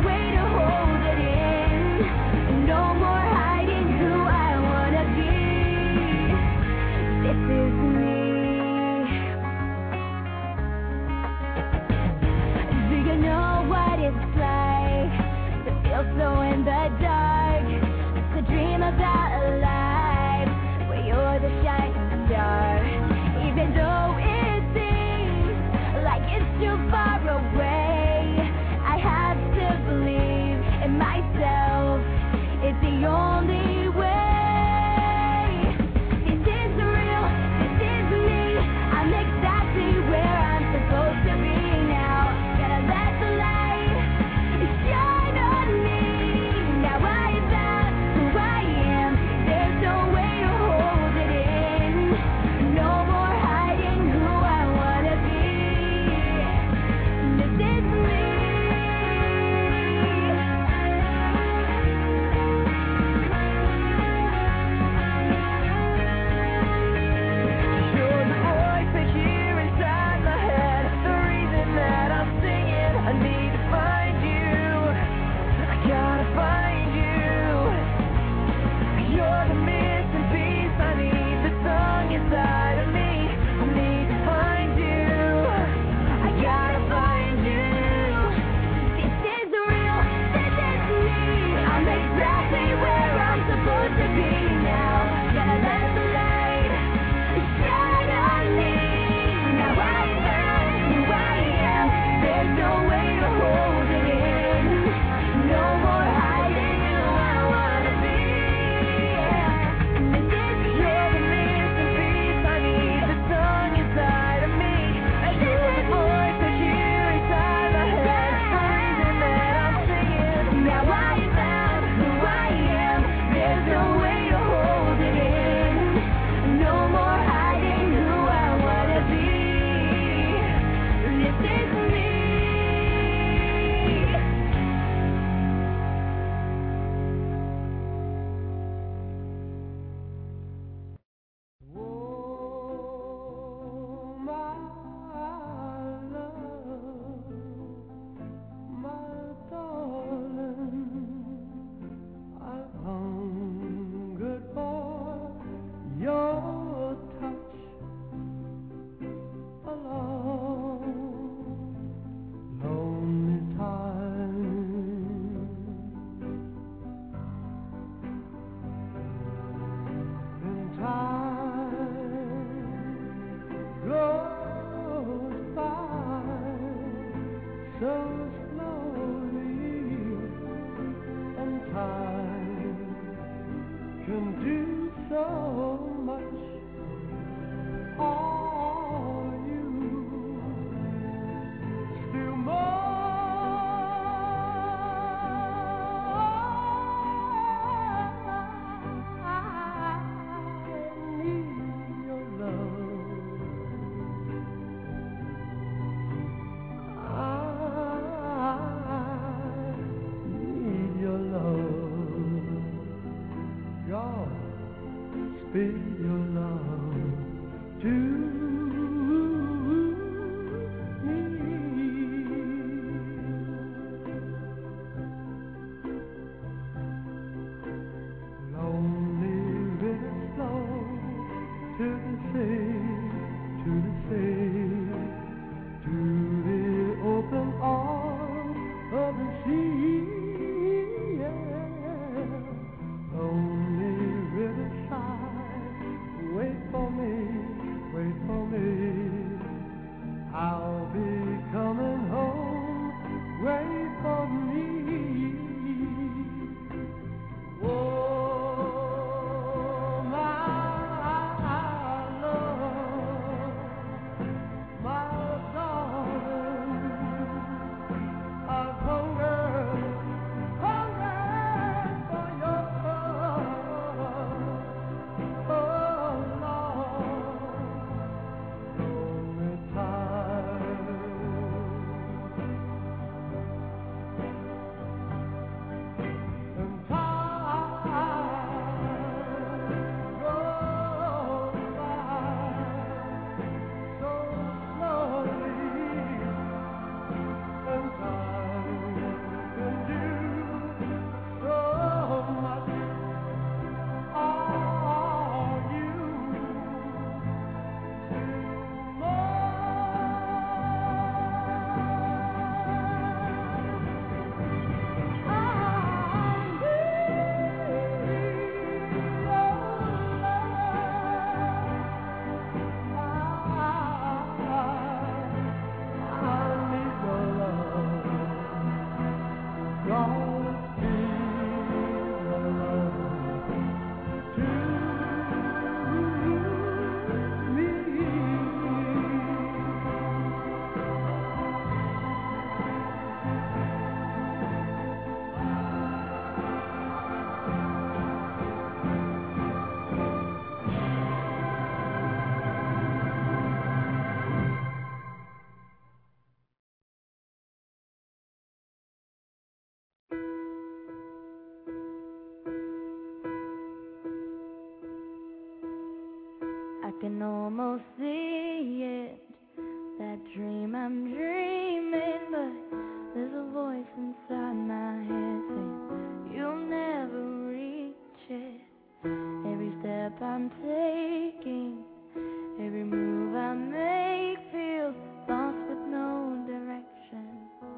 I can almost see it, that dream I'm dreaming, but there's a voice inside my head saying you'll never reach it. Every step I'm taking, every move I make feels lost with no direction.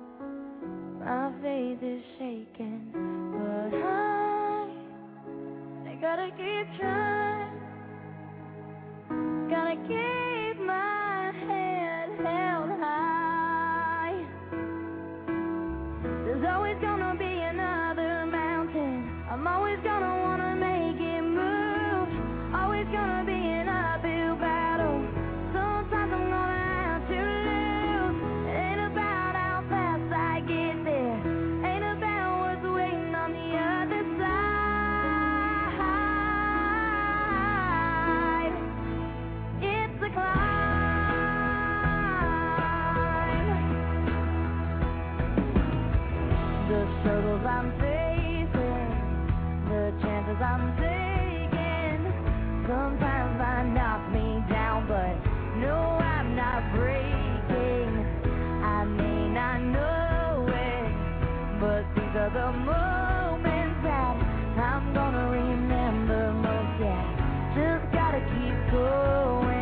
My faith is shaking, but I gotta keep trying. Gotta keep my head held high. There's always gonna be another mountain. I'm always gonna wanna make it move. Always gonna be an uphill battle. Sometimes I'm gonna have to lose. It ain't about how fast I get there. Ain't about what's waiting on the other side. It's a climb. The struggles I'm facing, the chances I'm taking, sometimes might knock me down, but no, I'm not breaking. I may not know it, but these are the moments that I'm gonna remember most. Yeah, just gotta keep going.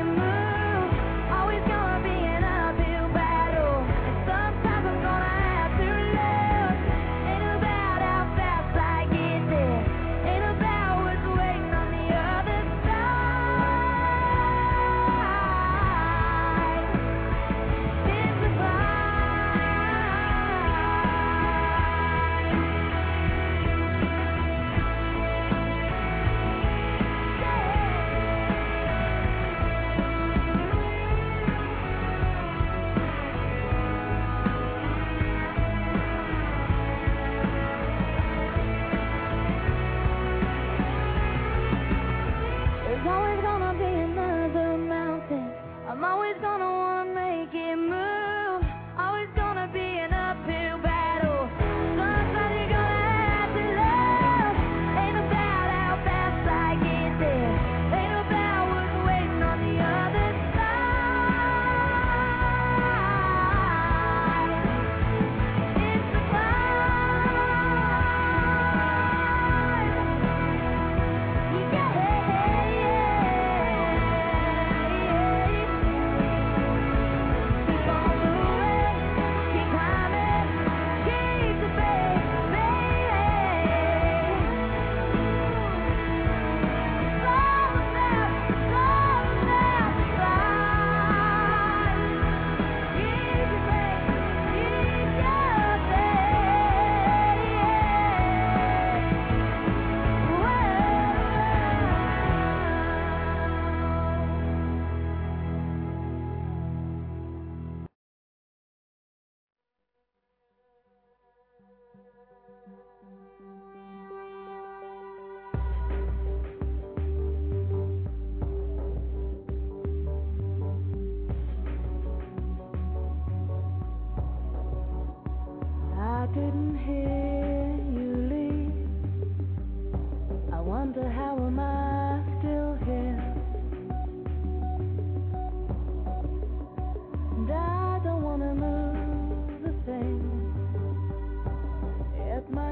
Sometimes I'm gonna have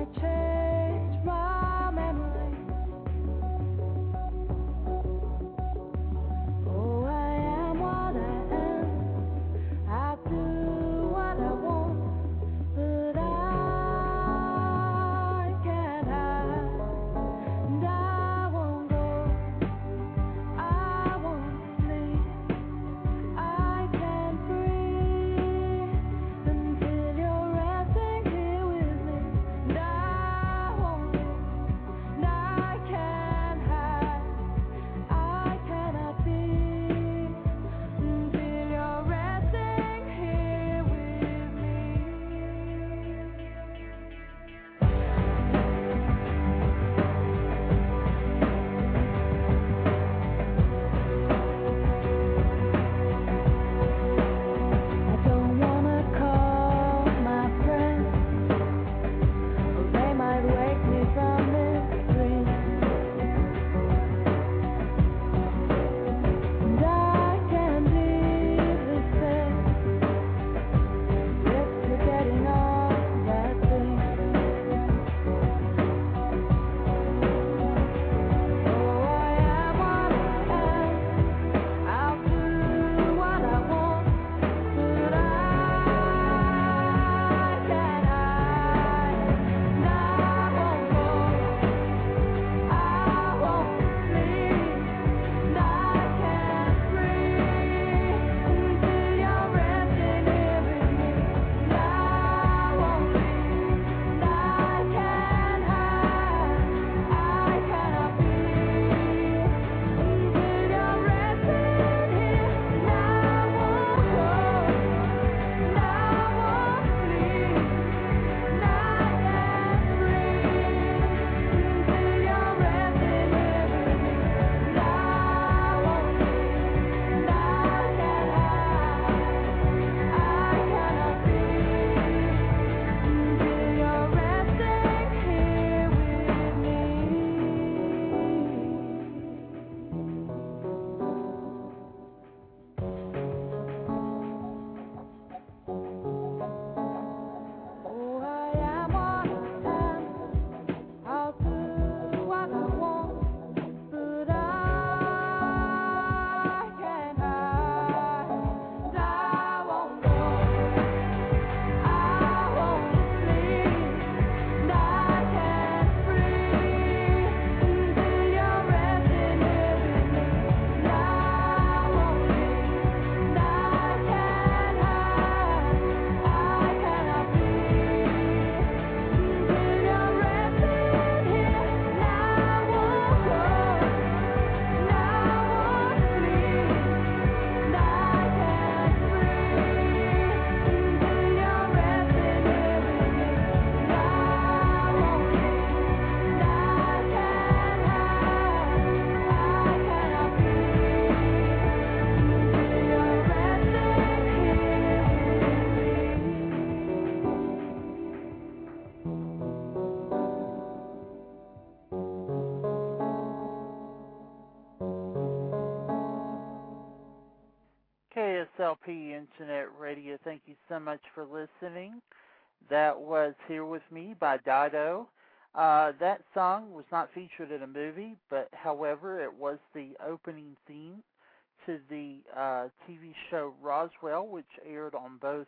KSLP Internet Radio, thank you so much for listening. That was Here With Me by Dido. That song was not featured in a movie, but however, it was the opening theme to the TV show Roswell, which aired on both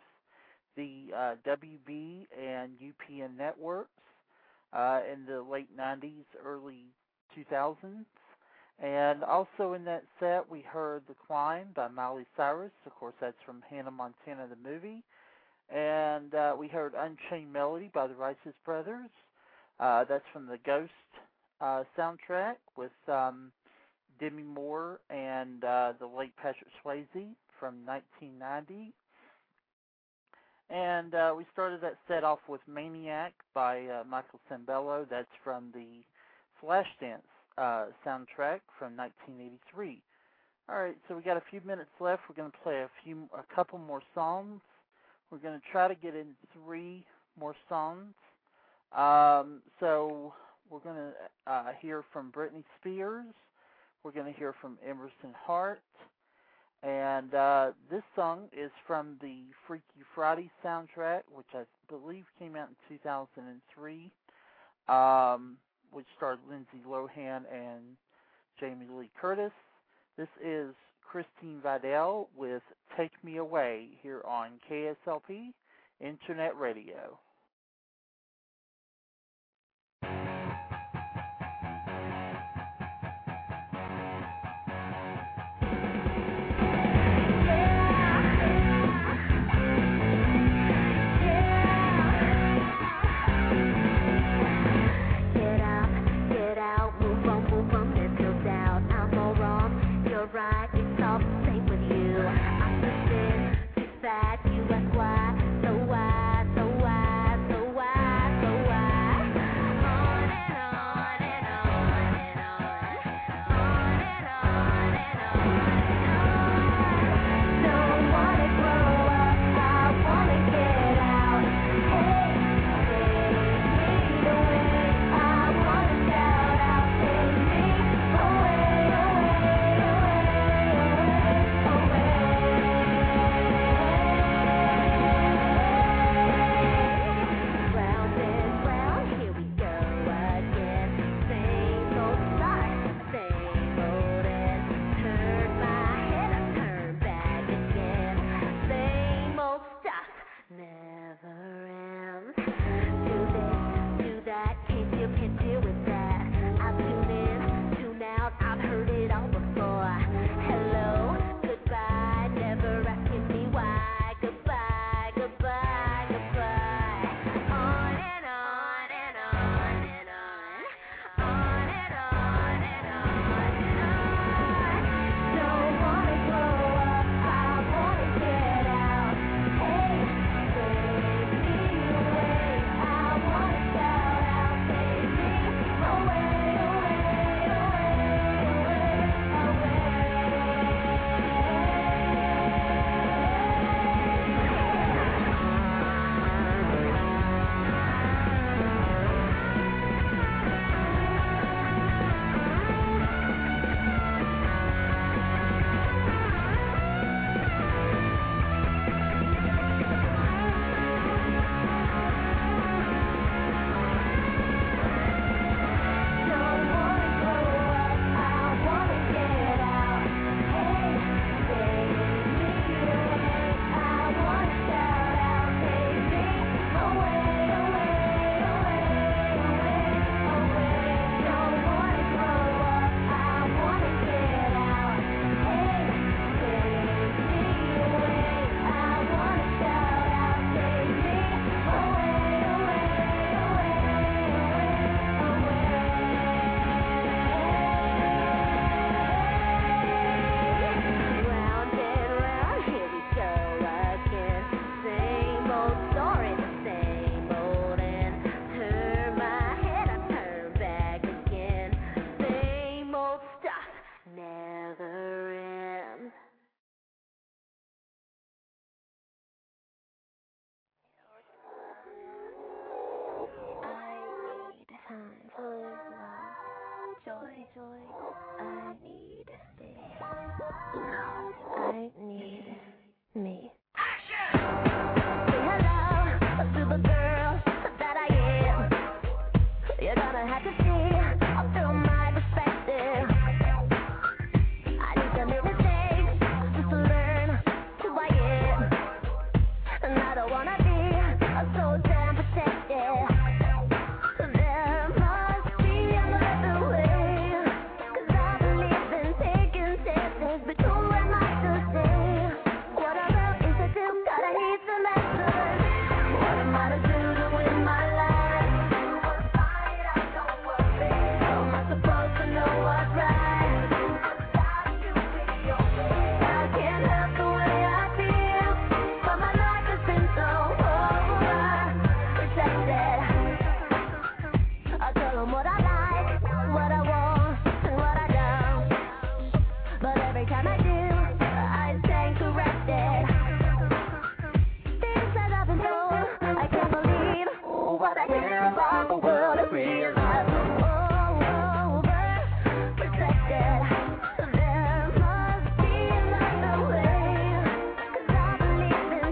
the WB and UPN networks in the late 90s, early 2000s. And also in that set, we heard The Climb by Miley Cyrus. Of course, that's from Hannah Montana, the movie. And we heard Unchained Melody by the Righteous Brothers. That's from the Ghost soundtrack with Demi Moore and the late Patrick Swayze from 1990. And we started that set off with Maniac by Michael Sembello. That's from the Flashdance soundtrack from 1983. All right, so we got a few minutes left. We're going to play a couple more songs. We're going to try to get in 3 more songs. So we're going to hear from Britney Spears. We're going to hear from Emerson Hart. And this song is from the Freaky Friday soundtrack, which I believe came out in 2003. which starred Lindsay Lohan and Jamie Lee Curtis. This is Christine Vidal with Take Me Away here on KSLP Internet Radio.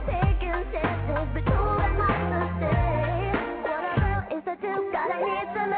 Gotta hit the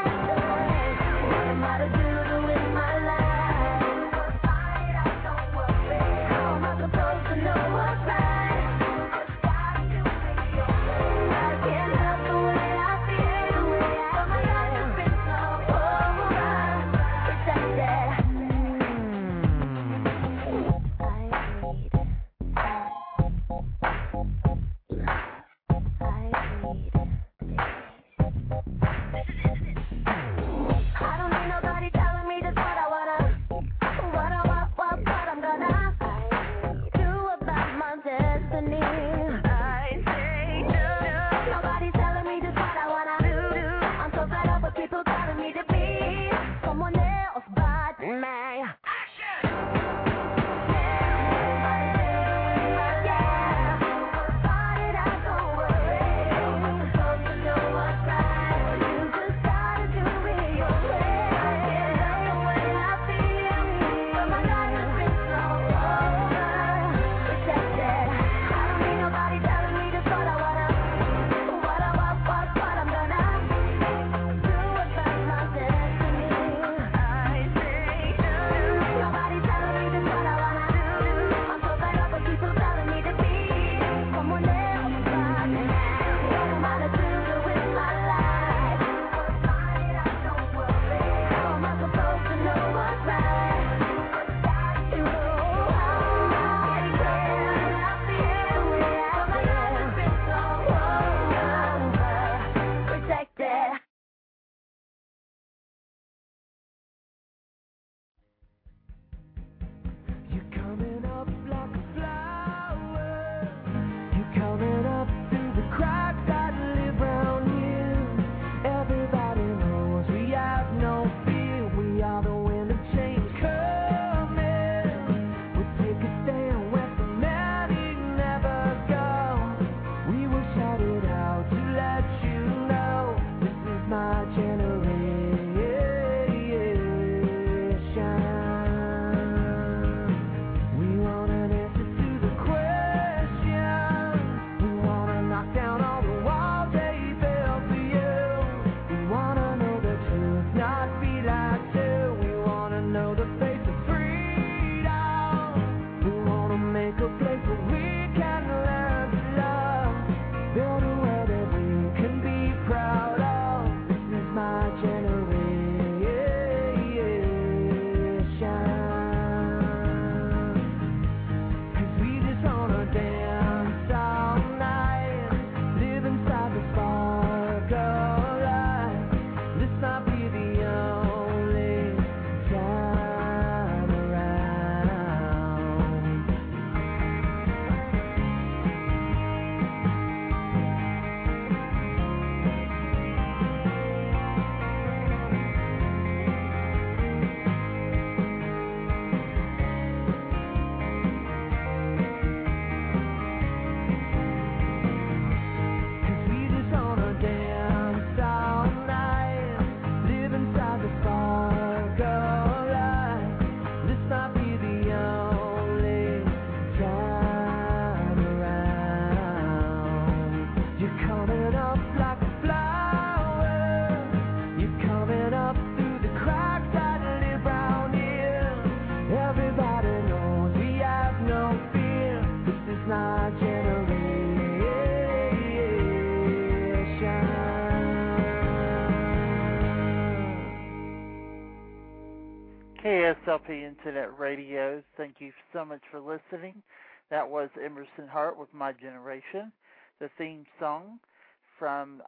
KSLP Internet Radio, thank you so much for listening. That was Emerson Hart with My Generation, the theme song from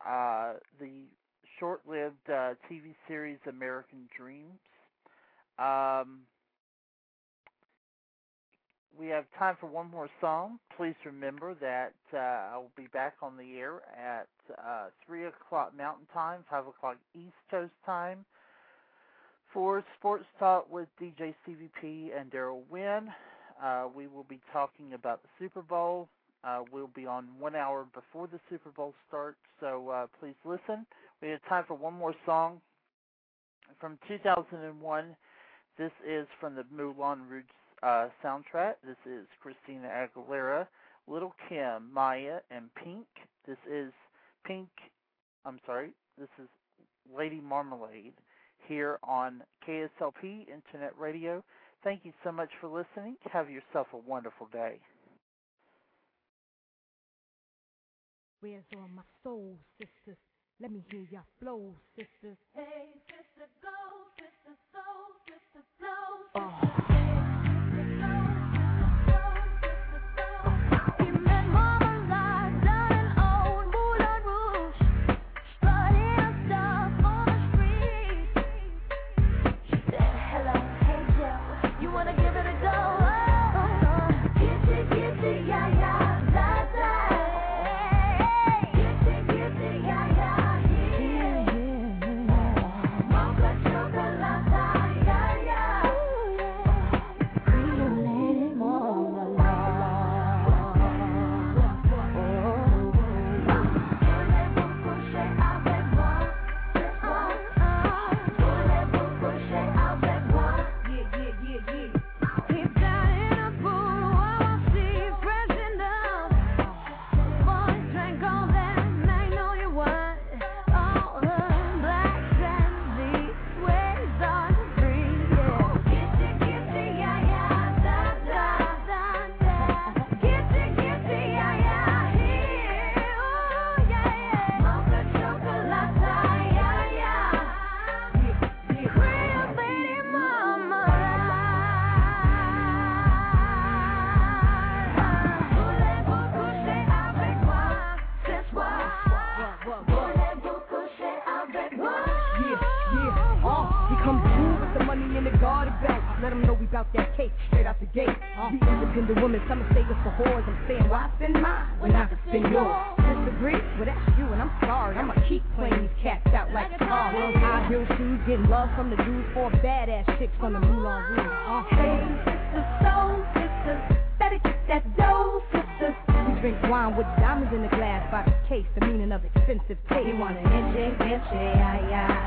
the short-lived TV series American Dreams. We have time for one more song. Please remember that I will be back on the air at 3 o'clock Mountain Time, 5 o'clock East Coast Time, for Sports Talk with DJ CVP and Daryl Wynn. We will be talking about the Super Bowl. We'll be on 1 hour before the Super Bowl starts, so please listen. We have time for one more song from 2001. This is from the Moulin Rouge soundtrack. This is Christina Aguilera, Little Kim, Maya, and Pink. This is Lady Marmalade here on KSLP Internet Radio. Thank you so much for listening. Have yourself a wonderful day. Where's all my soul sisters? Let me hear your flow, sisters. Hey, sister, go, sister, soul, sister, flow, Oh. sister. Let them know we bout that cake straight out the gate. We independent women, some say it's for whores. I'm saying, why spend mine when I can spend yours? Disagree? Well, that's you, and I'm sorry. I'ma keep playing these cats out like stars. High heel shoes, getting love from the dudes, for badass chicks from the Moulin Rouge. Hey, sisters, soul sisters, better get that dough, sisters. We drink wine with diamonds in the glass by the case, the meaning of expensive taste. You want an inche, ay, ay.